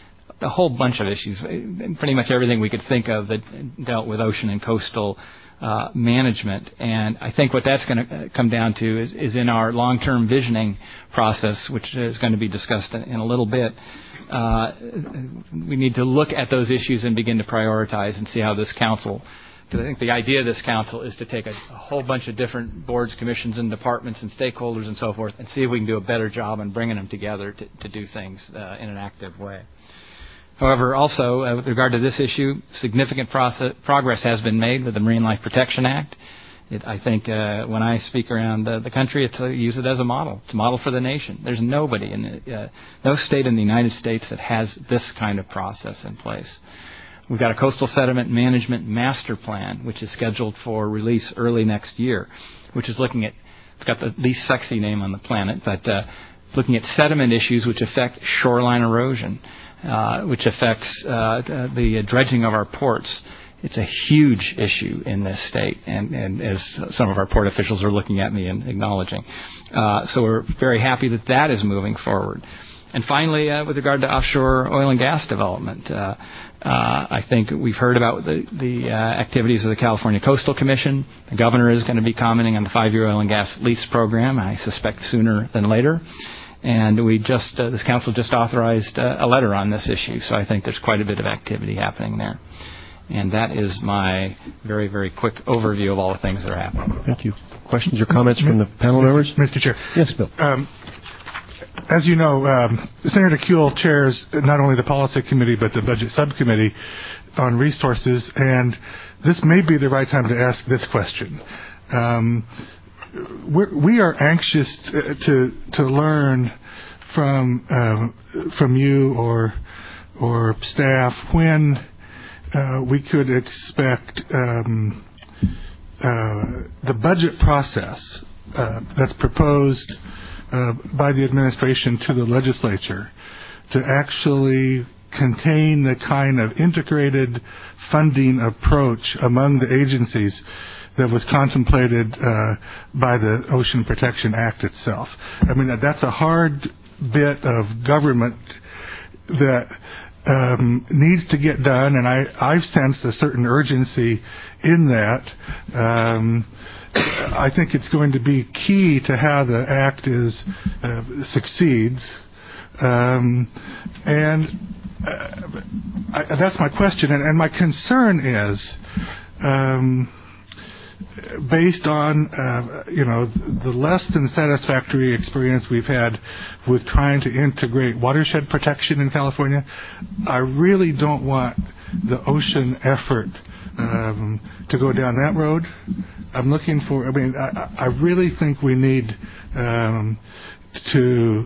a whole bunch of issues, pretty much everything we could think of that dealt with ocean and coastal uh, management. And I think what that's going to come down to is, is in our long-term visioning process, which is going to be discussed in, in a little bit. Uh, we need to look at those issues and begin to prioritize and see how this council, because I think the idea of this council is to take a, a whole bunch of different boards, commissions, and departments and stakeholders and so forth and see if we can do a better job on bringing them together to, to do things uh, in an active way. However, also, uh, with regard to this issue, significant process, progress has been made with the Marine Life Protection Act. It, I think uh, when I speak around uh, the country, it's, uh, use it as a model. It's a model for the nation. There's nobody, in the, uh, no state in the United States that has this kind of process in place. We've got a coastal sediment management master plan, which is scheduled for release early next year, which is looking at, it's got the least sexy name on the planet, but uh, looking at sediment issues which affect shoreline erosion, uh, which affects uh, the dredging of our ports. It's a huge issue in this state, and, and as some of our port officials are looking at me and acknowledging. Uh, so we're very happy that that is moving forward. And finally, uh, with regard to offshore oil and gas development, uh, uh, I think we've heard about the, the uh, activities of the California Coastal Commission. The governor is going to be commenting on the five-year oil and gas lease program, I suspect sooner than later. And we just, uh, this council just authorized uh, a letter on this issue, so I think there's quite a bit of activity happening there. And that is my very, very quick overview of all the things that are happening. Thank you. Questions or comments from the panel members? Mister Chair. Yes, Bill. Um, as you know, um, Senator Kuehl chairs not only the Policy Committee but the Budget Subcommittee on Resources, and this may be the right time to ask this question. Um, we're, we are anxious to to, to learn from uh, from you or or staff when uh, we could expect um, uh, the budget process uh, that's proposed uh, by the administration to the legislature to actually contain the kind of integrated funding approach among the agencies that was contemplated uh, by the Ocean Protection Act itself. I mean, that's a hard bit of government that um, needs to get done, and I, I've sensed a certain urgency in that. Um, I think it's going to be key to how the act is uh, succeeds, um, and uh, I, that's my question. And, and my concern is, um, based on uh, you know the less than satisfactory experience we've had with trying to integrate watershed protection in California, I really don't want the ocean effort um, to go down that road. I'm looking for, I mean, I, I really think we need um, to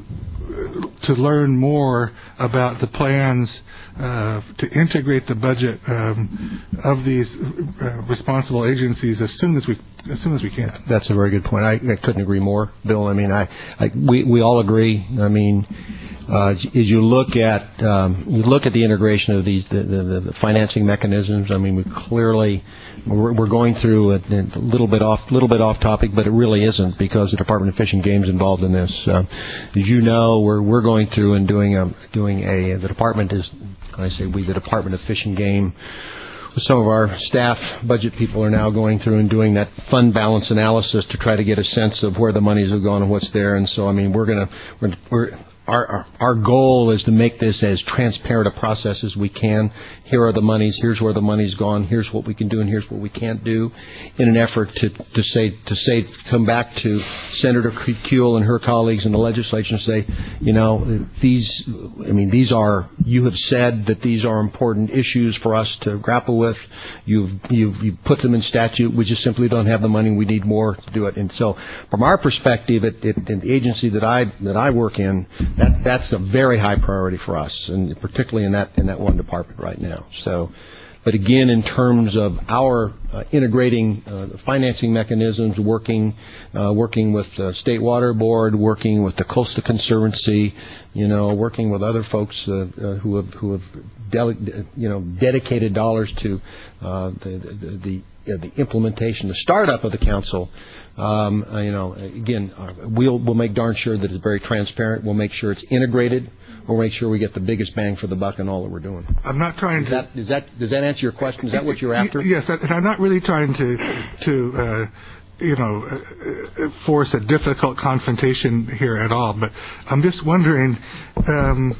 to learn more about the plans uh, to integrate the budget um, of these uh, responsible agencies as soon as we as soon as we can. That's a very good point. I, I couldn't agree more, Bill. I mean, I, I we we all agree. I mean, uh, as you look at um, you look at the integration of these the, the, the financing mechanisms. I mean, we clearly we're, we're going through a, a little bit off little bit off topic, but it really isn't, because the Department of Fish and Game is involved in this. Uh, as you know, we're we're going through and doing a doing a the department is I say we the Department of Fish and Game. Some of our staff budget people are now going through and doing that fund balance analysis to try to get a sense of where the monies have gone and what's there. And so, I mean, we're going to, we're, we're Our, our our goal is to make this as transparent a process as we can. Here are the monies. Here's where the money's gone. Here's what we can do, and here's what we can't do, in an effort to to say to say come back to Senator Kuehl and her colleagues in the legislature and say, you know, these. I mean, these are. You have said that these are important issues for us to grapple with. You've you've you've put them in statute. We just simply don't have the money. We need more to do it. And so, from our perspective, at, at, at the agency that I that I work in. That, that's a very high priority for us, and particularly in that in that one department right now. So, but again, in terms of our uh, integrating uh, financing mechanisms, working uh, working with the State Water Board, working with the Coastal Conservancy, you know, working with other folks uh, uh, who have who have dele- you know dedicated dollars to uh, the the, the Uh, the implementation, the startup of the council, um, uh, you know, again, uh, we'll we'll make darn sure that it's very transparent. We'll make sure it's integrated. We'll make sure we get the biggest bang for the buck in all that we're doing. I'm not trying is to. That, is that does that answer your question? Is that what you're after? Yes, and I'm not really trying to to uh, you know uh, force a difficult confrontation here at all. But I'm just wondering, um,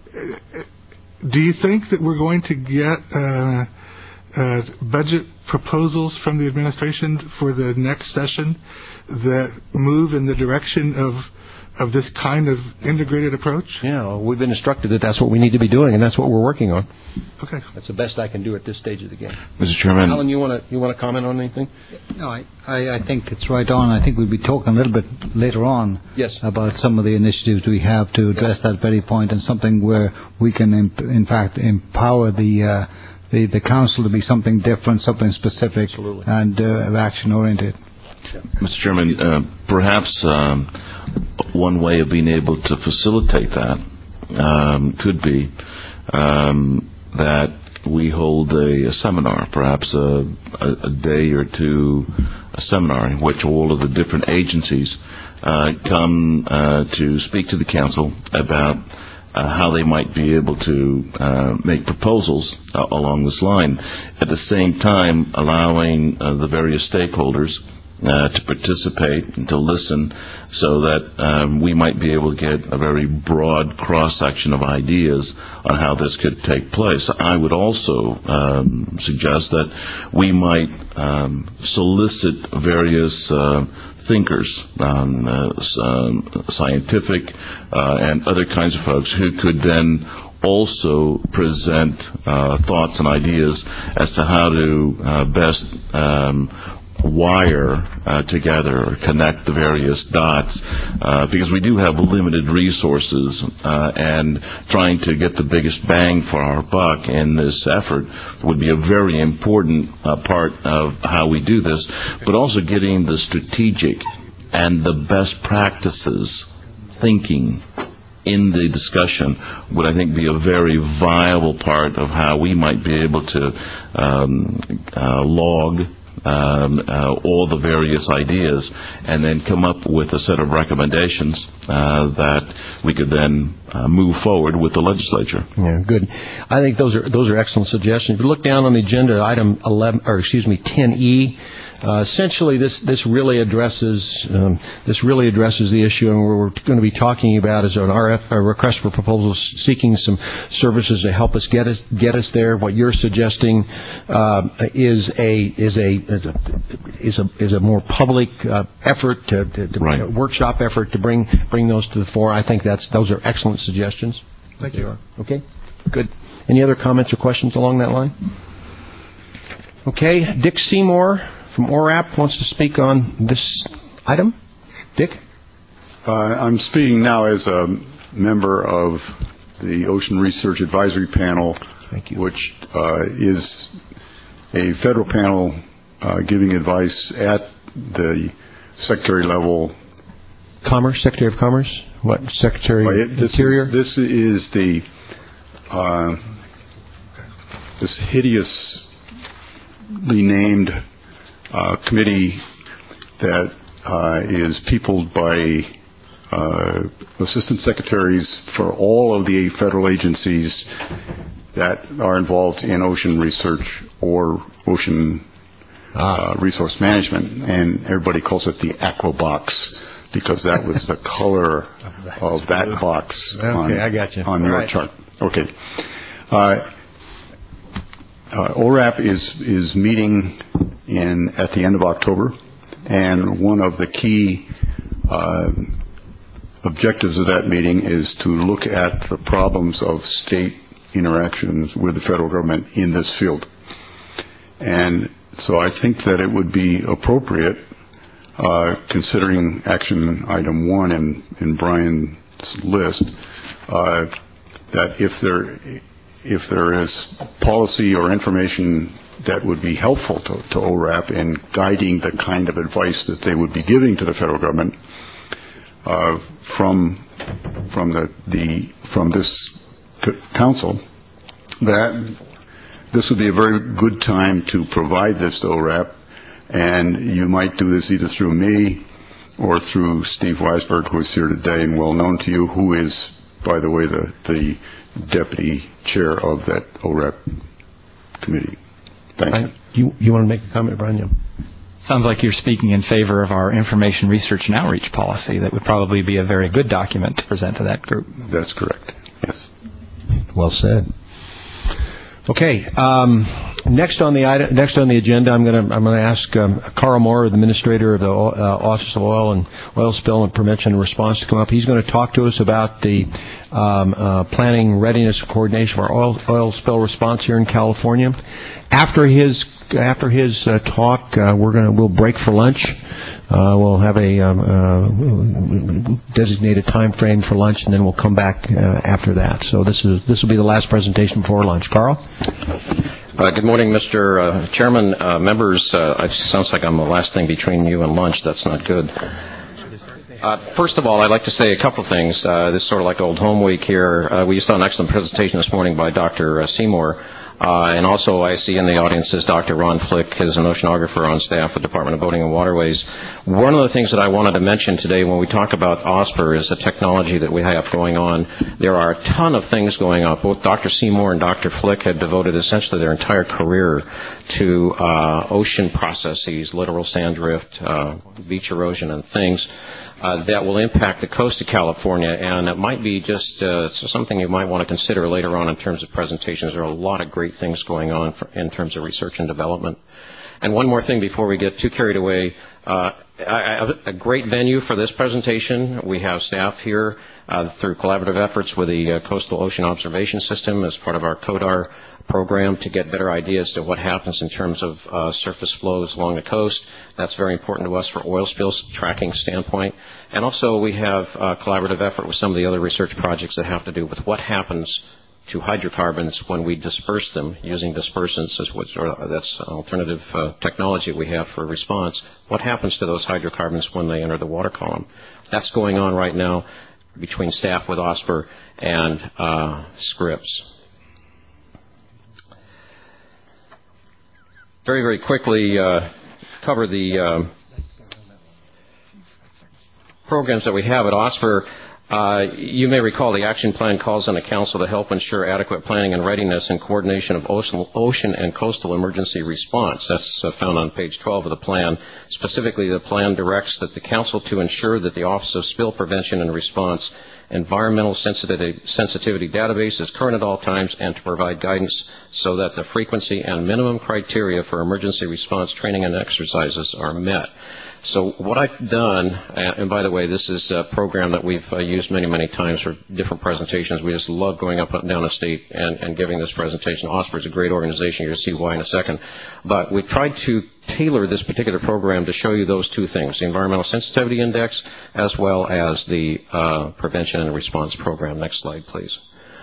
do you think that we're going to get Uh, Uh, budget proposals from the administration for the next session that move in the direction of of this kind of integrated approach? Yeah, well, we've been instructed that that's what we need to be doing, and that's what we're working on. Okay, that's the best I can do at this stage of the game. Mister Chairman, Alan, you want to you want to comment on anything? No, I, I, I think it's right on. I think we'll be talking a little bit later on yes. about some of the initiatives we have to address that very point, and something where we can, imp- in fact, empower the. Uh, The, the council to be something different, something specific, Absolutely. and uh, action-oriented. Mister Chairman, uh, perhaps um, one way of being able to facilitate that um, could be um, that we hold a, a seminar, perhaps a, a, a day or two, a seminar in which all of the different agencies uh, come uh, to speak to the council about Uh, how they might be able to uh, make proposals uh, along this line, at the same time allowing uh, the various stakeholders uh, to participate and to listen, so that um, we might be able to get a very broad cross-section of ideas on how this could take place. I would also um, suggest that we might um, solicit various uh, thinkers, um, uh, um, scientific uh, and other kinds of folks who could then also present uh, thoughts and ideas as to how to uh, best um, wire uh, together or connect the various dots, uh, because we do have limited resources, uh, and trying to get the biggest bang for our buck in this effort would be a very important uh, part of how we do this, but also getting the strategic and the best practices thinking in the discussion would, I think, be a very viable part of how we might be able to um, uh, log Um, uh, all the various ideas, and then come up with a set of recommendations uh, that we could then uh, move forward with the legislature. Yeah, good. I think those are those are excellent suggestions. If you look down on the agenda, item eleven, or excuse me, ten E. Uh, essentially, this this really addresses um, this really addresses the issue, and what we're going to be talking about is an R F, a request for proposals, seeking some services to help us get us get us there. What you're suggesting uh, is a is a is a is a, is a more public uh, effort, to, to, to right. a workshop effort to bring bring those to the fore. I think that's those are excellent suggestions. Thank you. Okay, good. Any other comments or questions along that line? Okay, Dick Seymour from O R A P wants to speak on this item. Dick? Uh, I'm speaking now as a member of the Ocean Research Advisory Panel, Thank you. which uh, is a federal panel uh, giving advice at the secretary level. Commerce, Secretary of Commerce? What, Secretary well, of this Interior? Is, this is the uh, this hideously named Uh, committee that uh, is peopled by uh, assistant secretaries for all of the federal agencies that are involved in ocean research or ocean uh, resource management, and everybody calls it the Aqua Box because that was the color of that box okay, on, I got you. on all your right. chart. Okay. Uh, uh, O R A P is is meeting in at the end of October, and one of the key uh, objectives of that meeting is to look at the problems of state interactions with the federal government in this field. And so I think that it would be appropriate, uh, considering action item one in, in Brian's list, uh, that if there if there is policy or information that would be helpful to, to O R A P in guiding the kind of advice that they would be giving to the federal government uh, from from the, the from this council, that this would be a very good time to provide this to O R A P, and you might do this either through me or through Steve Weisberg, who is here today and well known to you, who is, by the way, the the deputy chair of that O R A P committee. Thank you. You, you want to make a comment, Brian? Yeah. Sounds like you're speaking in favor of our information research and outreach policy. That would probably be a very good document to present to that group. That's correct. Yes. Well said. Okay. Um, next on the item, next on the agenda, I'm going to I'm going to ask um, Carl Moore, the administrator of the uh, Office of Oil and Oil Spill and Prevention and Response, to come up. He's going to talk to us about the um, uh, planning, readiness, and coordination of our oil oil spill response here in California. After his after his uh, talk, uh, we're going to we'll break for lunch. Uh, we'll have a um, uh, designated time frame for lunch, and then we'll come back uh, after that. So this is this will be the last presentation before lunch. Carl. Uh, good morning, Mister Uh, Chairman, uh, members. Uh, it sounds like I'm the last thing between you and lunch. That's not good. Uh, first of all, I'd like to say a couple of things. Uh, this is sort of like old home week here. Uh, we saw an excellent presentation this morning by Doctor Uh, Seymour. Uh, and also I see in the audience is Doctor Ron Flick, who's an oceanographer on staff with the Department of Boating and Waterways. One of the things that I wanted to mention today when we talk about OSPR is the technology that we have going on. There are a ton of things going on. Both Doctor Seymour and Doctor Flick had devoted essentially their entire career to uh, ocean processes, littoral sand drift, uh, beach erosion, and things. Uh, that will impact the coast of California, and it might be just uh, something you might want to consider later on in terms of presentations. There are a lot of great things going on for, in terms of research and development. And one more thing before we get too carried away, uh, I, I, a great venue for this presentation. We have staff here uh, through collaborative efforts with the uh, Coastal Ocean Observation System as part of our CODAR program to get better ideas to what happens in terms of uh, surface flows along the coast. That's very important to us for oil spills tracking standpoint. And also we have a collaborative effort with some of the other research projects that have to do with what happens to hydrocarbons when we disperse them using dispersants, as what, or that's an alternative uh, technology we have for response. What happens to those hydrocarbons when they enter the water column? That's going on right now. between staff with OSPR and uh, Scripps. Very, very quickly uh, cover the uh, programs that we have at OSPR. Uh, you may recall the action plan calls on the Council to help ensure adequate planning and readiness and coordination of ocean, ocean and coastal emergency response. That's uh, found on page twelve of the plan. Specifically, the plan directs that the Council to ensure that the Office of Spill Prevention and Response environmental sensitivity, sensitivity database is current at all times, and to provide guidance so that the frequency and minimum criteria for emergency response training and exercises are met. So what I've done, and by the way, this is a program that we've uh, used many, many times for different presentations. We just love going up and down the state and, and giving this presentation. OSPR is a great organization. You'll see why in a second. But we tried to tailor this particular program to show you those two things, the Environmental Sensitivity Index as well as the uh, Prevention and Response Program. Next slide, please.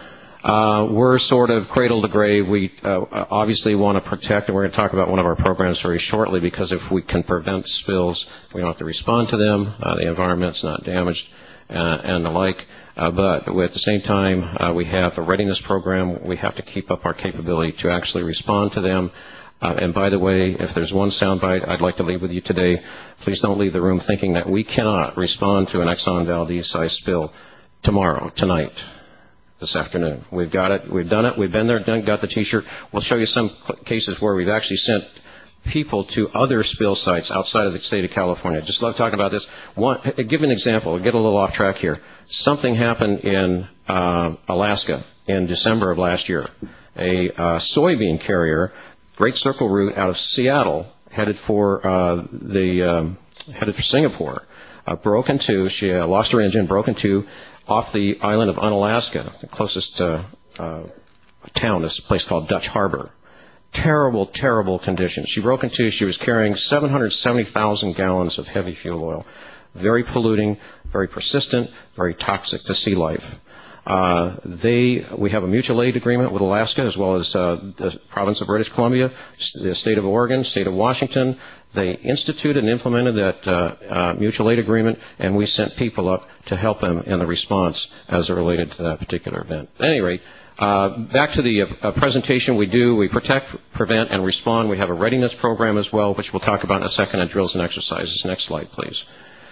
Uh, we're sort of cradle to grave. We uh, obviously want to protect, and we're going to talk about one of our programs very shortly, because if we can prevent spills, we don't have to respond to them. Uh, the environment's not damaged uh, and the like. Uh, but at the same time, uh, we have a readiness program. We have to keep up our capability to actually respond to them. Uh, and by the way, if there's one soundbite I'd like to leave with you today, please don't leave the room thinking that we cannot respond to an Exxon Valdez-sized spill tomorrow, tonight, this afternoon. We've got it. We've done it. We've been there, done, got the T-shirt. We'll show you some cases where we've actually sent people to other spill sites outside of the state of California. Just love talking about this. One, give an example. Get a little off track here. Something happened in uh, Alaska in December of last year. A uh, soybean carrier, Great Circle route out of Seattle, headed for uh, the um, headed for Singapore, uh, broke into. She uh, lost her engine, broke into. Off the island of Unalaska, the closest uh, uh, town is a place called Dutch Harbor. Terrible, terrible conditions. She broke into, she was carrying seven hundred seventy thousand gallons of heavy fuel oil. Very polluting, very persistent, very toxic to sea life. Uh, they, we have a mutual aid agreement with Alaska as well as uh, the province of British Columbia, the state of Oregon, state of Washington. They instituted and implemented that uh, uh, mutual aid agreement, and we sent people up to help them in the response as it related to that particular event. At any rate, uh, back to the uh, presentation we do. We protect, prevent, and respond. We have a readiness program as well, which we'll talk about in a second, and drills and exercises. Next slide, please.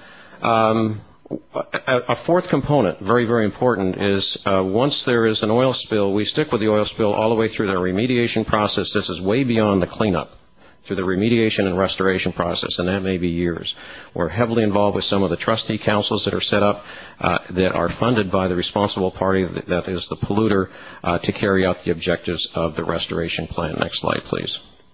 Um, A fourth component, very, very important, is uh, once there is an oil spill, we stick with the oil spill all the way through the remediation process. This is way beyond the cleanup, through the remediation and restoration process, and that may be years. We're heavily involved with some of the trustee councils that are set up uh, that are funded by the responsible party, that is the polluter, uh, to carry out the objectives of the restoration plan. Next slide, please.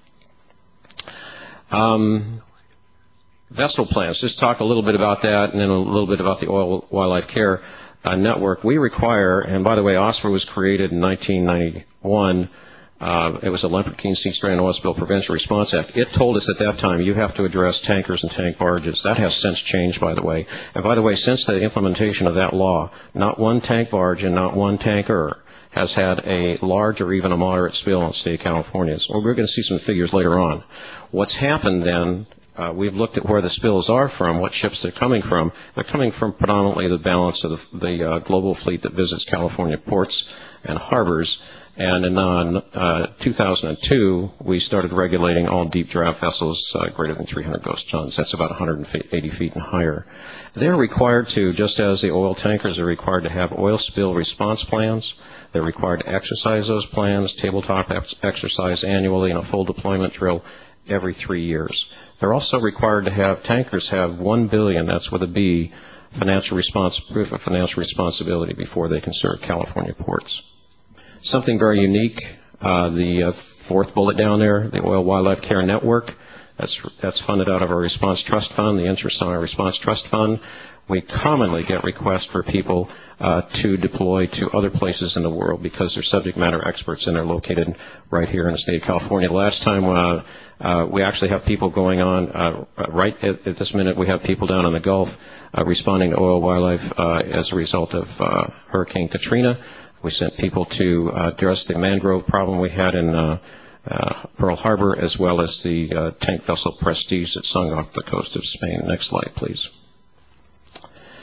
Um, Vessel plans, just talk a little bit about that, and then a little bit about the Oil Wildlife Care uh, Network. We require, and by the way, OSPR was created in nineteen ninety-one. Uh, it was the Lemperkine Sea Strand Oil Spill Prevention Response Act. It told us at that time you have to address tankers and tank barges. That has since changed, by the way. And by the way, since the implementation of that law, not one tank barge and not one tanker has had a large or even a moderate spill in the state of California. So we're going to see some figures later on. What's happened then, Uh, we've looked at where the spills are from, what ships they're coming from. They're coming from predominantly the balance of the, the uh, global fleet that visits California ports and harbors. And in uh, two thousand two, we started regulating all deep draft vessels uh, greater than three hundred gross tons. That's about one hundred eighty feet and higher. They're required to, just as the oil tankers are required to have oil spill response plans. They're required to exercise those plans, tabletop ex- exercise annually, and a full deployment drill every three years. They're also required to have, tankers have one billion, that's with a B, financial response, proof of financial responsibility before they can serve California ports. Something very unique, uh, the uh, fourth bullet down there, the Oil Wildlife Care Network, that's, that's funded out of our Response Trust Fund, the interest on our Response Trust Fund. We commonly get requests for people uh, to deploy to other places in the world because they're subject matter experts and they're located right here in the state of California. Last time uh, uh, we actually have people going on, uh, right at, at this minute we have people down in the Gulf uh, responding to oil wildlife uh, as a result of uh, Hurricane Katrina. We sent people to uh, address the mangrove problem we had in uh, uh, Pearl Harbor, as well as the uh, tank vessel Prestige that sunk off the coast of Spain. Next slide, please.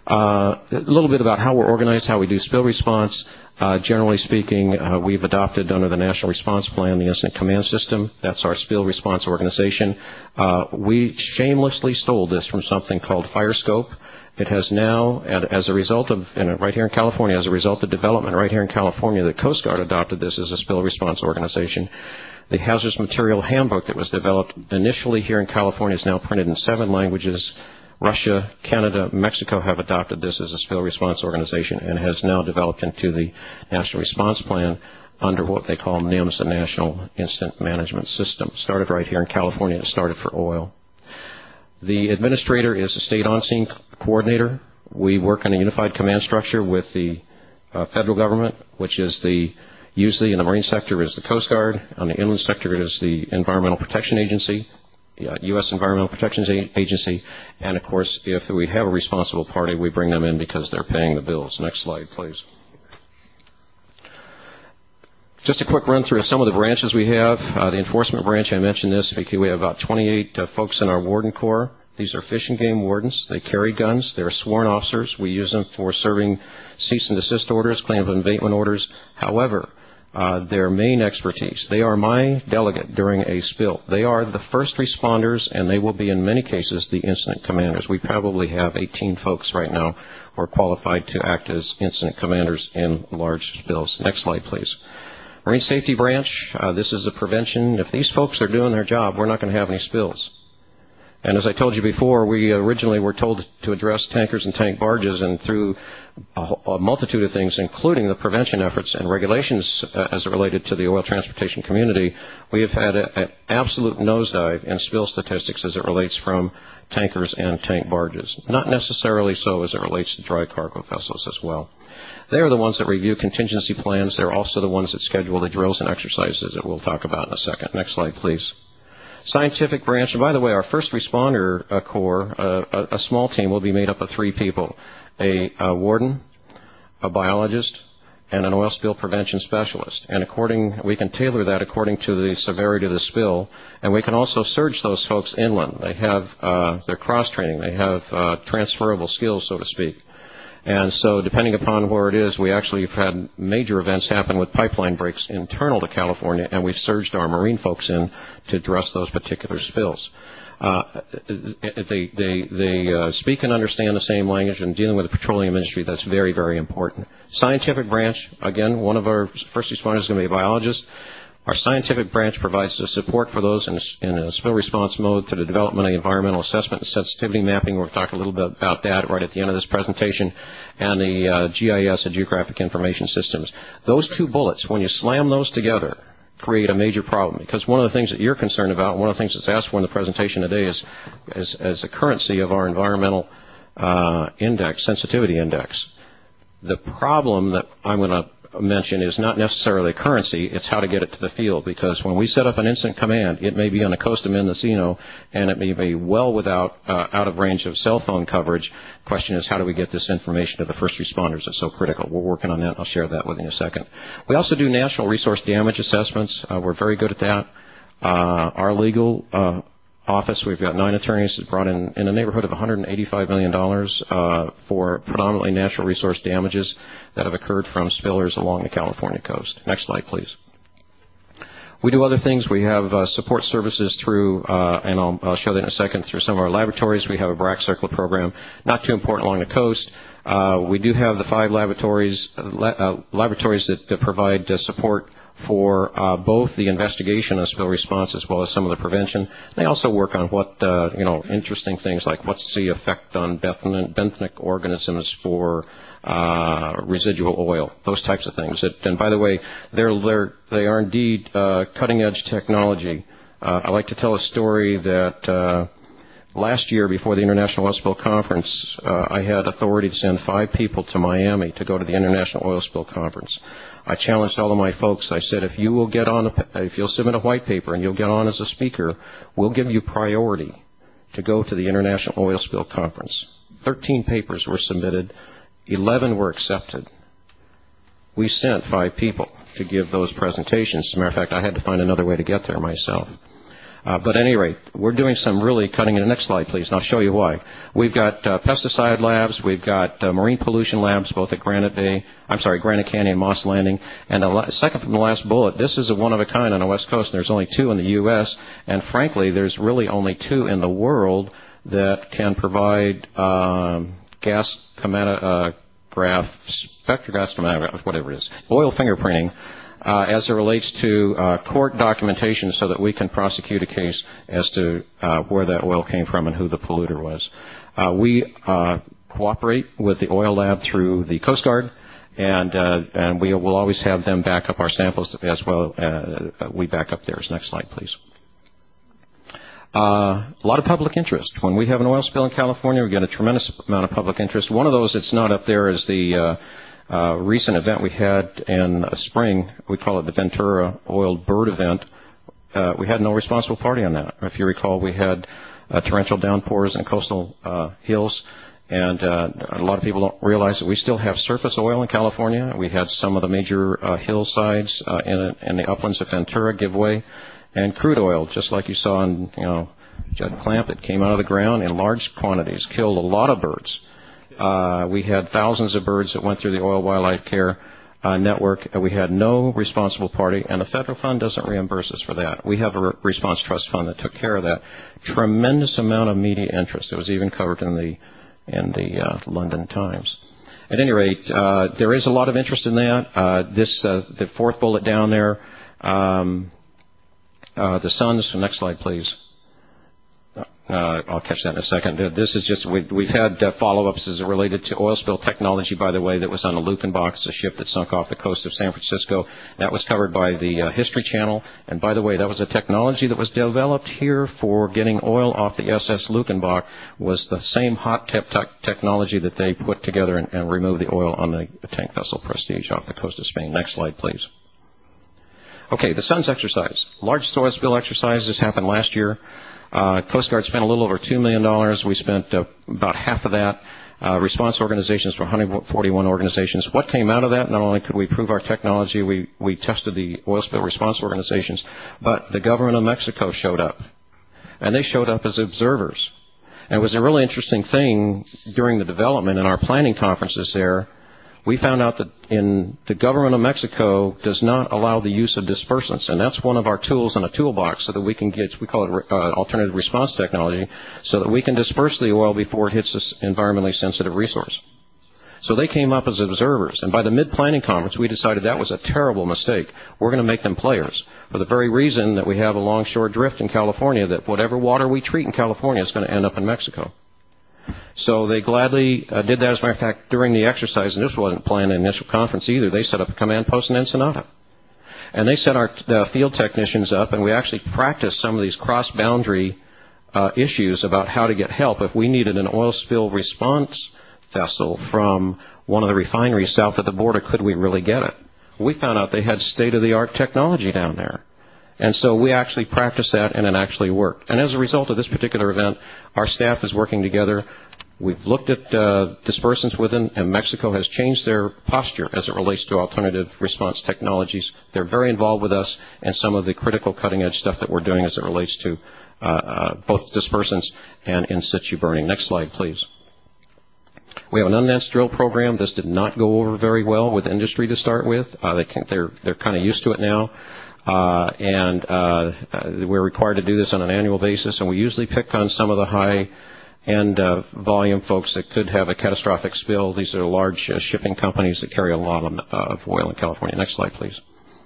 Uh, a little bit about how we're organized, how we do spill response. Uh, generally speaking, uh, we've adopted under the National Response Plan the Incident Command System. That's our spill response organization. Uh, we shamelessly stole this from something called FireScope. It has now, as a result of, and right here in California, as a result of development right here in California, the Coast Guard adopted this as a spill response organization. The Hazardous Material Handbook that was developed initially here in California is now printed in seven languages. Russia, Canada, Mexico have adopted this as a spill response organization and has now developed into the National Response Plan under what they call NIMS, the National Incident Management System. Started right here in California. It started for oil. The administrator is a state on-scene coordinator. We work in a unified command structure with the uh, federal government, which is the, usually in the Marine sector is the Coast Guard. On the inland sector it is the Environmental Protection Agency. Uh, U S Environmental Protection Agency, and of course, if we have a responsible party, we bring them in because they're paying the bills. Next slide, please. Just a quick run through of some of the branches we have. Uh, the enforcement branch, I mentioned this because we have about twenty-eight uh, folks in our warden corps. These are fish and game wardens. They carry guns. They're sworn officers. We use them for serving cease and desist orders, claim of abatement orders. However, Uh, their main expertise. They are my delegate during a spill. They are the first responders, and they will be, in many cases, the incident commanders. We probably have eighteen folks right now who are qualified to act as incident commanders in large spills. Next slide, please. Marine Safety Branch, uh, this is a prevention. If these folks are doing their job, we're not going to have any spills. And as I told you before, we originally were told to address tankers and tank barges, and through a, a multitude of things, including the prevention efforts and regulations uh, as it related to the oil transportation community, we have had an absolute nosedive in spill statistics as it relates from tankers and tank barges. Not necessarily so as it relates to dry cargo vessels as well. They are the ones that review contingency plans. They're also the ones that schedule the drills and exercises that we'll talk about in a second. Next slide, please. Scientific branch, and by the way, our first responder uh, corps, uh, a, a small team, will be made up of three people, a, a warden, a biologist, and an oil spill prevention specialist. And according, we can tailor that according to the severity of the spill, and we can also surge those folks inland. They have, uh, their cross-training, they have uh, transferable skills, so to speak. And so depending upon where it is, we actually have had major events happen with pipeline breaks internal to California, and we've surged our Marine folks in to address those particular spills. Uh, they they, they uh, speak and understand the same language, and dealing with the petroleum industry, that's very, very important. Scientific branch, again, one of our first responders is going to be a biologist. Our scientific branch provides the support for those in, in a spill response mode to the development of environmental assessment and sensitivity mapping. We'll talk a little bit about that right at the end of this presentation. And the uh, G I S, the Geographic Information Systems. Those two bullets, when you slam those together, create a major problem. Because one of the things that you're concerned about, one of the things that's asked for in the presentation today is, is, is the currency of our environmental uh, index, sensitivity index. The problem that I'm going to mention is not necessarily currency, it's how to get it to the field, because when we set up an incident command, it may be on the coast of Mendocino, and it may be well without, uh, out of range of cell phone coverage. The question is, how do we get this information to the first responders? It's so critical. We're working on that. I'll share that with you in a second. We also do national resource damage assessments. Uh, we're very good at that. Uh, our legal uh, office, we've got nine attorneys that brought in in the neighborhood of one hundred eighty-five million dollars uh, for predominantly natural resource damages that have occurred from spillers along the California coast. Next slide, please. We do other things. We have uh, support services through, uh, and I'll, I'll show that in a second, through some of our laboratories. We have a BRAC Circle program, not too important along the coast. Uh, we do have the five laboratories, uh, la- uh, laboratories that, that provide uh, support for uh, both the investigation of spill response as well as some of the prevention. They also work on what, uh, you know, interesting things like what's the effect on benthic organisms for uh, residual oil, those types of things. It, and by the way, they're, they're, they are indeed uh, cutting-edge technology. Uh, I like to tell a story that uh, last year before the International Oil Spill Conference, uh, I had authority to send five people to Miami to go to the International Oil Spill Conference. I challenged all of my folks. I said, if you will get on, a, if you'll submit a white paper and you'll get on as a speaker, we'll give you priority to go to the International Oil Spill Conference. Thirteen papers were submitted. Eleven were accepted. We sent five people to give those presentations. As a matter of fact, I had to find another way to get there myself. Uh, but at any rate, we're doing some really cutting edge. Next slide, please, and I'll show you why. We've got uh, pesticide labs, we've got uh, marine pollution labs, both at Granite Bay, I'm sorry, Granite Canyon and Moss Landing. And the la- second from the last bullet, this is a one of a kind on the West Coast, and there's only two in the U S, and frankly, there's really only two in the world that can provide um, gas chromatograph, spectrograph, chromatograph, whatever it is, oil fingerprinting, Uh, as it relates to uh, court documentation so that we can prosecute a case as to uh, where that oil came from and who the polluter was. Uh, we uh, cooperate with the oil lab through the Coast Guard, and uh, and we will always have them back up our samples as well. Uh, we back up theirs. Next slide, please. Uh, a lot of public interest. When we have an oil spill in California, we get a tremendous amount of public interest. One of those that's not up there is the uh, Uh, recent event we had in uh, spring. We call it the Ventura Oil Bird Event. Uh, we had no responsible party on that. If you recall, we had uh, torrential downpours in coastal uh, hills, and uh, a lot of people don't realize that we still have surface oil in California. We had some of the major uh, hillsides uh, in, in the uplands of Ventura give way, and crude oil, just like you saw in, you know, Judd Clamp, it came out of the ground in large quantities, killed a lot of birds. Uh, we had thousands of birds that went through the Oil Wildlife Care uh, network. Uh, we had no responsible party, and the federal fund doesn't reimburse us for that. We have a re- response trust fund that took care of that. Tremendous amount of media interest. It was even covered in the in the uh, London Times. At any rate, uh, there is a lot of interest in that. Uh, this uh, the fourth bullet down there, um, uh, the Suns. Next slide, please. Uh, I'll catch that in a second. This is just, we, we've had uh, follow-ups as it related to oil spill technology, by the way, that was on the Lukenbach, a ship that sunk off the coast of San Francisco. That was covered by the uh, History Channel. And by the way, that was a technology that was developed here for getting oil off the S S Lukenbach, was the same hot tip te- technology that they put together and, and removed the oil on the tank vessel Prestige off the coast of Spain. Next slide, please. Okay, the Suns exercise. Largest oil spill exercise. This happened last year. Uh, Coast Guard spent a little over two million dollars. We spent uh, about half of that. Uh, response organizations were one hundred forty-one organizations. What came out of that? Not only could we prove our technology, we, we tested the oil spill response organizations, but the government of Mexico showed up. And they showed up as observers. And it was a really interesting thing during the development in our planning conferences there. We found out that in the government of Mexico does not allow the use of dispersants, and that's one of our tools in a toolbox so that we can get, we call it uh, alternative response technology, so that we can disperse the oil before it hits this environmentally sensitive resource. So they came up as observers, and by the mid-planning conference, we decided that was a terrible mistake. We're going to make them players for the very reason that we have a longshore drift in California, that whatever water we treat in California is going to end up in Mexico. So they gladly uh, did that. As a matter of fact, during the exercise, and this wasn't planned in the initial conference either, they set up a command post in Ensenada. And they set our uh, field technicians up, and we actually practiced some of these cross-boundary uh, issues about how to get help. If we needed an oil spill response vessel from one of the refineries south of the border, could we really get it? We found out they had state-of-the-art technology down there. And so we actually practiced that, and it actually worked. And as a result of this particular event, our staff is working together. We've looked at uh, dispersants within, and Mexico has changed their posture as it relates to alternative response technologies. They're very involved with us in some of the critical cutting-edge stuff that we're doing as it relates to uh, uh, both dispersants and in situ burning. Next slide, please. We have an unannounced drill program. This did not go over very well with industry to start with. Uh, they can, they're they're kind of used to it now. Uh, and uh, uh, we're required to do this on an annual basis, and we usually pick on some of the high-end uh, volume folks that could have a catastrophic spill. These are large uh, shipping companies that carry a lot of, uh, of oil in California. Next slide, please.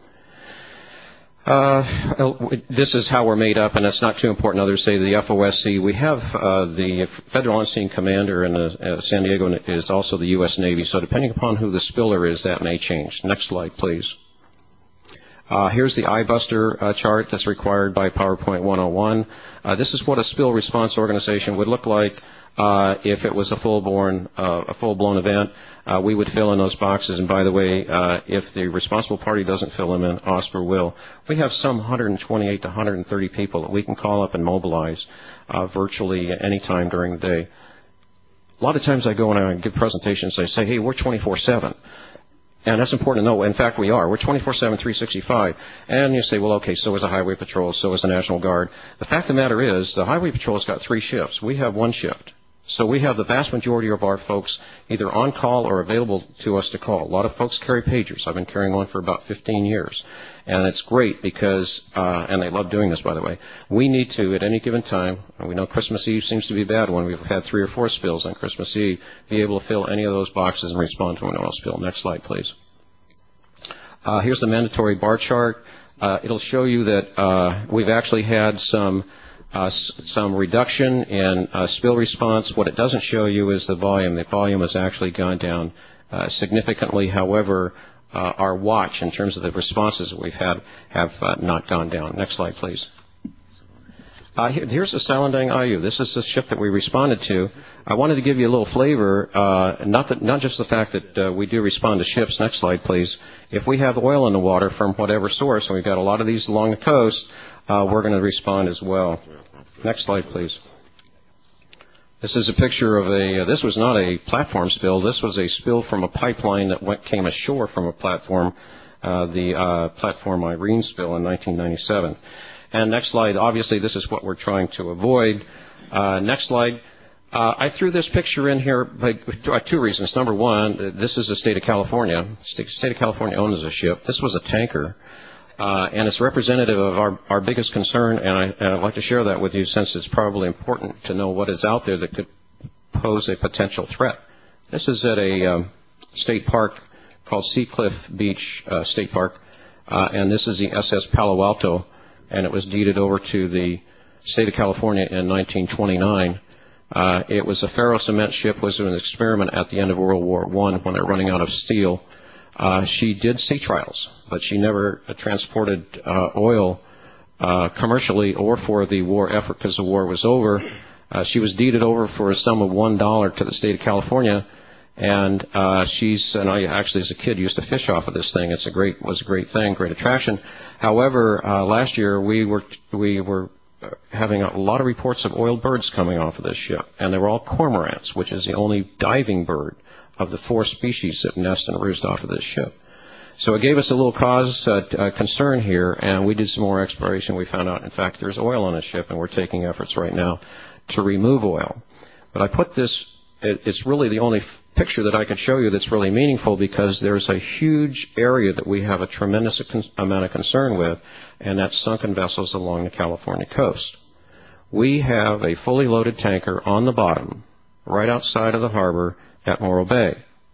Uh, this is how we're made up, and it's not too important. Others say the F O S C. We have uh, the Federal On-Scene Commander in uh, San Diego is also the U S Navy, so depending upon who the spiller is, that may change. Next slide, please. Uh, here's the iBuster uh, chart that's required by PowerPoint one oh one. Uh, this is what a spill response organization would look like uh, if it was a full-born, uh, a full-blown event. Uh, we would fill in those boxes, and by the way, uh, if the responsible party doesn't fill them in, OSPR will. We have some one hundred twenty-eight to one hundred thirty people that we can call up and mobilize uh, virtually any time during the day. A lot of times I go and I give presentations, I say, hey, we're twenty-four seven. And that's important to know. In fact, we are. We're twenty-four seven, three sixty-five. And you say, well, okay, so is the Highway Patrol, so is the National Guard. The fact of the matter is the Highway Patrol's got three shifts. We have one shift. So we have the vast majority of our folks either on call or available to us to call. A lot of folks carry pagers. I've been carrying one for about fifteen years. And it's great because, uh, and they love doing this, by the way, we need to, at any given time, and we know Christmas Eve seems to be a bad one. We've had three or four spills on Christmas Eve, be able to fill any of those boxes and respond to an oil spill. Next slide, please. Uh, here's the mandatory bar chart. Uh, it'll show you that uh, we've actually had some uh, s- some reduction in uh, spill response. What it doesn't show you is the volume. The volume has actually gone down uh, significantly. However, uh, our watch in terms of the responses that we've had have uh, not gone down. Next slide, please. Uh, here, here's the Salandang I U. This is the ship that we responded to. I wanted to give you a little flavor, uh, not that, not just the fact that uh, we do respond to ships. Next slide, please. If we have oil in the water from whatever source, and we've got a lot of these along the coast, uh, we're going to respond as well. Next slide, please. This is a picture of a, uh, this was not a platform spill. This was a spill from a pipeline that went, came ashore from a platform, uh, the uh, platform Irene spill in nineteen ninety-seven. And next slide, obviously this is what we're trying to avoid. Uh, next slide. Uh, I threw this picture in here by uh, two reasons. Number one, this is the state of California. The state of California owns a ship. This was a tanker. Uh, and it's representative of our, our biggest concern, and, I, and I'd like to share that with you since it's probably important to know what is out there that could pose a potential threat. This is at a um, state park called Seacliff Beach uh, State Park, uh, and this is the S S Palo Alto, and it was deeded over to the state of California in nineteen twenty-nine. Uh, it was a ferro cement ship, was an experiment at the end of World War One when they're running out of steel. Uh, she did sea trials, but she never uh, transported uh, oil uh, commercially or for the war effort because the war was over. Uh, she was deeded over for a sum of one dollar to the state of California, and uh, she's and I actually as a kid used to fish off of this thing. It's a great was a great thing, great attraction. However, uh, last year we were we were having a lot of reports of oiled birds coming off of this ship, and they were all cormorants, which is the only diving bird of the four species that nest and roost off of this ship. So it gave us a little cause, uh, uh, concern here, and we did some more exploration. We found out, in fact, there's oil on the ship, and we're taking efforts right now to remove oil. But I put this, it, it's really the only f- picture that I could show you that's really meaningful because there's a huge area that we have a tremendous con- amount of concern with, and that's sunken vessels along the California coast. We have a fully loaded tanker on the bottom, right outside of the harbor, at Morro Bay.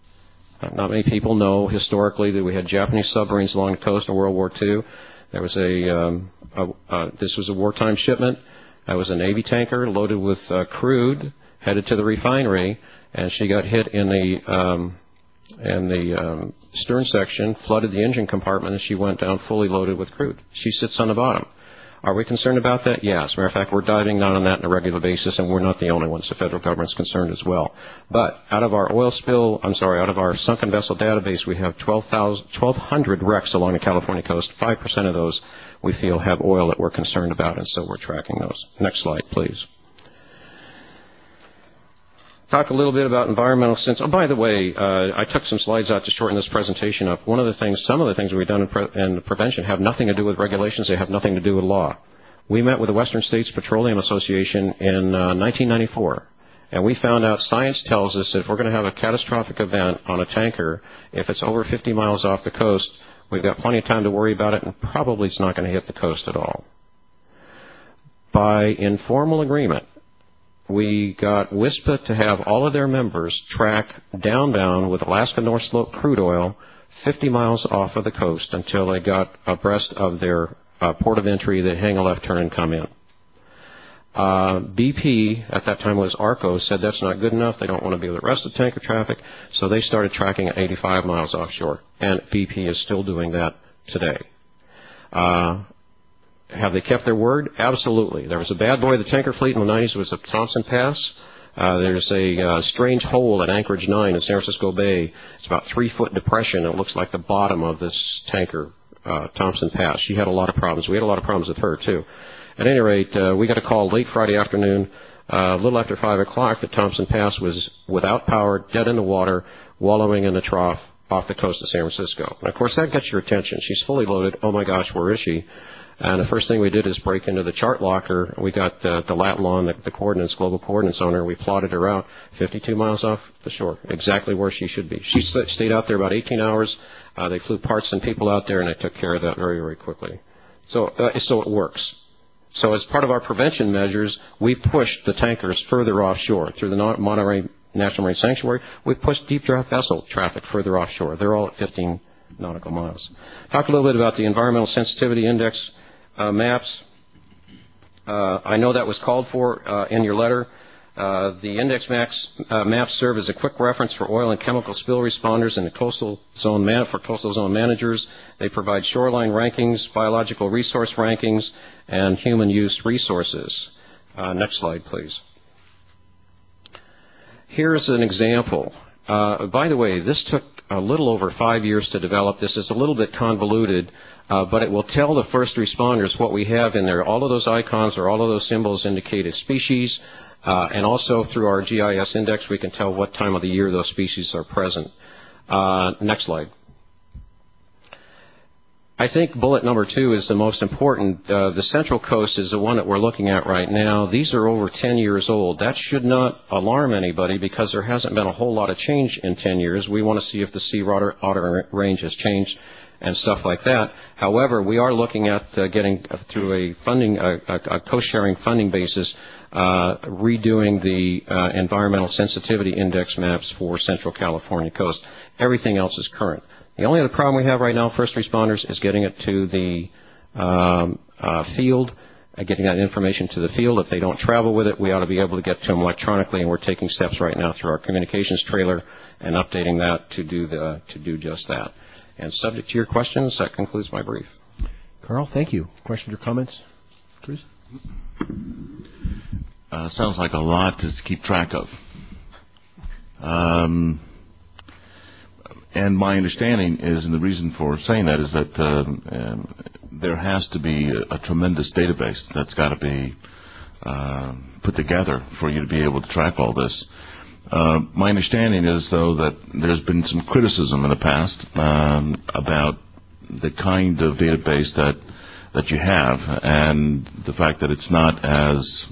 Uh, not many people know historically that we had Japanese submarines along the coast in World War Two. There was a, um, a uh, this was a wartime shipment. It was a Navy tanker loaded with uh, crude headed to the refinery, and she got hit in the um, in the um, stern section, flooded the engine compartment, and she went down fully loaded with crude. She sits on the bottom. Are we concerned about that? Yeah. As a matter of fact, we're diving down on that on a regular basis, and we're not the only ones. The federal government's concerned as well. But out of our oil spill, I'm sorry, out of our sunken vessel database, we have twelve thousand, twelve hundred wrecks along the California coast. five percent of those we feel have oil that we're concerned about, and so we're tracking those. Next slide, please. Talk a little bit about environmental sense. Oh, by the way, uh, I took some slides out to shorten this presentation up. One of the things, some of the things we've done in, pre- in prevention have nothing to do with regulations. They have nothing to do with law. We met with the Western States Petroleum Association in uh, nineteen ninety-four, and we found out science tells us that if we're going to have a catastrophic event on a tanker, if it's over fifty miles off the coast, we've got plenty of time to worry about it, and probably it's not going to hit the coast at all. By informal agreement, we got W I S P A to have all of their members track downbound with Alaska North Slope crude oil fifty miles off of the coast until they got abreast of their uh, port of entry. They hang a left turn and come in. Uh, B P, at that time was ARCO, said that's not good enough. They don't want to be with the rest of the tanker traffic, so they started tracking at eighty-five miles offshore, and B P is still doing that today. Uh, Have they kept their word? Absolutely. There was a bad boy of the tanker fleet in the nineties. It was the Thompson Pass. Uh, there's a uh, strange hole at Anchorage nine in San Francisco Bay. It's about three-foot depression. It looks like the bottom of this tanker, uh, Thompson Pass. She had a lot of problems. We had a lot of problems with her, too. At any rate, uh, we got a call late Friday afternoon, uh, a little after five o'clock, that Thompson Pass was without power, dead in the water, wallowing in the trough off the coast of San Francisco. And, of course, that gets your attention. She's fully loaded. Oh, my gosh, where is she? And the first thing we did is break into the chart locker. We got uh, the Lattlon, the, the coordinates, global coordinates on her. We plotted her out fifty-two miles off the shore, exactly where she should be. She st- stayed out there about eighteen hours. Uh, they flew parts and people out there, and they took care of that very, very quickly. So, uh, so it works. So as part of our prevention measures, we pushed the tankers further offshore through the Monterey National Marine Sanctuary. We pushed deep draft vessel traffic further offshore. They're all at fifteen nautical miles. Talk a little bit about the environmental sensitivity index uh, maps. Uh, I know that was called for uh, in your letter. Uh, the index maps, uh, maps serve as a quick reference for oil and chemical spill responders and the coastal zone man- for coastal zone managers. They provide shoreline rankings, biological resource rankings, and human use resources. Uh, next slide, please. Here's an example. Uh, by the way, this took a little over five years to develop. This is a little bit convoluted, uh, but it will tell the first responders what we have in there. All of those icons or all of those symbols indicate a species, uh, and also through our G I S index, we can tell what time of the year those species are present. Uh, next slide. I think bullet number two is the most important. Uh, the Central Coast is the one that we're looking at right now. These are over ten years old. That should not alarm anybody because there hasn't been a whole lot of change in ten years. We want to see if the sea otter, otter range has changed and stuff like that. However, we are looking at uh, getting uh, through a funding, a, a, a coast-sharing funding basis, uh, redoing the uh, environmental sensitivity index maps for Central California coast. Everything else is current. The only other problem we have right now, first responders, is getting it to the um, uh, field, uh, getting that information to the field. If they don't travel with it, we ought to be able to get to them electronically, and we're taking steps right now through our communications trailer and updating that to do the to do just that. And subject to your questions, that concludes my brief. Carl, thank you. Questions or comments? Cruz? Uh, sounds like a lot to keep track of. Um, and my understanding is, and the reason for saying that is that um, um, there has to be a, a tremendous database that's got to be uh, put together for you to be able to track all this. Uh, my understanding is, though, that there's been some criticism in the past um, about the kind of database that that you have and the fact that it's not as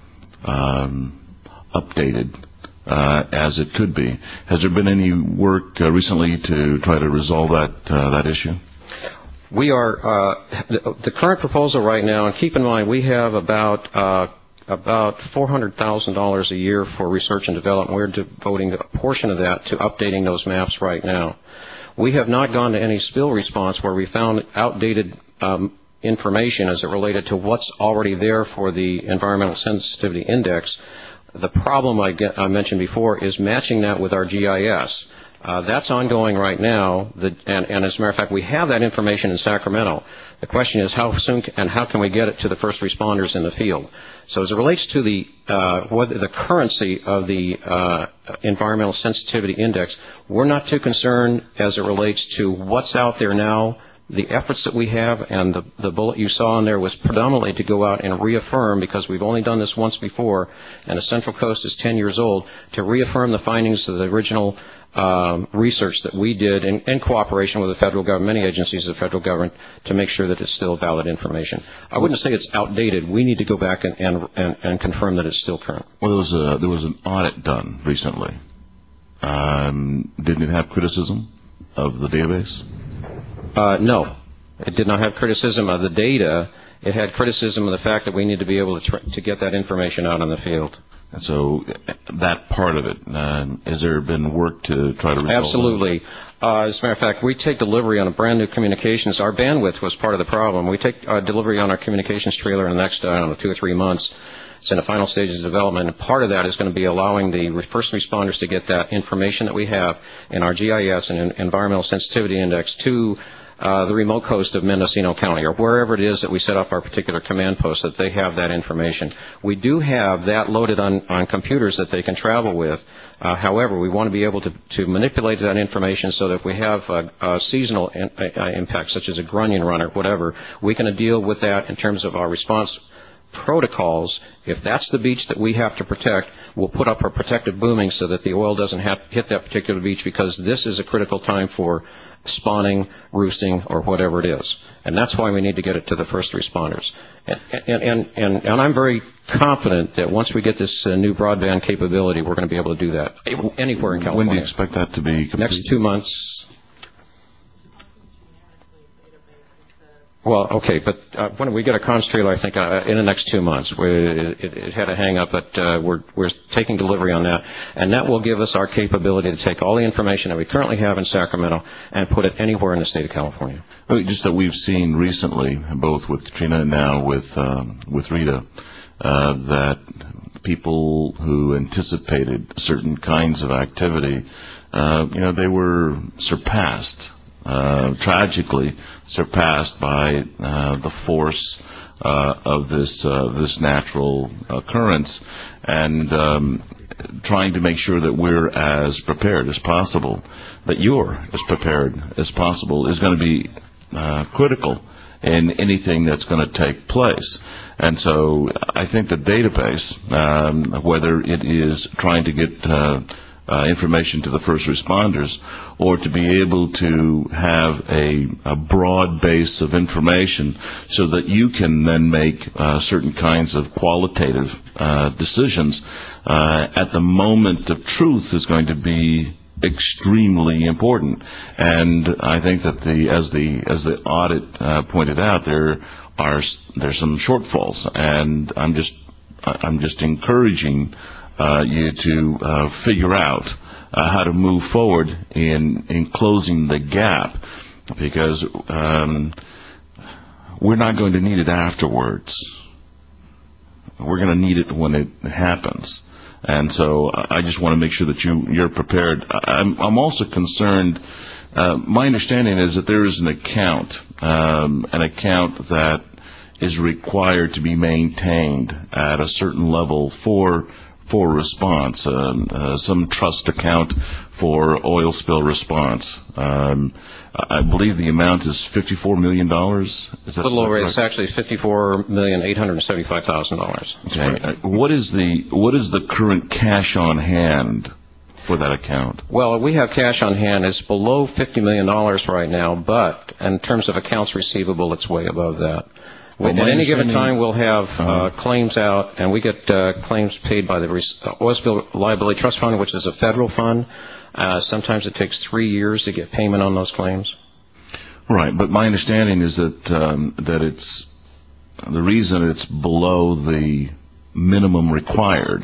um, updated uh, as it could be. Has there been any work uh, recently to try to resolve that uh, that issue? We are uh, the, the current proposal right now, and keep in mind we have about uh, about four hundred thousand dollars a year for research and development. We're devoting a portion of that to updating those maps right now. We have not gone to any spill response where we found outdated um, information as it related to what's already there for the environmental sensitivity index. The problem I, get, I mentioned before is matching that with our G I S. Uh, that's ongoing right now, the, and, and as a matter of fact, we have that information in Sacramento. The question is how soon can, and how can we get it to the first responders in the field? So as it relates to the uh, whether the currency of the uh, environmental sensitivity index, we're not too concerned as it relates to what's out there now. The efforts that we have, and the, the bullet you saw in there was predominantly to go out and reaffirm, because we've only done this once before, and the Central Coast is ten years old, to reaffirm the findings of the original um, research that we did in, in cooperation with the federal government, many agencies of the federal government, to make sure that it's still valid information. I wouldn't say it's outdated. We need to go back and, and, and, and confirm that it's still current. Well, there was, a, there was an audit done recently. Um, didn't it have criticism of the database? Uh, no, it did not have criticism of the data. It had criticism of the fact that we need to be able to, tr- to get that information out on the field. And so that part of it, uh, has there been work to try to resolve? Absolutely. Uh, as a matter of fact, we take delivery on a brand new communications. Our bandwidth was part of the problem. We take uh, delivery on our communications trailer in the next, I don't know, two or three months. It's in the final stages of development, and part of that is going to be allowing the first responders to get that information that we have in our G I S and environmental sensitivity index to uh, the remote coast of Mendocino County, or wherever it is that we set up our particular command post, that they have that information. We do have that loaded on, on computers that they can travel with. Uh, however, we want to be able to, to manipulate that information so that if we have a, a seasonal in, a, a impact, such as a grunion run or whatever, we can deal with that in terms of our response protocols. If that's the beach that we have to protect, we'll put up our protective booming so that the oil doesn't have hit that particular beach, because this is a critical time for spawning, roosting, or whatever it is. And that's why we need to get it to the first responders. And, and, and, and, and I'm very confident that once we get this uh, new broadband capability, we're going to be able to do that anywhere in California. When do you expect that to be complete? Next two months. Well, okay, but uh, when we get a Cons trailer, I think uh, in the next two months. We're, it, it had a hang-up, but uh, we're, we're taking delivery on that, and that will give us our capability to take all the information that we currently have in Sacramento and put it anywhere in the state of California. Well, just that we've seen recently, both with Katrina and now with um, with Rita, uh, that people who anticipated certain kinds of activity, uh, you know, they were surpassed. Uh, tragically surpassed by uh, the force uh, of this uh, this natural occurrence, and um, trying to make sure that we're as prepared as possible, that you're as prepared as possible, is going to be uh, critical in anything that's going to take place. And so I think the database, um, whether it is trying to get uh, Uh, information to the first responders, or to be able to have a, a broad base of information so that you can then make uh, certain kinds of qualitative uh, decisions uh, at the moment of truth, is going to be extremely important. And I think that the as the as the audit uh, pointed out, there are there's some shortfalls, and I'm just I'm just encouraging Uh, you to uh, figure out uh, how to move forward in in closing the gap, because um, we're not going to need it afterwards. We're going to need it when it happens, and so I just want to make sure that you you're prepared. I'm I'm also concerned. Uh, my understanding is that there is an account, um, an account that is required to be maintained at a certain level for. for response, um, uh, some trust account for oil spill response. Um, I believe the amount is fifty-four million dollars. Is that, a little lower. Right? It's actually fifty-four million eight hundred seventy-five thousand dollars. Okay. Uh, what is the what is the current cash on hand for that account? Well, we have cash on hand. It's below fifty million dollars right now, but in terms of accounts receivable, it's way above that. Well, at any given time, we'll have uh, claims out, and we get uh, claims paid by the Oil Spill Liability Trust Fund, which is a federal fund. Uh, sometimes it takes three years to get payment on those claims. Right, but my understanding is that um, that it's the reason it's below the minimum required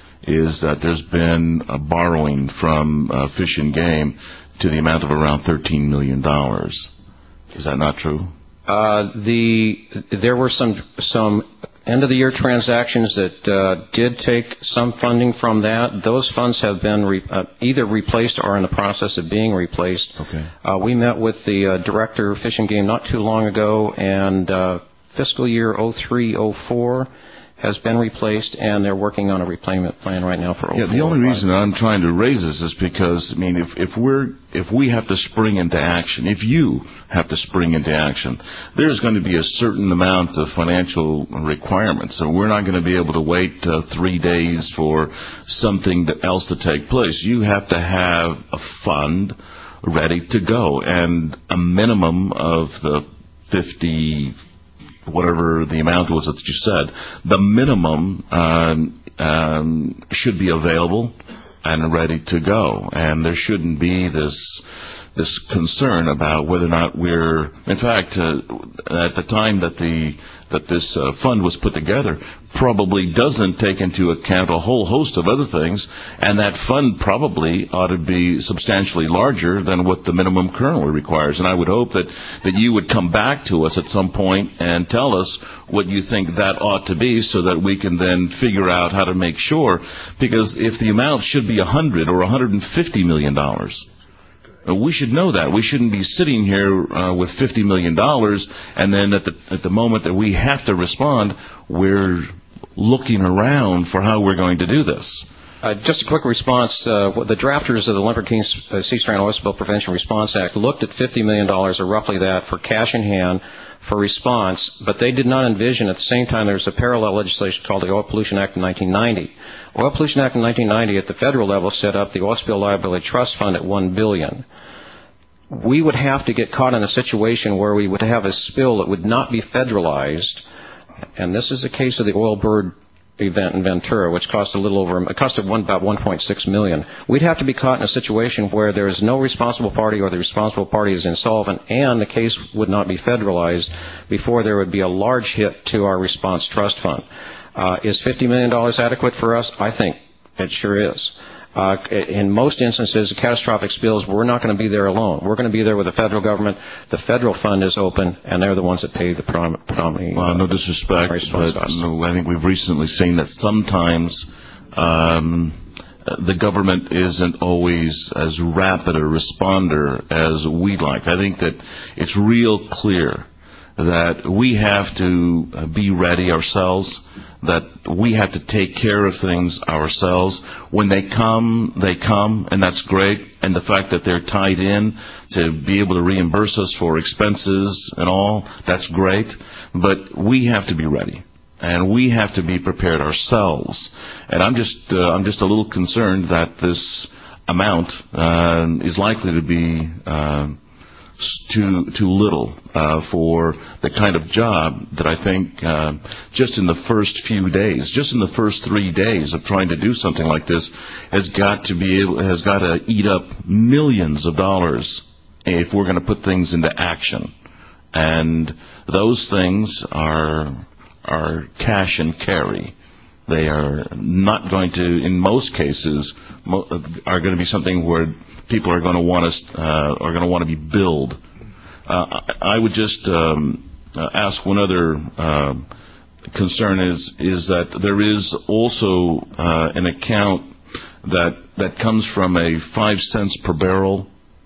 is that there's been a borrowing from uh, Fish and Game to the amount of around thirteen million dollars. Is that not true? Uh, the there were some some end of the year transactions that uh, did take some funding from that. Those funds have been re- uh, either replaced or in the process of being replaced. Okay. Uh, we met with the uh, director of Fish and Game not too long ago, and uh, fiscal year oh three oh four has been replaced, and they're working on a repayment plan right now for oh four. Yeah, the only reason I'm trying to raise this is because, I mean, if, if we're, if we have to spring into action, if you have to spring into action, there's going to be a certain amount of financial requirements. So we're not going to be able to wait uh, three days for something to, else to take place. You have to have a fund ready to go, and a minimum of the fifty whatever the amount was that you said, the minimum um, um, should be available and ready to go. And there shouldn't be this this concern about whether or not we're, in fact, uh, at the time that the that this uh, fund was put together, probably doesn't take into account a whole host of other things, and that fund probably ought to be substantially larger than what the minimum currently requires. And I would hope that, that you would come back to us at some point and tell us what you think that ought to be, so that we can then figure out how to make sure, because if the amount should be one hundred or one hundred fifty million dollars, we should know that. We shouldn't be sitting here uh, with fifty million dollars, and then at the at the moment that we have to respond, we're looking around for how we're going to do this. Uh, just a quick response. Uh, the drafters of the Limerick Sea Strand Oil Spill Prevention Response Act looked at fifty million dollars, or roughly that, for cash in hand for response, but they did not envision at the same time there was a parallel legislation called the Oil Pollution Act of nineteen ninety. Oil Pollution Act of nineteen ninety at the federal level set up the Oil Spill Liability Trust Fund at one billion dollars. We would have to get caught in a situation where we would have a spill that would not be federalized, and this is a case of the Oil Bird event in Ventura, which cost a little over, it cost one, about one point six million dollars. We'd have to be caught in a situation where there is no responsible party or the responsible party is insolvent and the case would not be federalized before there would be a large hit to our response trust fund. Uh, is fifty million dollars adequate for us? I think it sure is. Uh, in most instances, the catastrophic spills, we're not going to be there alone. We're going to be there with the federal government. The federal fund is open, and they're the ones that pay the predominant. Well, no disrespect, but no, I think we've recently seen that sometimes um, the government isn't always as rapid a responder as we'd like. I think that it's real clear that we have to be ready ourselves, that we have to take care of things ourselves. When they come, they come, and that's great. And the fact that they're tied in to be able to reimburse us for expenses and all, that's great. But we have to be ready, and we have to be prepared ourselves. And I'm just, uh, I'm just a little concerned that this amount uh, is likely to be uh, too too little uh, for the kind of job that I think uh, just in the first few days, just in the first three days of trying to do something like this, has got to be able, has got to eat up millions of dollars if we're going to put things into action. And those things are are cash and carry. They are not going to, in most cases, mo- are going to be something where people are going to want us, uh, are going to want to be billed. Uh, I would just um, uh, ask one other uh, concern is is that there is also uh, an account that that comes from a five cents per barrel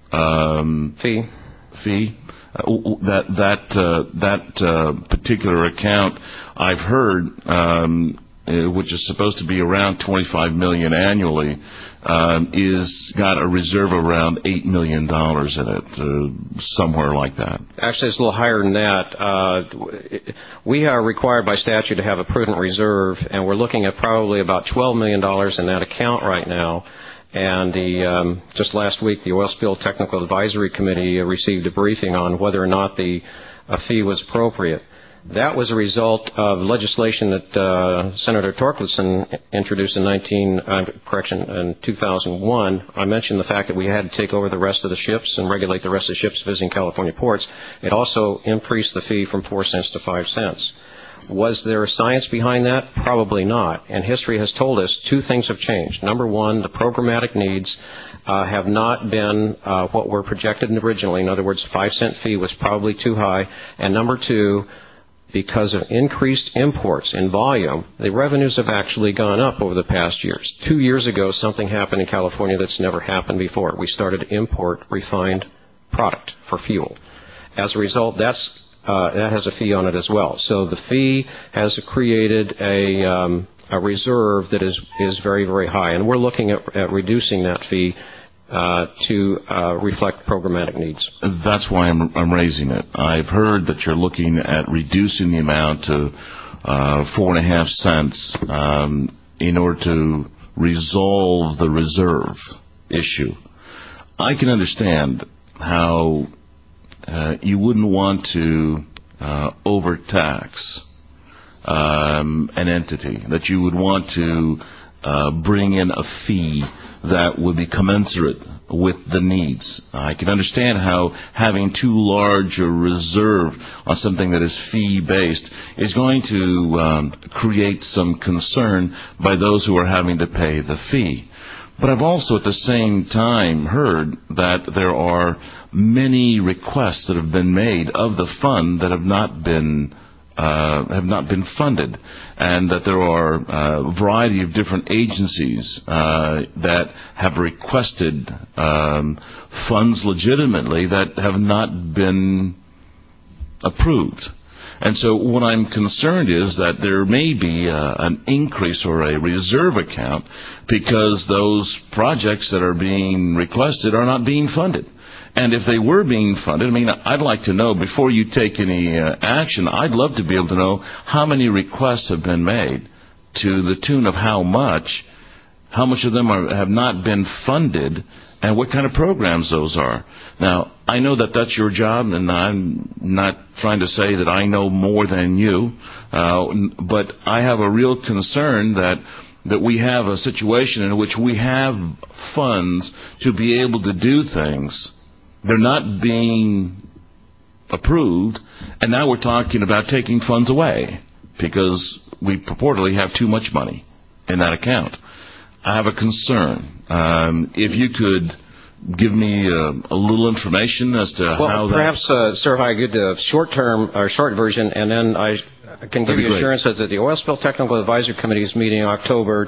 um, fee fee. Uh, that that uh, that uh, particular account, I've heard, um, uh, which is supposed to be around twenty-five million annually, um, is got a reserve around eight million dollars in it, uh, somewhere like that. Actually, it's a little higher than that. Uh, we are required by statute to have a prudent reserve, and we're looking at probably about twelve million dollars in that account right now. And the um, just last week, the Oil Spill Technical Advisory Committee uh, received a briefing on whether or not the uh, fee was appropriate. That was a result of legislation that uh, Senator Torkelson introduced in nineteen uh, correction in two thousand one. I mentioned the fact that we had to take over the rest of the ships and regulate the rest of the ships visiting California ports. It also increased the fee from four cents to five cents. Was there science behind that? Probably not. And history has told us two things have changed. Number one, the programmatic needs uh, have not been uh, what were projected originally. In other words, the five cent fee was probably too high. And number two, because of increased imports in volume, the revenues have actually gone up over the past years. Two years ago, something happened in California that's never happened before. We started to import refined product for fuel. As a result, that's Uh, that has a fee on it as well. So the fee has created a, um, a reserve that is, is very, very high. And we're looking at, at reducing that fee uh, to uh, reflect programmatic needs. That's why I'm, I'm raising it. I've heard that you're looking at reducing the amount to uh, four and a half cents um, in order to resolve the reserve issue. I can understand how Uh, you wouldn't want to uh, overtax um, an entity, that you would want to uh, bring in a fee that would be commensurate with the needs. I can understand how having too large a reserve on something that is fee-based is going to um, create some concern by those who are having to pay the fee. But I've also at the same time heard that there are many requests that have been made of the fund that have not been uh, have not been funded, and that there are a variety of different agencies uh, that have requested um, funds legitimately that have not been approved. And so what I'm concerned is that there may be uh, an increase or a reserve account because those projects that are being requested are not being funded. And if they were being funded, I mean, I'd like to know, before you take any uh, action, I'd love to be able to know how many requests have been made, to the tune of how much, how much of them are, have not been funded, and what kind of programs those are. Now, I know that that's your job, and I'm not trying to say that I know more than you, uh, but I have a real concern that that we have a situation in which we have funds to be able to do things. They're not being approved, and now we're talking about taking funds away because we purportedly have too much money in that account. I have a concern. Um, if you could give me a, a little information as to well, how that... Perhaps, uh, sir, if I could the short-term or short version, and then I can give you great. assurances that the Oil Spill Technical Advisory Committee is meeting October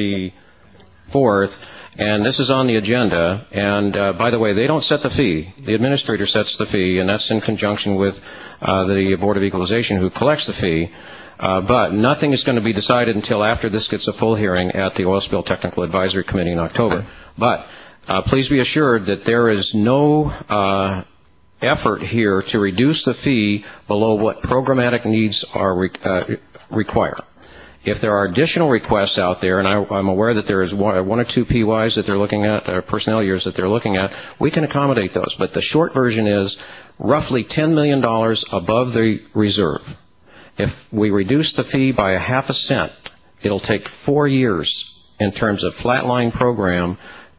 twenty-fourth, and this is on the agenda. And, uh, by the way, they don't set the fee. The administrator sets the fee, and that's in conjunction with uh, the Board of Equalization, who collects the fee. Uh, but nothing is going to be decided until after this gets a full hearing at the Oil Spill Technical Advisory Committee in October. But uh, please be assured that there is no uh, effort here to reduce the fee below what programmatic needs are re- uh, require. If there are additional requests out there, and I, I'm aware that there is one, one or two P Ys that they're looking at, or personnel years that they're looking at, we can accommodate those. But the short version is roughly ten million dollars above the reserve. If we reduce the fee by a half a cent, it'll take four years in terms of flatline program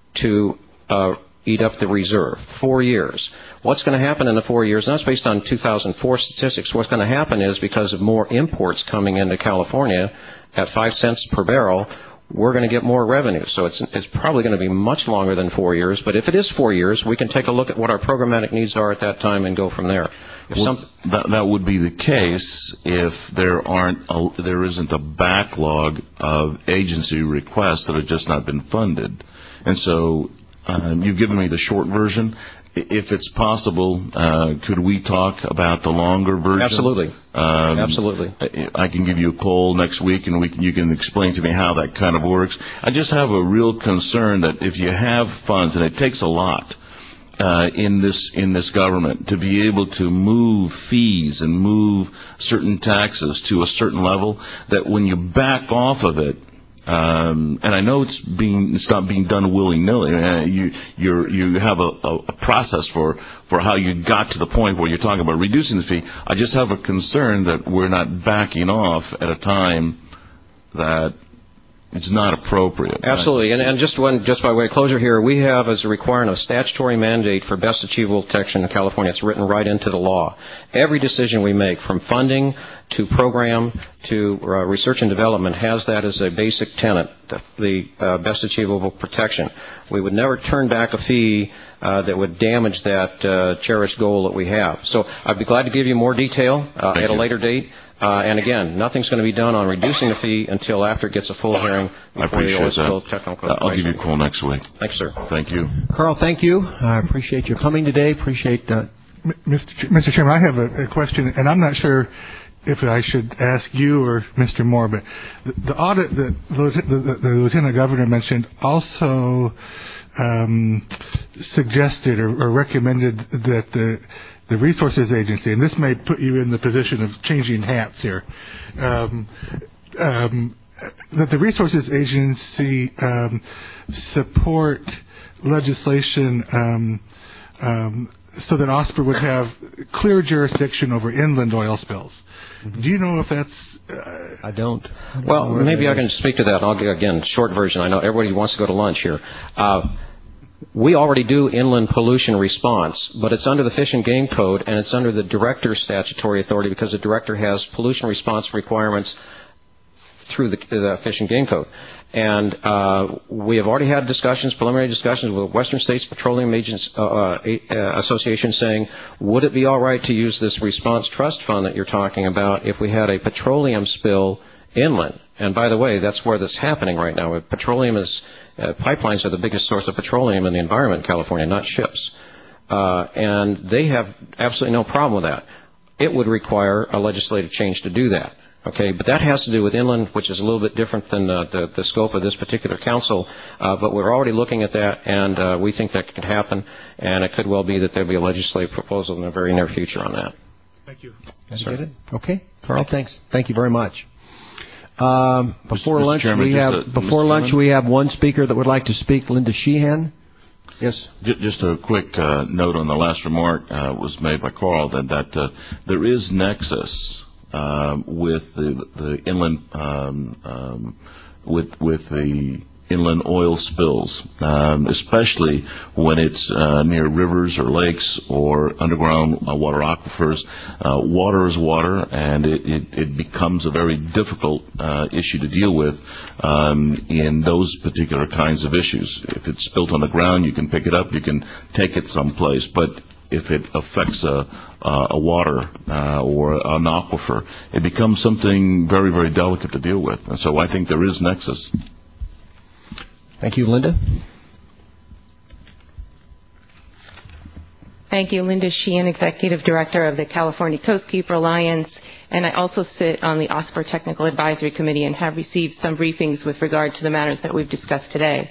to uh, eat up the reserve. Four years. What's going to happen in the four years? And that's based on two thousand four statistics. What's going to happen is because of more imports coming into California at five cents per barrel, we're going to get more revenue. So it's it's probably going to be much longer than four years. But if it is four years, we can take a look at what our programmatic needs are at that time and go from there. If Well, some, that, that would be the case if there aren't a, there isn't a backlog of agency requests that have just not been funded. And so um, you've given me the short version. If it's possible, uh, could we talk about the longer version? Absolutely. Um, Absolutely. I, I can give you a call next week, and we can, you can explain to me how that kind of works. I just have a real concern that if you have funds, and it takes a lot, Uh, in this in this government to be able to move fees and move certain taxes to a certain level, that when you back off of it, um, and I know it's being it's not being done willy nilly. Uh, you you're, you have a, a, a process for for how you got to the point where you're talking about reducing the fee. I just have a concern that we're not backing off at a time that it's not appropriate. Absolutely. And, and just one, just by way of closure here, we have as a requirement a statutory mandate for best achievable protection in California. It's written right into the law. Every decision we make, from funding to program to uh, research and development, has that as a basic tenet, the, the uh, best achievable protection. We would never turn back a fee uh, that would damage that uh, cherished goal that we have. So I'd be glad to give you more detail uh, at you. a later date. Uh, and again, nothing's going to be done on reducing the fee until after it gets a full hearing before the Oil Spill Technical Advisory. I'll give you a call next week. Thanks, sir. Thank you. Carl, thank you. I appreciate your coming today. Appreciate uh, Mister Ch- Mister Chairman, I have a, a question, and I'm not sure if I should ask you or Mister Moore, but the, the audit that the, the, the Lieutenant Governor mentioned also um, suggested or, or recommended that the the Resources Agency, and this may put you in the position of changing hats here, um, um, that the Resources Agency um, support legislation um, um, so that OSPR would have clear jurisdiction over inland oil spills. Mm-hmm. Do you know if that's... Uh, I don't. I don't well, maybe I can speak to that. I'll give, again, short version. I know everybody wants to go to lunch here. Uh, We already do inland pollution response, but it's under the Fish and Game Code, and it's under the director's statutory authority because the director has pollution response requirements through the, the Fish and Game Code. And uh, we have already had discussions, preliminary discussions with Western States Petroleum Agents uh, uh, Association saying, would it be all right to use this response trust fund that you're talking about if we had a petroleum spill inland? And by the way, that's where that's happening right now. Petroleum is, uh, pipelines are the biggest source of petroleum in the environment in California, not ships. Uh, and they have absolutely no problem with that. It would require a legislative change to do that. Okay, but that has to do with inland, which is a little bit different than uh, the, the scope of this particular council. Uh, but we're already looking at that, and uh, we think that could happen, and it could well be that there'll be a legislative proposal in the very near future on that. Thank you. Sir. Okay, Carl, thanks. Thank you very much. Um, before Mister lunch, Chairman, we just have a- before Mister lunch Chairman? we have one speaker that would like to speak, Linda Sheehan. Yes. J- Just a quick uh, note on the last remark uh, was made by Carl that, that uh, there is nexus uh, with the the inland um, um, with with the inland oil spills, um, especially when it's uh, near rivers or lakes or underground uh, water aquifers. Uh, water is water, and it, it, it becomes a very difficult uh, issue to deal with um, in those particular kinds of issues. If it's spilt on the ground, you can pick it up, you can take it someplace, but if it affects a, uh, a water uh, or an aquifer, it becomes something very, very delicate to deal with. And so I think there is nexus. Thank you, Linda. Thank you, Linda Sheehan, Executive Director of the California Coastkeeper Alliance, and I also sit on the OSPR Technical Advisory Committee and have received some briefings with regard to the matters that we've discussed today.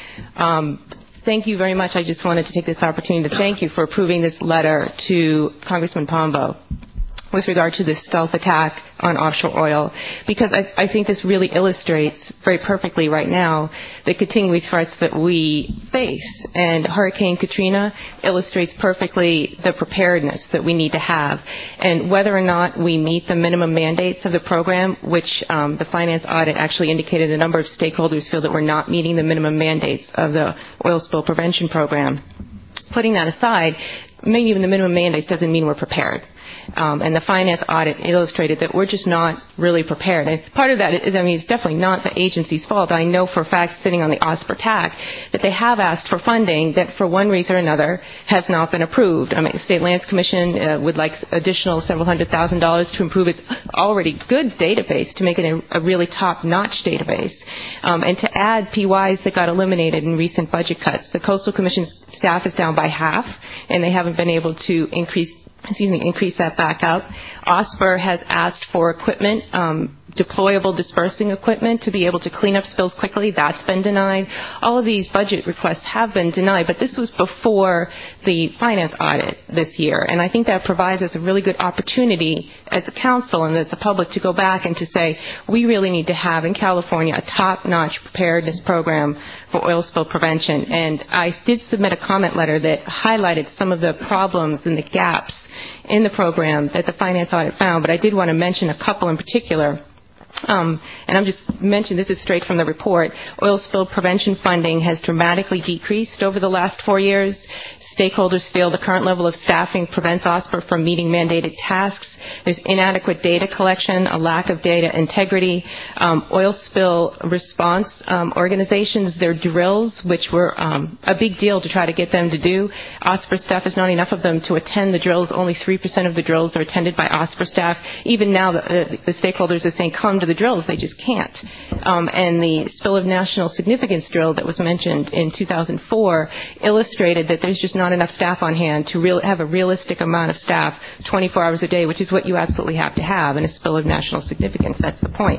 Um, thank you very much. I just wanted to take this opportunity to thank you for approving this letter to Congressman Pombo with regard to this stealth attack on offshore oil, because I, I think this really illustrates very perfectly right now the continuing threats that we face. And Hurricane Katrina illustrates perfectly the preparedness that we need to have. And whether or not we meet the minimum mandates of the program, which um, the finance audit actually indicated a number of stakeholders feel that we're not meeting the minimum mandates of the oil spill prevention program. Putting that aside, meeting the minimum mandates doesn't mean we're prepared. Um, and the finance audit illustrated that we're just not really prepared. And part of that, is, I mean, it's definitely not the agency's fault. I know for a fact, sitting on the OSPR T A C, that they have asked for funding that, for one reason or another, has not been approved. I mean, the State Lands Commission uh, would like additional several hundred thousand dollars to improve its already good database, to make it a, a really top-notch database, um, and to add P Ys that got eliminated in recent budget cuts. The Coastal Commission's staff is down by half, and they haven't been able to increase excuse me, increase that back up. OSPR has asked for equipment, um, deployable dispersing equipment to be able to clean up spills quickly. That's been denied. All of these budget requests have been denied, but this was before the finance audit this year. And I think that provides us a really good opportunity as a council and as a public to go back and to say, we really need to have in California a top-notch preparedness program for oil spill prevention. And I did submit a comment letter that highlighted some of the problems and the gaps in the program that the finance audit found, but I did want to mention a couple in particular. Um, and I'm just mentioning, this is straight from the report, oil spill prevention funding has dramatically decreased over the last four years. Stakeholders feel the current level of staffing prevents OSPR from meeting mandated tasks. There's inadequate data collection, a lack of data integrity. Um, oil spill response um, organizations, their drills, which were um, a big deal to try to get them to do. OSPR staff is not enough of them to attend the drills. Only three percent of the drills are attended by OSPR staff. Even now, the, the, the stakeholders are saying, come to the drills. They just can't. Um, and the spill of national significance drill that was mentioned in two thousand four illustrated that there's just not enough staff on hand to real, have a realistic amount of staff twenty-four hours a day, which is what you absolutely have to have in a spill of national significance. That's the point.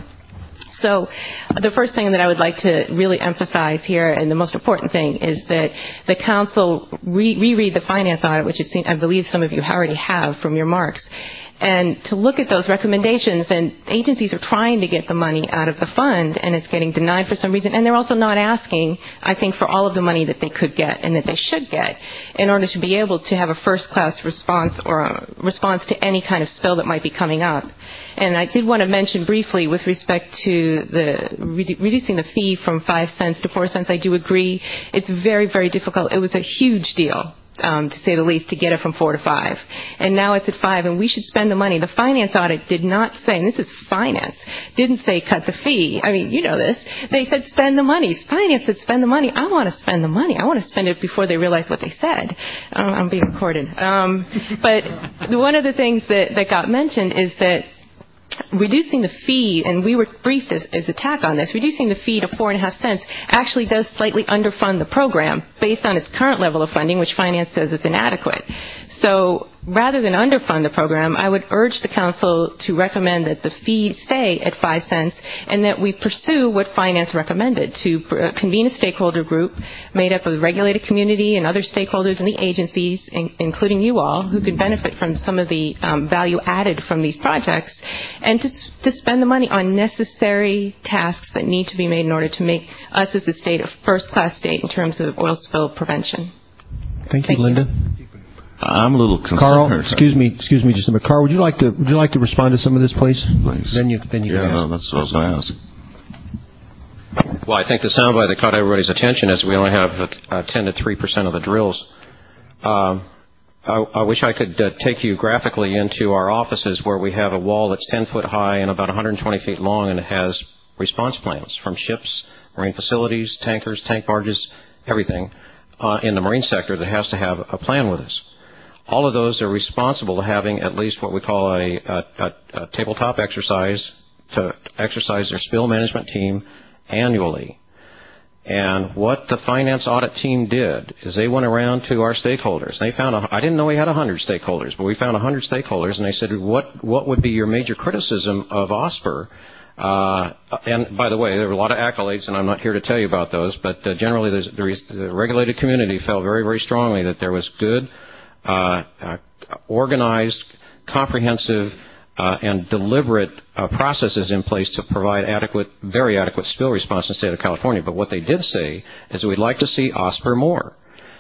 So the first thing that I would like to really emphasize here, and the most important thing, is that the council re- reread the finance audit, which is, I believe some of you already have from your marks, and to look at those recommendations. And agencies are trying to get the money out of the fund, and it's getting denied for some reason. And they're also not asking, I think, for all of the money that they could get and that they should get in order to be able to have a first-class response or a response to any kind of spill that might be coming up. And I did want to mention briefly with respect to the re- reducing the fee from five cents to four cents. I do agree. It's very, very difficult. It was a huge deal. Um, to say the least, to get it from four to five. And now it's at five, and we should spend the money. The finance audit did not say, and this is finance, didn't say cut the fee. I mean, you know this. They said spend the money. Finance said spend the money. I want to spend the money. I want to spend it before they realize what they said. Um, I'm being recorded. Um, but one of the things that, that got mentioned is that reducing the fee, and we were briefed as, as a tack on this, reducing the fee to four and a half cents actually does slightly underfund the program based on its current level of funding, which finance says is inadequate. So rather than underfund the program, I would urge the council to recommend that the fee stay at five cents and that we pursue what finance recommended, to convene a stakeholder group made up of the regulated community and other stakeholders in the agencies, in, including you all, who could benefit from some of the um, value added from these projects, and to, to spend the money on necessary tasks that need to be made in order to make us as a state a first-class state in terms of oil spill prevention. Thank you, Thank Linda. You. I'm a little concerned. Carl, excuse me, excuse me just a minute. Carl, would you like to would you like to respond to some of this, please? Please. Then you then you yeah, can no, ask. that's what I was going to ask. Well, I think the soundbite that caught everybody's attention is we only have uh, ten to three percent of the drills. Um, I, I wish I could uh, take you graphically into our offices where we have a wall that's ten foot high and about one hundred twenty feet long, and it has response plans from ships, marine facilities, tankers, tank barges, everything uh, in the marine sector that has to have a plan with us. All of those are responsible to having at least what we call a, a, a, a tabletop exercise to exercise their spill management team annually. And what the finance audit team did is they went around to our stakeholders. They found, a, I didn't know we had one hundred stakeholders, but we found one hundred stakeholders, and they said, what, what would be your major criticism of OSPR? Uh, and by the way, there were a lot of accolades, and I'm not here to tell you about those, but uh, generally the, the, the regulated community felt very, very strongly that there was good, Uh, uh, organized, comprehensive, uh, and deliberate uh, processes in place to provide adequate, very adequate spill response in the state of California. But what they did say is we'd like to see OSPR more.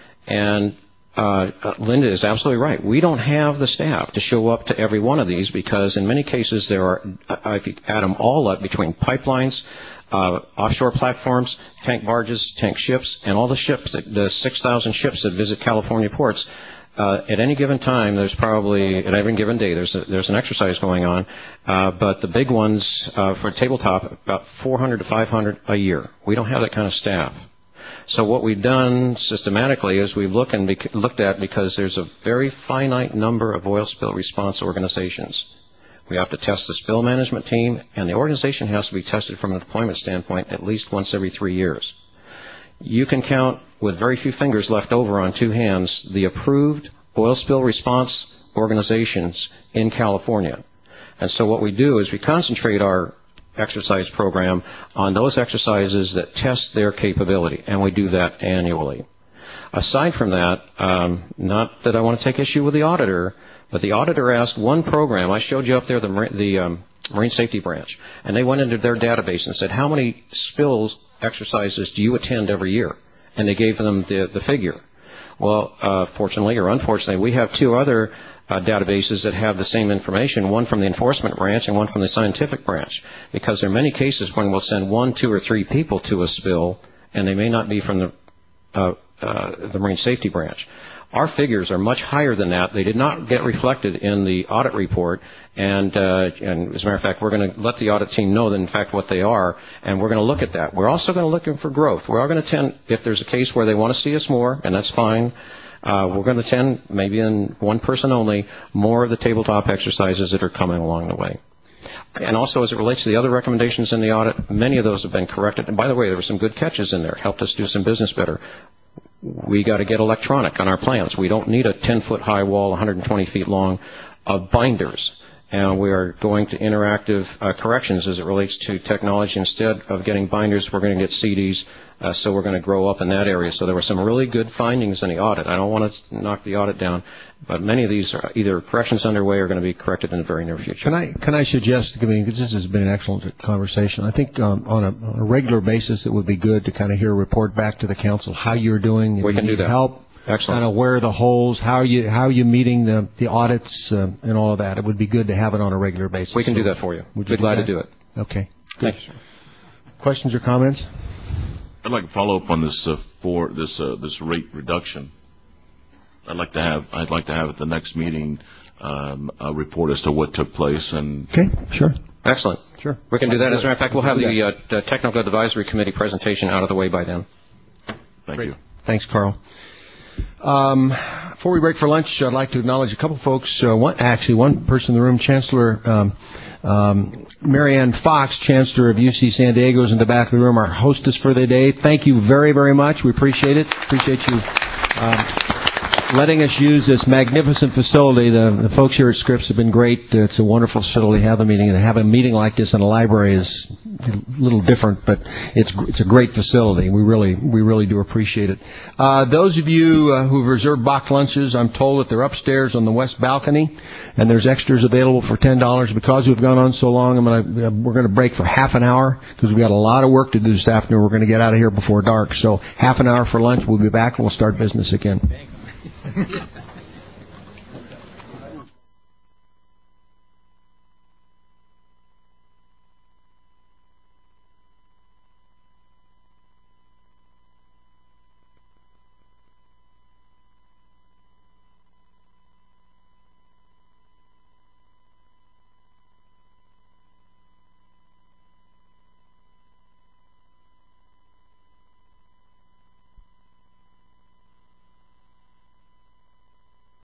And uh, uh, Linda is absolutely right. We don't have the staff to show up to every one of these because in many cases there are, uh, if you add them all up between pipelines, uh, offshore platforms, tank barges, tank ships, and all the ships, that, the six thousand ships that visit California ports, Uh, at any given time, there's probably, at every given day, there's a, there's an exercise going on. Uh, but the big ones uh, for tabletop, about four hundred to five hundred a year. We don't have that kind of staff. So what we've done systematically is we've looked, and bec- looked at, because there's a very finite number of oil spill response organizations. We have to test the spill management team, and the organization has to be tested from a deployment standpoint at least once every three years. You can count with very few fingers left over on two hands the approved oil spill response organizations in California. And so what we do is we concentrate our exercise program on those exercises that test their capability, and we do that annually. Aside from that, um, not that I want to take issue with the auditor, but the auditor asked one program. I showed you up there the, the um, Marine Safety Branch, and they went into their database and said, how many spills exercises do you attend every year? And they gave them the, the figure. Well, uh, fortunately or unfortunately, we have two other uh, databases that have the same information, one from the enforcement branch and one from the scientific branch, because there are many cases when we'll send one, two, or three people to a spill, and they may not be from the, uh, uh, the Marine Safety Branch. Our figures are much higher than that. They did not get reflected in the audit report, and, uh, and as a matter of fact, we're going to let the audit team know that, in fact, what they are, and we're going to look at that. We're also going to look for growth. We're going to tend, if there's a case where they want to see us more, and that's fine, uh, we're going to tend, maybe in one person only, more of the tabletop exercises that are coming along the way. And also, as it relates to the other recommendations in the audit, many of those have been corrected. And by the way, there were some good catches in there, helped us do some business better. We got to get electronic on our plans. We don't need a ten foot high wall, one hundred twenty feet long, of binders. And we are going to interactive uh, corrections as it relates to technology. Instead of getting binders, we're going to get C Ds. Uh, so we're going to grow up in that area. So there were some really good findings in the audit. I don't want to knock the audit down, but many of these are either corrections underway or going to be corrected in the very near future. Can I can I suggest, I mean, because this has been an excellent conversation, I think um, on, a, on a regular basis it would be good to kind of hear a report back to the council how you're doing. If we you can need do that. Help. Excellent. Kind of where are the holes, how are you how are you meeting the the audits uh, and all of that. It would be good to have it on a regular basis. We can so do that for you. Would We'd be glad to do it. Okay. Thank you. Questions or comments? I'd like to follow up on this uh, for this uh, this rate reduction. I'd like to have I'd like to have at the next meeting um, a report as to what took place and. Okay, sure. Excellent. Sure. We can do that. As a matter of fact, we'll have the, uh, the technical advisory committee presentation out of the way by then. Thank Great. you. Thanks, Carl. Um, before we break for lunch, I'd like to acknowledge a couple folks. Uh, one, actually, one person in the room, Chancellor um, um, Marianne Fox, Chancellor of U C San Diego, is in the back of the room, our hostess for the day. Thank you very, very much. We appreciate it. Appreciate you. Um, letting us use this magnificent facility. The, the folks here at Scripps have been great. It's a wonderful facility to have a meeting. And have a meeting like this in a library is a little different, but it's it's a great facility. We really we really do appreciate it. Uh, those of you uh, who've reserved box lunches, I'm told that they're upstairs on the west balcony, and there's extras available for ten dollars. Because we've gone on so long, I'm gonna we're going to break for half an hour because we've got a lot of work to do this afternoon. We're going to get out of here before dark, so half an hour for lunch. We'll be back and we'll start business again.